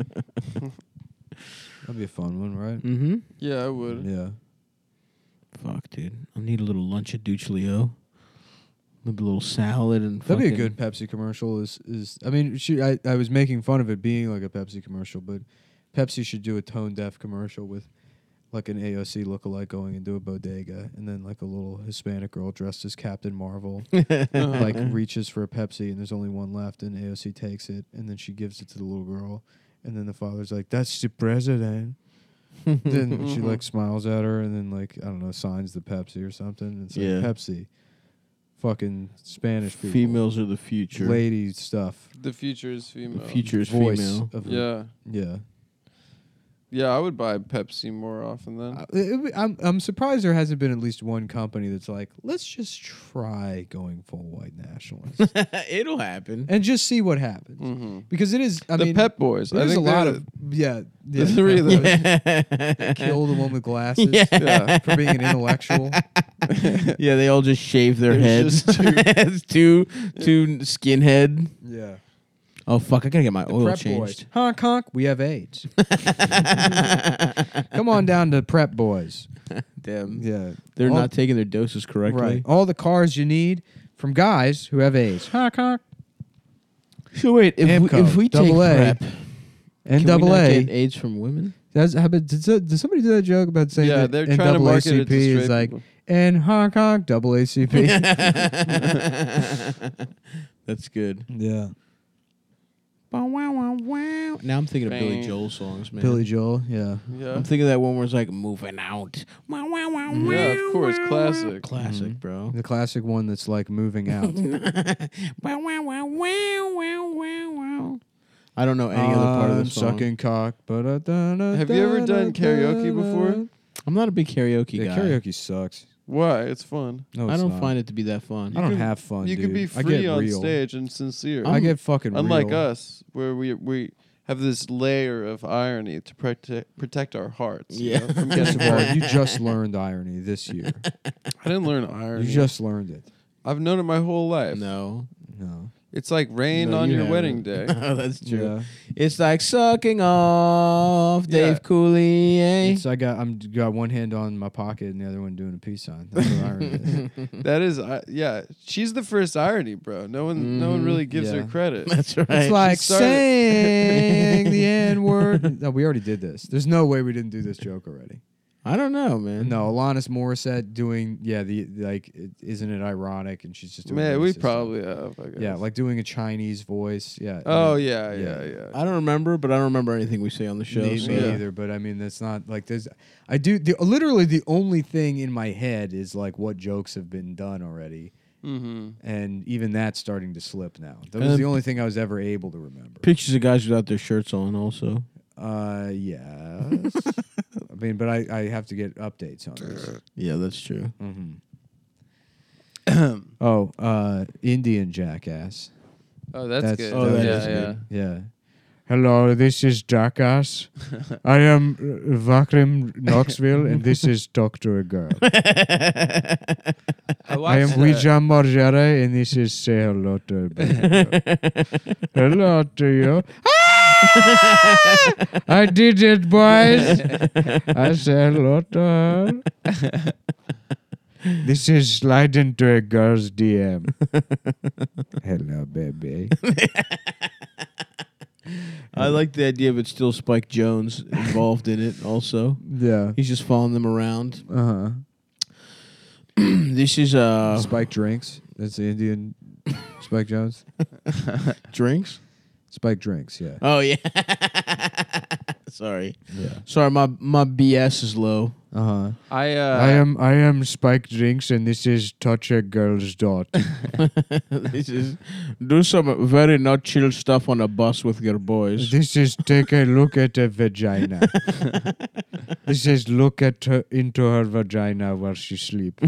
[SPEAKER 5] be a fun one, right?
[SPEAKER 1] Mm-hmm.
[SPEAKER 3] Yeah, I would.
[SPEAKER 5] Yeah.
[SPEAKER 1] Fuck, dude. I need a little lunch at Duchlio. Maybe a little salad and
[SPEAKER 5] That'd be a
[SPEAKER 1] fucking-
[SPEAKER 5] good Pepsi commercial. I mean, I was making fun of it being like a Pepsi commercial, but Pepsi should do a tone deaf commercial with like an AOC lookalike going into a bodega, and then like a little Hispanic girl dressed as Captain Marvel like reaches for a Pepsi, and there's only one left, and AOC takes it, and then she gives it to the little girl, and then the father's like, "That's the president." Then she like smiles at her, and then like I don't know, signs the Pepsi or something, and it's like
[SPEAKER 1] Yeah.
[SPEAKER 5] Pepsi. Fucking Spanish people.
[SPEAKER 1] Females are the future.
[SPEAKER 5] Lady stuff.
[SPEAKER 3] The future is female.
[SPEAKER 1] The future is
[SPEAKER 5] Voice
[SPEAKER 1] female.
[SPEAKER 5] of
[SPEAKER 3] Yeah.
[SPEAKER 5] yeah.
[SPEAKER 3] Yeah, I would buy Pepsi more often then.
[SPEAKER 5] I'm surprised there hasn't been at least one company that's like, let's just try going full white nationalist
[SPEAKER 1] It'll happen.
[SPEAKER 5] and just see what happens.
[SPEAKER 3] Mm-hmm.
[SPEAKER 5] Because it is, I
[SPEAKER 3] The
[SPEAKER 5] mean,
[SPEAKER 3] Pep Boys. I
[SPEAKER 5] there's a
[SPEAKER 3] think
[SPEAKER 5] lot
[SPEAKER 3] they're
[SPEAKER 5] of the
[SPEAKER 3] the three of them.
[SPEAKER 1] Yeah.
[SPEAKER 5] kill the one with glasses
[SPEAKER 3] Yeah.
[SPEAKER 5] for being an intellectual.
[SPEAKER 1] Yeah, they all just shave their
[SPEAKER 3] There's
[SPEAKER 1] heads. It's two skinhead.
[SPEAKER 5] Yeah.
[SPEAKER 1] Oh fuck! I gotta get my
[SPEAKER 5] The
[SPEAKER 1] oil
[SPEAKER 5] Prep
[SPEAKER 1] changed.
[SPEAKER 5] Boys. Honk honk, we have AIDS. Come on down to Prep Boys.
[SPEAKER 1] Damn,
[SPEAKER 5] Yeah.
[SPEAKER 1] they're
[SPEAKER 5] All-
[SPEAKER 1] not taking their doses correctly.
[SPEAKER 5] Right. All the cars you need from guys who have AIDS. Honk honk.
[SPEAKER 1] So wait,
[SPEAKER 5] Amco,
[SPEAKER 1] if we take
[SPEAKER 5] double A,
[SPEAKER 1] PrEP,
[SPEAKER 5] And
[SPEAKER 1] can
[SPEAKER 5] double
[SPEAKER 1] we not
[SPEAKER 5] A.
[SPEAKER 1] get AIDS from women?
[SPEAKER 5] Did somebody do that joke about saying
[SPEAKER 3] Yeah,
[SPEAKER 5] that
[SPEAKER 3] they're trying to market it
[SPEAKER 5] NAACP
[SPEAKER 3] to
[SPEAKER 5] is
[SPEAKER 3] straight
[SPEAKER 5] like
[SPEAKER 3] people.
[SPEAKER 5] and Hong Kong double ACP?
[SPEAKER 1] That's good.
[SPEAKER 5] Yeah.
[SPEAKER 1] Now I'm thinking of Billy
[SPEAKER 3] Bang.
[SPEAKER 1] Joel songs, man.
[SPEAKER 5] Billy Joel, yeah.
[SPEAKER 3] Yeah.
[SPEAKER 1] I'm thinking of that one where it's like moving out.
[SPEAKER 3] Yeah, of course, classic.
[SPEAKER 1] Classic,
[SPEAKER 5] Mhm.
[SPEAKER 1] bro.
[SPEAKER 5] The classic one that's like moving out.
[SPEAKER 1] I don't know any other part of
[SPEAKER 5] I'm
[SPEAKER 1] the song.
[SPEAKER 5] sucking cock. Have
[SPEAKER 3] Have you ever done karaoke before?
[SPEAKER 1] I'm not a big karaoke
[SPEAKER 5] Yeah,
[SPEAKER 1] guy.
[SPEAKER 5] karaoke sucks.
[SPEAKER 3] Why? It's fun.
[SPEAKER 5] No,
[SPEAKER 1] I
[SPEAKER 5] it's
[SPEAKER 1] don't
[SPEAKER 5] not.
[SPEAKER 1] find it to be that fun.
[SPEAKER 5] I don't
[SPEAKER 3] can-
[SPEAKER 5] have fun.
[SPEAKER 3] You can be
[SPEAKER 5] dude. I
[SPEAKER 3] free
[SPEAKER 5] get
[SPEAKER 3] on
[SPEAKER 5] real.
[SPEAKER 3] stage and sincere.
[SPEAKER 5] I get fucking
[SPEAKER 3] Unlike
[SPEAKER 5] real.
[SPEAKER 3] us, where we have this layer of irony to protect our hearts. you
[SPEAKER 1] Yeah.
[SPEAKER 3] know, from
[SPEAKER 5] First
[SPEAKER 3] getting
[SPEAKER 5] of all,
[SPEAKER 3] hurt.
[SPEAKER 5] you just learned irony this year.
[SPEAKER 3] I didn't learn irony.
[SPEAKER 5] You just learned it.
[SPEAKER 3] I've known it my whole life.
[SPEAKER 1] No.
[SPEAKER 5] No.
[SPEAKER 3] It's like rain
[SPEAKER 1] No,
[SPEAKER 3] on
[SPEAKER 1] you
[SPEAKER 3] your
[SPEAKER 1] haven't.
[SPEAKER 3] wedding day.
[SPEAKER 1] Oh, that's true.
[SPEAKER 5] Yeah.
[SPEAKER 1] It's like sucking off
[SPEAKER 3] Yeah.
[SPEAKER 1] Dave Cooley. Eh?
[SPEAKER 5] It's, I got one hand on my pocket and the other one doing a peace sign. That's what irony is.
[SPEAKER 3] That is, yeah. She's the first irony, bro. No one really gives her
[SPEAKER 5] Yeah.
[SPEAKER 3] credit.
[SPEAKER 1] That's right.
[SPEAKER 5] It's like
[SPEAKER 3] started-
[SPEAKER 5] saying the N word. No, we already did this. There's no way we didn't do this joke already.
[SPEAKER 1] I don't know, man.
[SPEAKER 5] No, Alanis Morissette doing isn't it ironic? And she's just doing
[SPEAKER 3] Man, we
[SPEAKER 5] racist
[SPEAKER 3] probably
[SPEAKER 5] stuff.
[SPEAKER 3] have. I guess.
[SPEAKER 5] Yeah, like doing a Chinese voice. Yeah.
[SPEAKER 3] Oh
[SPEAKER 5] I mean,
[SPEAKER 3] yeah,
[SPEAKER 5] yeah.
[SPEAKER 3] yeah.
[SPEAKER 1] I don't remember, but I don't remember anything we say on the show.
[SPEAKER 5] Me
[SPEAKER 1] so-
[SPEAKER 5] either, but I mean that's not like there's. I do literally the only thing in my head is like what jokes have been done already,
[SPEAKER 3] Mm-hmm.
[SPEAKER 5] and even that's starting to slip now. That was the only thing I was ever able to remember.
[SPEAKER 1] Pictures of guys without their shirts on, also.
[SPEAKER 5] Yes. I mean, but I have to get updates on this.
[SPEAKER 1] Yeah, that's true.
[SPEAKER 5] Oh, Indian jackass.
[SPEAKER 3] Oh, that's
[SPEAKER 5] That's-
[SPEAKER 3] good.
[SPEAKER 1] oh, that
[SPEAKER 3] yeah,
[SPEAKER 1] is
[SPEAKER 3] yeah.
[SPEAKER 1] good.
[SPEAKER 5] Yeah. Hello, this is Jackass. I am Vakrim Knoxville, and this is Talk to a Girl.
[SPEAKER 3] I
[SPEAKER 5] I am
[SPEAKER 3] watched that.
[SPEAKER 5] Ouija Marjare, and this is Say Hello to a Baby. Hello to you. Ah! I did it, boys. I say hello to her. This is slide into a girl's DM. Hello, baby.
[SPEAKER 1] I like the idea of it still Spike Jones involved in it, also.
[SPEAKER 5] Yeah.
[SPEAKER 1] He's just following them around.
[SPEAKER 5] Uh-huh.
[SPEAKER 1] This is
[SPEAKER 5] Spike Drinks. That's the Indian Spike Jones.
[SPEAKER 1] drinks.
[SPEAKER 5] Spike Drinks, yeah.
[SPEAKER 1] Oh yeah. Sorry.
[SPEAKER 5] Yeah.
[SPEAKER 1] Sorry, my BS is low.
[SPEAKER 5] Uh-huh.
[SPEAKER 3] I
[SPEAKER 5] I am Spike Drinks, and this is Touch a Girl's Dot.
[SPEAKER 1] This is do some very not chill stuff on a bus with your boys.
[SPEAKER 5] This is Take a Look at a Vagina. This is Look at her into her vagina while she sleeps.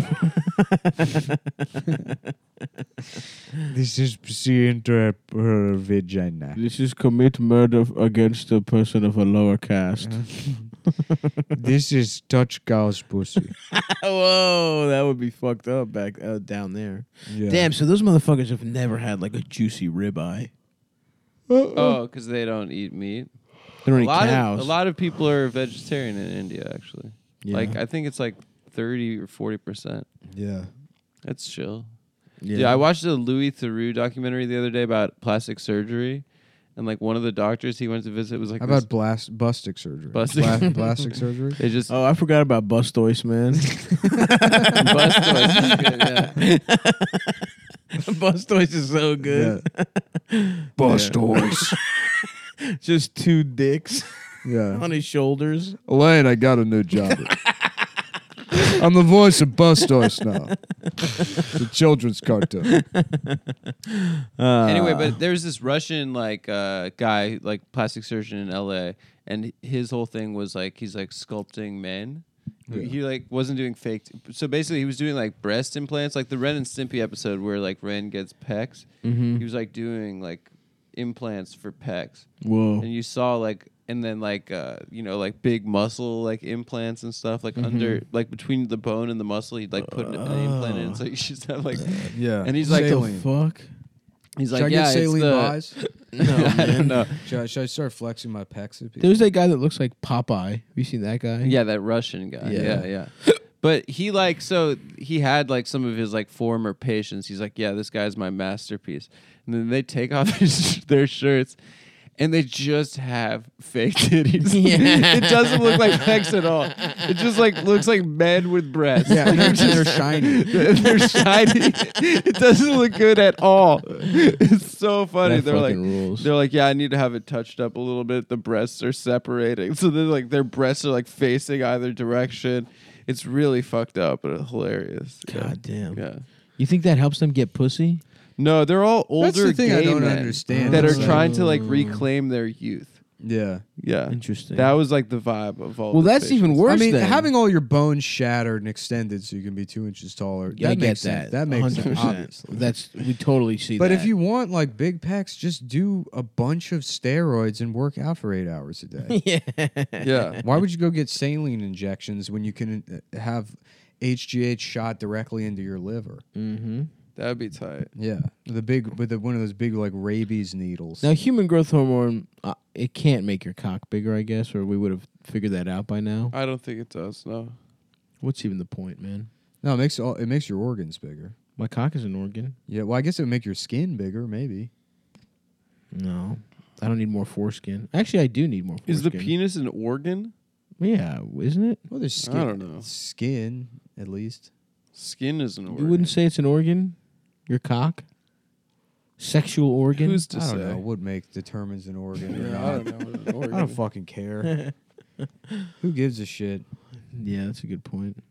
[SPEAKER 5] This is See into her vagina.
[SPEAKER 1] This is commit murder against a person of a lower caste.
[SPEAKER 5] This is touch cow's pussy.
[SPEAKER 1] Whoa, that would be fucked up back down there.
[SPEAKER 5] Yeah.
[SPEAKER 1] Damn, so those motherfuckers have never had like a juicy ribeye.
[SPEAKER 3] Oh, because they don't eat meat.
[SPEAKER 1] They don't eat cows.
[SPEAKER 3] A lot of people are vegetarian in India, actually.
[SPEAKER 1] Yeah.
[SPEAKER 3] Like, I think it's like 30 or 40%.
[SPEAKER 5] Yeah.
[SPEAKER 3] That's chill. Yeah, I watched a Louis Theroux documentary the other day about plastic surgery. And like one of the doctors he went to visit was like,
[SPEAKER 5] How about bustic surgery?
[SPEAKER 3] Bustic-
[SPEAKER 5] Plastic surgery?
[SPEAKER 3] they just
[SPEAKER 1] Oh, I forgot about Bustois, man. Bustois is so good.
[SPEAKER 5] Bustois.
[SPEAKER 1] Just two dicks
[SPEAKER 5] Yeah.
[SPEAKER 1] on his shoulders.
[SPEAKER 5] Elaine, I got a new job. I'm the voice of Bustois now. It's a children's cartoon.
[SPEAKER 3] Anyway, but there's this Russian like guy, like plastic surgeon in LA, and his whole thing was like he's like sculpting men.
[SPEAKER 5] Yeah.
[SPEAKER 3] He like wasn't doing fake. So basically, he was doing like breast implants, like the Ren and Stimpy episode where like Ren gets pecs.
[SPEAKER 1] Mm-hmm.
[SPEAKER 3] He was like doing like implants for pecs,
[SPEAKER 1] Whoa.
[SPEAKER 3] and you saw like. And then like like big muscle like implants and stuff like under like between the bone and the muscle he'd like put an implant in so you just have like
[SPEAKER 5] Yeah.
[SPEAKER 3] and he's like
[SPEAKER 1] What the fuck?
[SPEAKER 3] he's
[SPEAKER 5] Should
[SPEAKER 3] like
[SPEAKER 5] I
[SPEAKER 3] yeah
[SPEAKER 5] get
[SPEAKER 3] it's
[SPEAKER 5] saline
[SPEAKER 3] the
[SPEAKER 5] buys?
[SPEAKER 3] no I don't know
[SPEAKER 5] Should I start flexing my pecs at people?
[SPEAKER 1] There's that guy that looks like Popeye. Have you seen that guy?
[SPEAKER 3] yeah that Russian guy
[SPEAKER 1] Yeah.
[SPEAKER 3] yeah but he like so he had like some of his like former patients he's like yeah this guy's my masterpiece and then they take off their shirts. And they just have fake titties.
[SPEAKER 1] Yeah.
[SPEAKER 3] It doesn't look like pecs at all. It just like looks like men with breasts.
[SPEAKER 5] Yeah, and they're shiny.
[SPEAKER 3] They're shiny. It doesn't look good at all. It's so funny.
[SPEAKER 1] That
[SPEAKER 3] They're like,
[SPEAKER 1] fucking rules.
[SPEAKER 3] yeah, I need to have it touched up a little bit. The breasts are separating, so they're like their breasts are like facing either direction. It's really fucked up, but hilarious.
[SPEAKER 1] God damn.
[SPEAKER 3] Yeah.
[SPEAKER 1] You think that helps them get pussy?
[SPEAKER 3] No, they're all
[SPEAKER 5] That's
[SPEAKER 3] older
[SPEAKER 5] the thing I
[SPEAKER 3] gay
[SPEAKER 5] don't
[SPEAKER 3] men
[SPEAKER 5] understand.
[SPEAKER 3] that are
[SPEAKER 5] It's like-
[SPEAKER 3] trying to like reclaim their youth.
[SPEAKER 5] Yeah.
[SPEAKER 3] Yeah.
[SPEAKER 1] Interesting.
[SPEAKER 3] That was like the vibe of all.
[SPEAKER 1] Well,
[SPEAKER 3] the
[SPEAKER 1] that's even
[SPEAKER 3] patients.
[SPEAKER 1] worse.
[SPEAKER 5] I mean,
[SPEAKER 1] then.
[SPEAKER 5] having all your bones shattered and extended so you can be 2 inches taller.
[SPEAKER 1] Yeah, I
[SPEAKER 5] that
[SPEAKER 1] get
[SPEAKER 5] makes sense. That makes sense,
[SPEAKER 1] 100%.
[SPEAKER 5] obviously.
[SPEAKER 1] That's we totally see
[SPEAKER 5] But
[SPEAKER 1] that.
[SPEAKER 5] if you want like big pecs, just do a bunch of steroids and work out for 8 hours a day.
[SPEAKER 1] yeah.
[SPEAKER 3] Yeah.
[SPEAKER 5] Why would you go get saline injections when you can have HGH shot directly into your liver?
[SPEAKER 1] Mm-hmm.
[SPEAKER 3] That'd be tight.
[SPEAKER 5] Yeah, one of those big like rabies needles.
[SPEAKER 1] Now, human growth hormone, it can't make your cock bigger, I guess, or we would have figured that out by now.
[SPEAKER 3] I don't think it does. No.
[SPEAKER 1] What's even the point, man?
[SPEAKER 5] No, it makes your organs bigger.
[SPEAKER 1] My cock is an organ.
[SPEAKER 5] Yeah, well, I guess it would make your skin bigger, maybe.
[SPEAKER 1] No, I don't need more foreskin. Actually, I do need more foreskin.
[SPEAKER 3] Is the penis an organ?
[SPEAKER 1] Yeah, isn't it?
[SPEAKER 5] Well, there's skin.
[SPEAKER 3] I don't know.
[SPEAKER 5] Skin, at least.
[SPEAKER 3] Skin is an organ.
[SPEAKER 1] You wouldn't say it's an organ? Your cock? Sexual organ?
[SPEAKER 3] Who's to
[SPEAKER 5] I don't
[SPEAKER 3] say?
[SPEAKER 5] know what determines an organ or
[SPEAKER 3] Yeah,
[SPEAKER 5] not.
[SPEAKER 3] I don't know. What an organ.
[SPEAKER 5] I don't fucking care. Who gives a shit?
[SPEAKER 1] Yeah, that's a good point.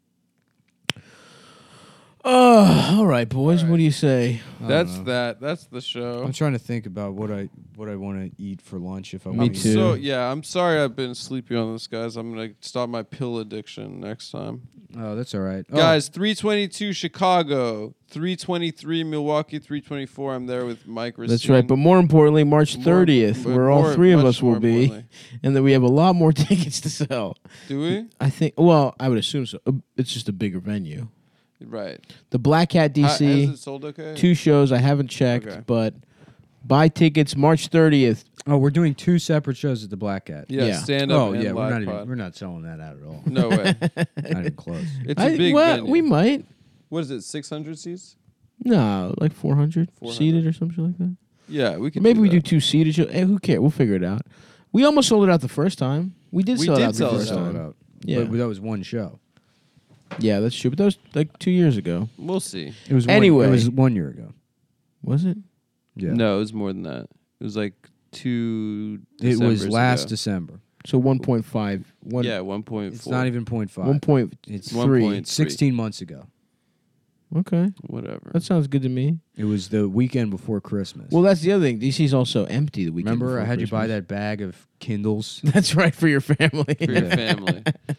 [SPEAKER 1] Oh, all right, boys.
[SPEAKER 3] All right.
[SPEAKER 1] What do you say?
[SPEAKER 5] I don't
[SPEAKER 3] That's
[SPEAKER 5] know.
[SPEAKER 3] that. That's the show.
[SPEAKER 5] I'm trying to think about what I want to eat for lunch if I
[SPEAKER 1] Me
[SPEAKER 5] want
[SPEAKER 1] too.
[SPEAKER 5] to.
[SPEAKER 3] So yeah, I'm sorry I've been sleepy on this, guys. I'm gonna stop my pill addiction next time.
[SPEAKER 5] Oh, that's all right. Oh,
[SPEAKER 3] Guys, 322 Chicago, 323 Milwaukee, 324. I'm there with Mike Racine.
[SPEAKER 1] That's right. But more importantly, March 30th, where all three of us will be, and that we have a lot more tickets to sell.
[SPEAKER 3] Do we?
[SPEAKER 1] I think, well, I would assume so. It's just a bigger venue.
[SPEAKER 3] Right.
[SPEAKER 1] The Black Hat
[SPEAKER 3] Has
[SPEAKER 1] DC,
[SPEAKER 3] it sold okay?
[SPEAKER 1] 2 shows. I haven't checked,
[SPEAKER 3] Okay.
[SPEAKER 1] but buy tickets March 30th.
[SPEAKER 5] oh, we're doing 2 separate shows at the Black Cat.
[SPEAKER 3] Yeah,
[SPEAKER 1] Yeah.
[SPEAKER 3] stand up
[SPEAKER 5] Oh
[SPEAKER 3] and
[SPEAKER 5] yeah,
[SPEAKER 3] live pod.
[SPEAKER 5] we're not selling that out at all.
[SPEAKER 3] No way.
[SPEAKER 5] Not even close.
[SPEAKER 3] It's a big
[SPEAKER 1] well,
[SPEAKER 3] venue.
[SPEAKER 1] we might.
[SPEAKER 3] What is it, 600 seats?
[SPEAKER 1] No, like 400
[SPEAKER 3] 400.
[SPEAKER 1] seated or something like that.
[SPEAKER 3] Yeah, we could
[SPEAKER 1] Maybe we
[SPEAKER 3] that.
[SPEAKER 1] do 2 seated shows. Hey, who cares? We'll figure it out. We almost sold it out the first time. We did
[SPEAKER 3] We
[SPEAKER 1] sell it
[SPEAKER 3] did
[SPEAKER 1] out the
[SPEAKER 3] sell it
[SPEAKER 1] first
[SPEAKER 3] out.
[SPEAKER 1] time.
[SPEAKER 5] out.
[SPEAKER 1] Yeah.
[SPEAKER 5] But that was one show.
[SPEAKER 1] Yeah, that's true. But that was like 2 years ago.
[SPEAKER 3] We'll see.
[SPEAKER 5] It was
[SPEAKER 1] Anyway.
[SPEAKER 5] it was 1 year ago.
[SPEAKER 1] Was it?
[SPEAKER 5] Yeah.
[SPEAKER 3] No, it was more than that. It was like 2
[SPEAKER 5] It was
[SPEAKER 3] Decembers
[SPEAKER 5] last
[SPEAKER 3] ago.
[SPEAKER 5] December.
[SPEAKER 1] So 1.5.
[SPEAKER 3] Yeah, 1.4.
[SPEAKER 5] It's not even 0.5.
[SPEAKER 1] 1.3.
[SPEAKER 5] It's
[SPEAKER 3] 1.3.
[SPEAKER 5] 16 months ago.
[SPEAKER 1] Okay.
[SPEAKER 3] Whatever.
[SPEAKER 1] That sounds good to me.
[SPEAKER 5] It was the weekend before Christmas.
[SPEAKER 1] Well, that's the other thing. DC's also empty the weekend.
[SPEAKER 5] remember I
[SPEAKER 1] before
[SPEAKER 5] had you buy
[SPEAKER 1] Christmas.
[SPEAKER 5] that bag of Kindles?
[SPEAKER 1] That's right, for your family.
[SPEAKER 3] For your family.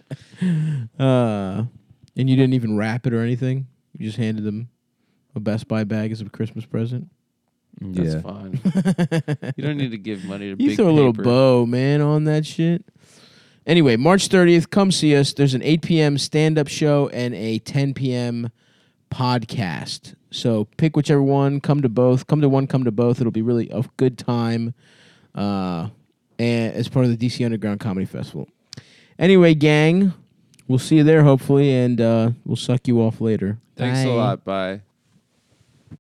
[SPEAKER 1] And you didn't even wrap it or anything? You just handed them a Best Buy bag as a Christmas present?
[SPEAKER 3] That's
[SPEAKER 5] yeah.
[SPEAKER 3] fine. You don't need to give money to
[SPEAKER 1] You
[SPEAKER 3] big
[SPEAKER 1] throw a little
[SPEAKER 3] paper.
[SPEAKER 1] bow, man, on that shit. Anyway, March 30th, come see us. There's an 8 p.m. stand-up show and a 10 p.m. podcast. So pick whichever one. Come to both. Come to one, come to both. It'll be really a good time and as part of the DC Underground Comedy Festival. Anyway, gang, we'll see you there, hopefully, and we'll suck you off later.
[SPEAKER 3] Thanks
[SPEAKER 1] Bye.
[SPEAKER 3] a lot. Bye.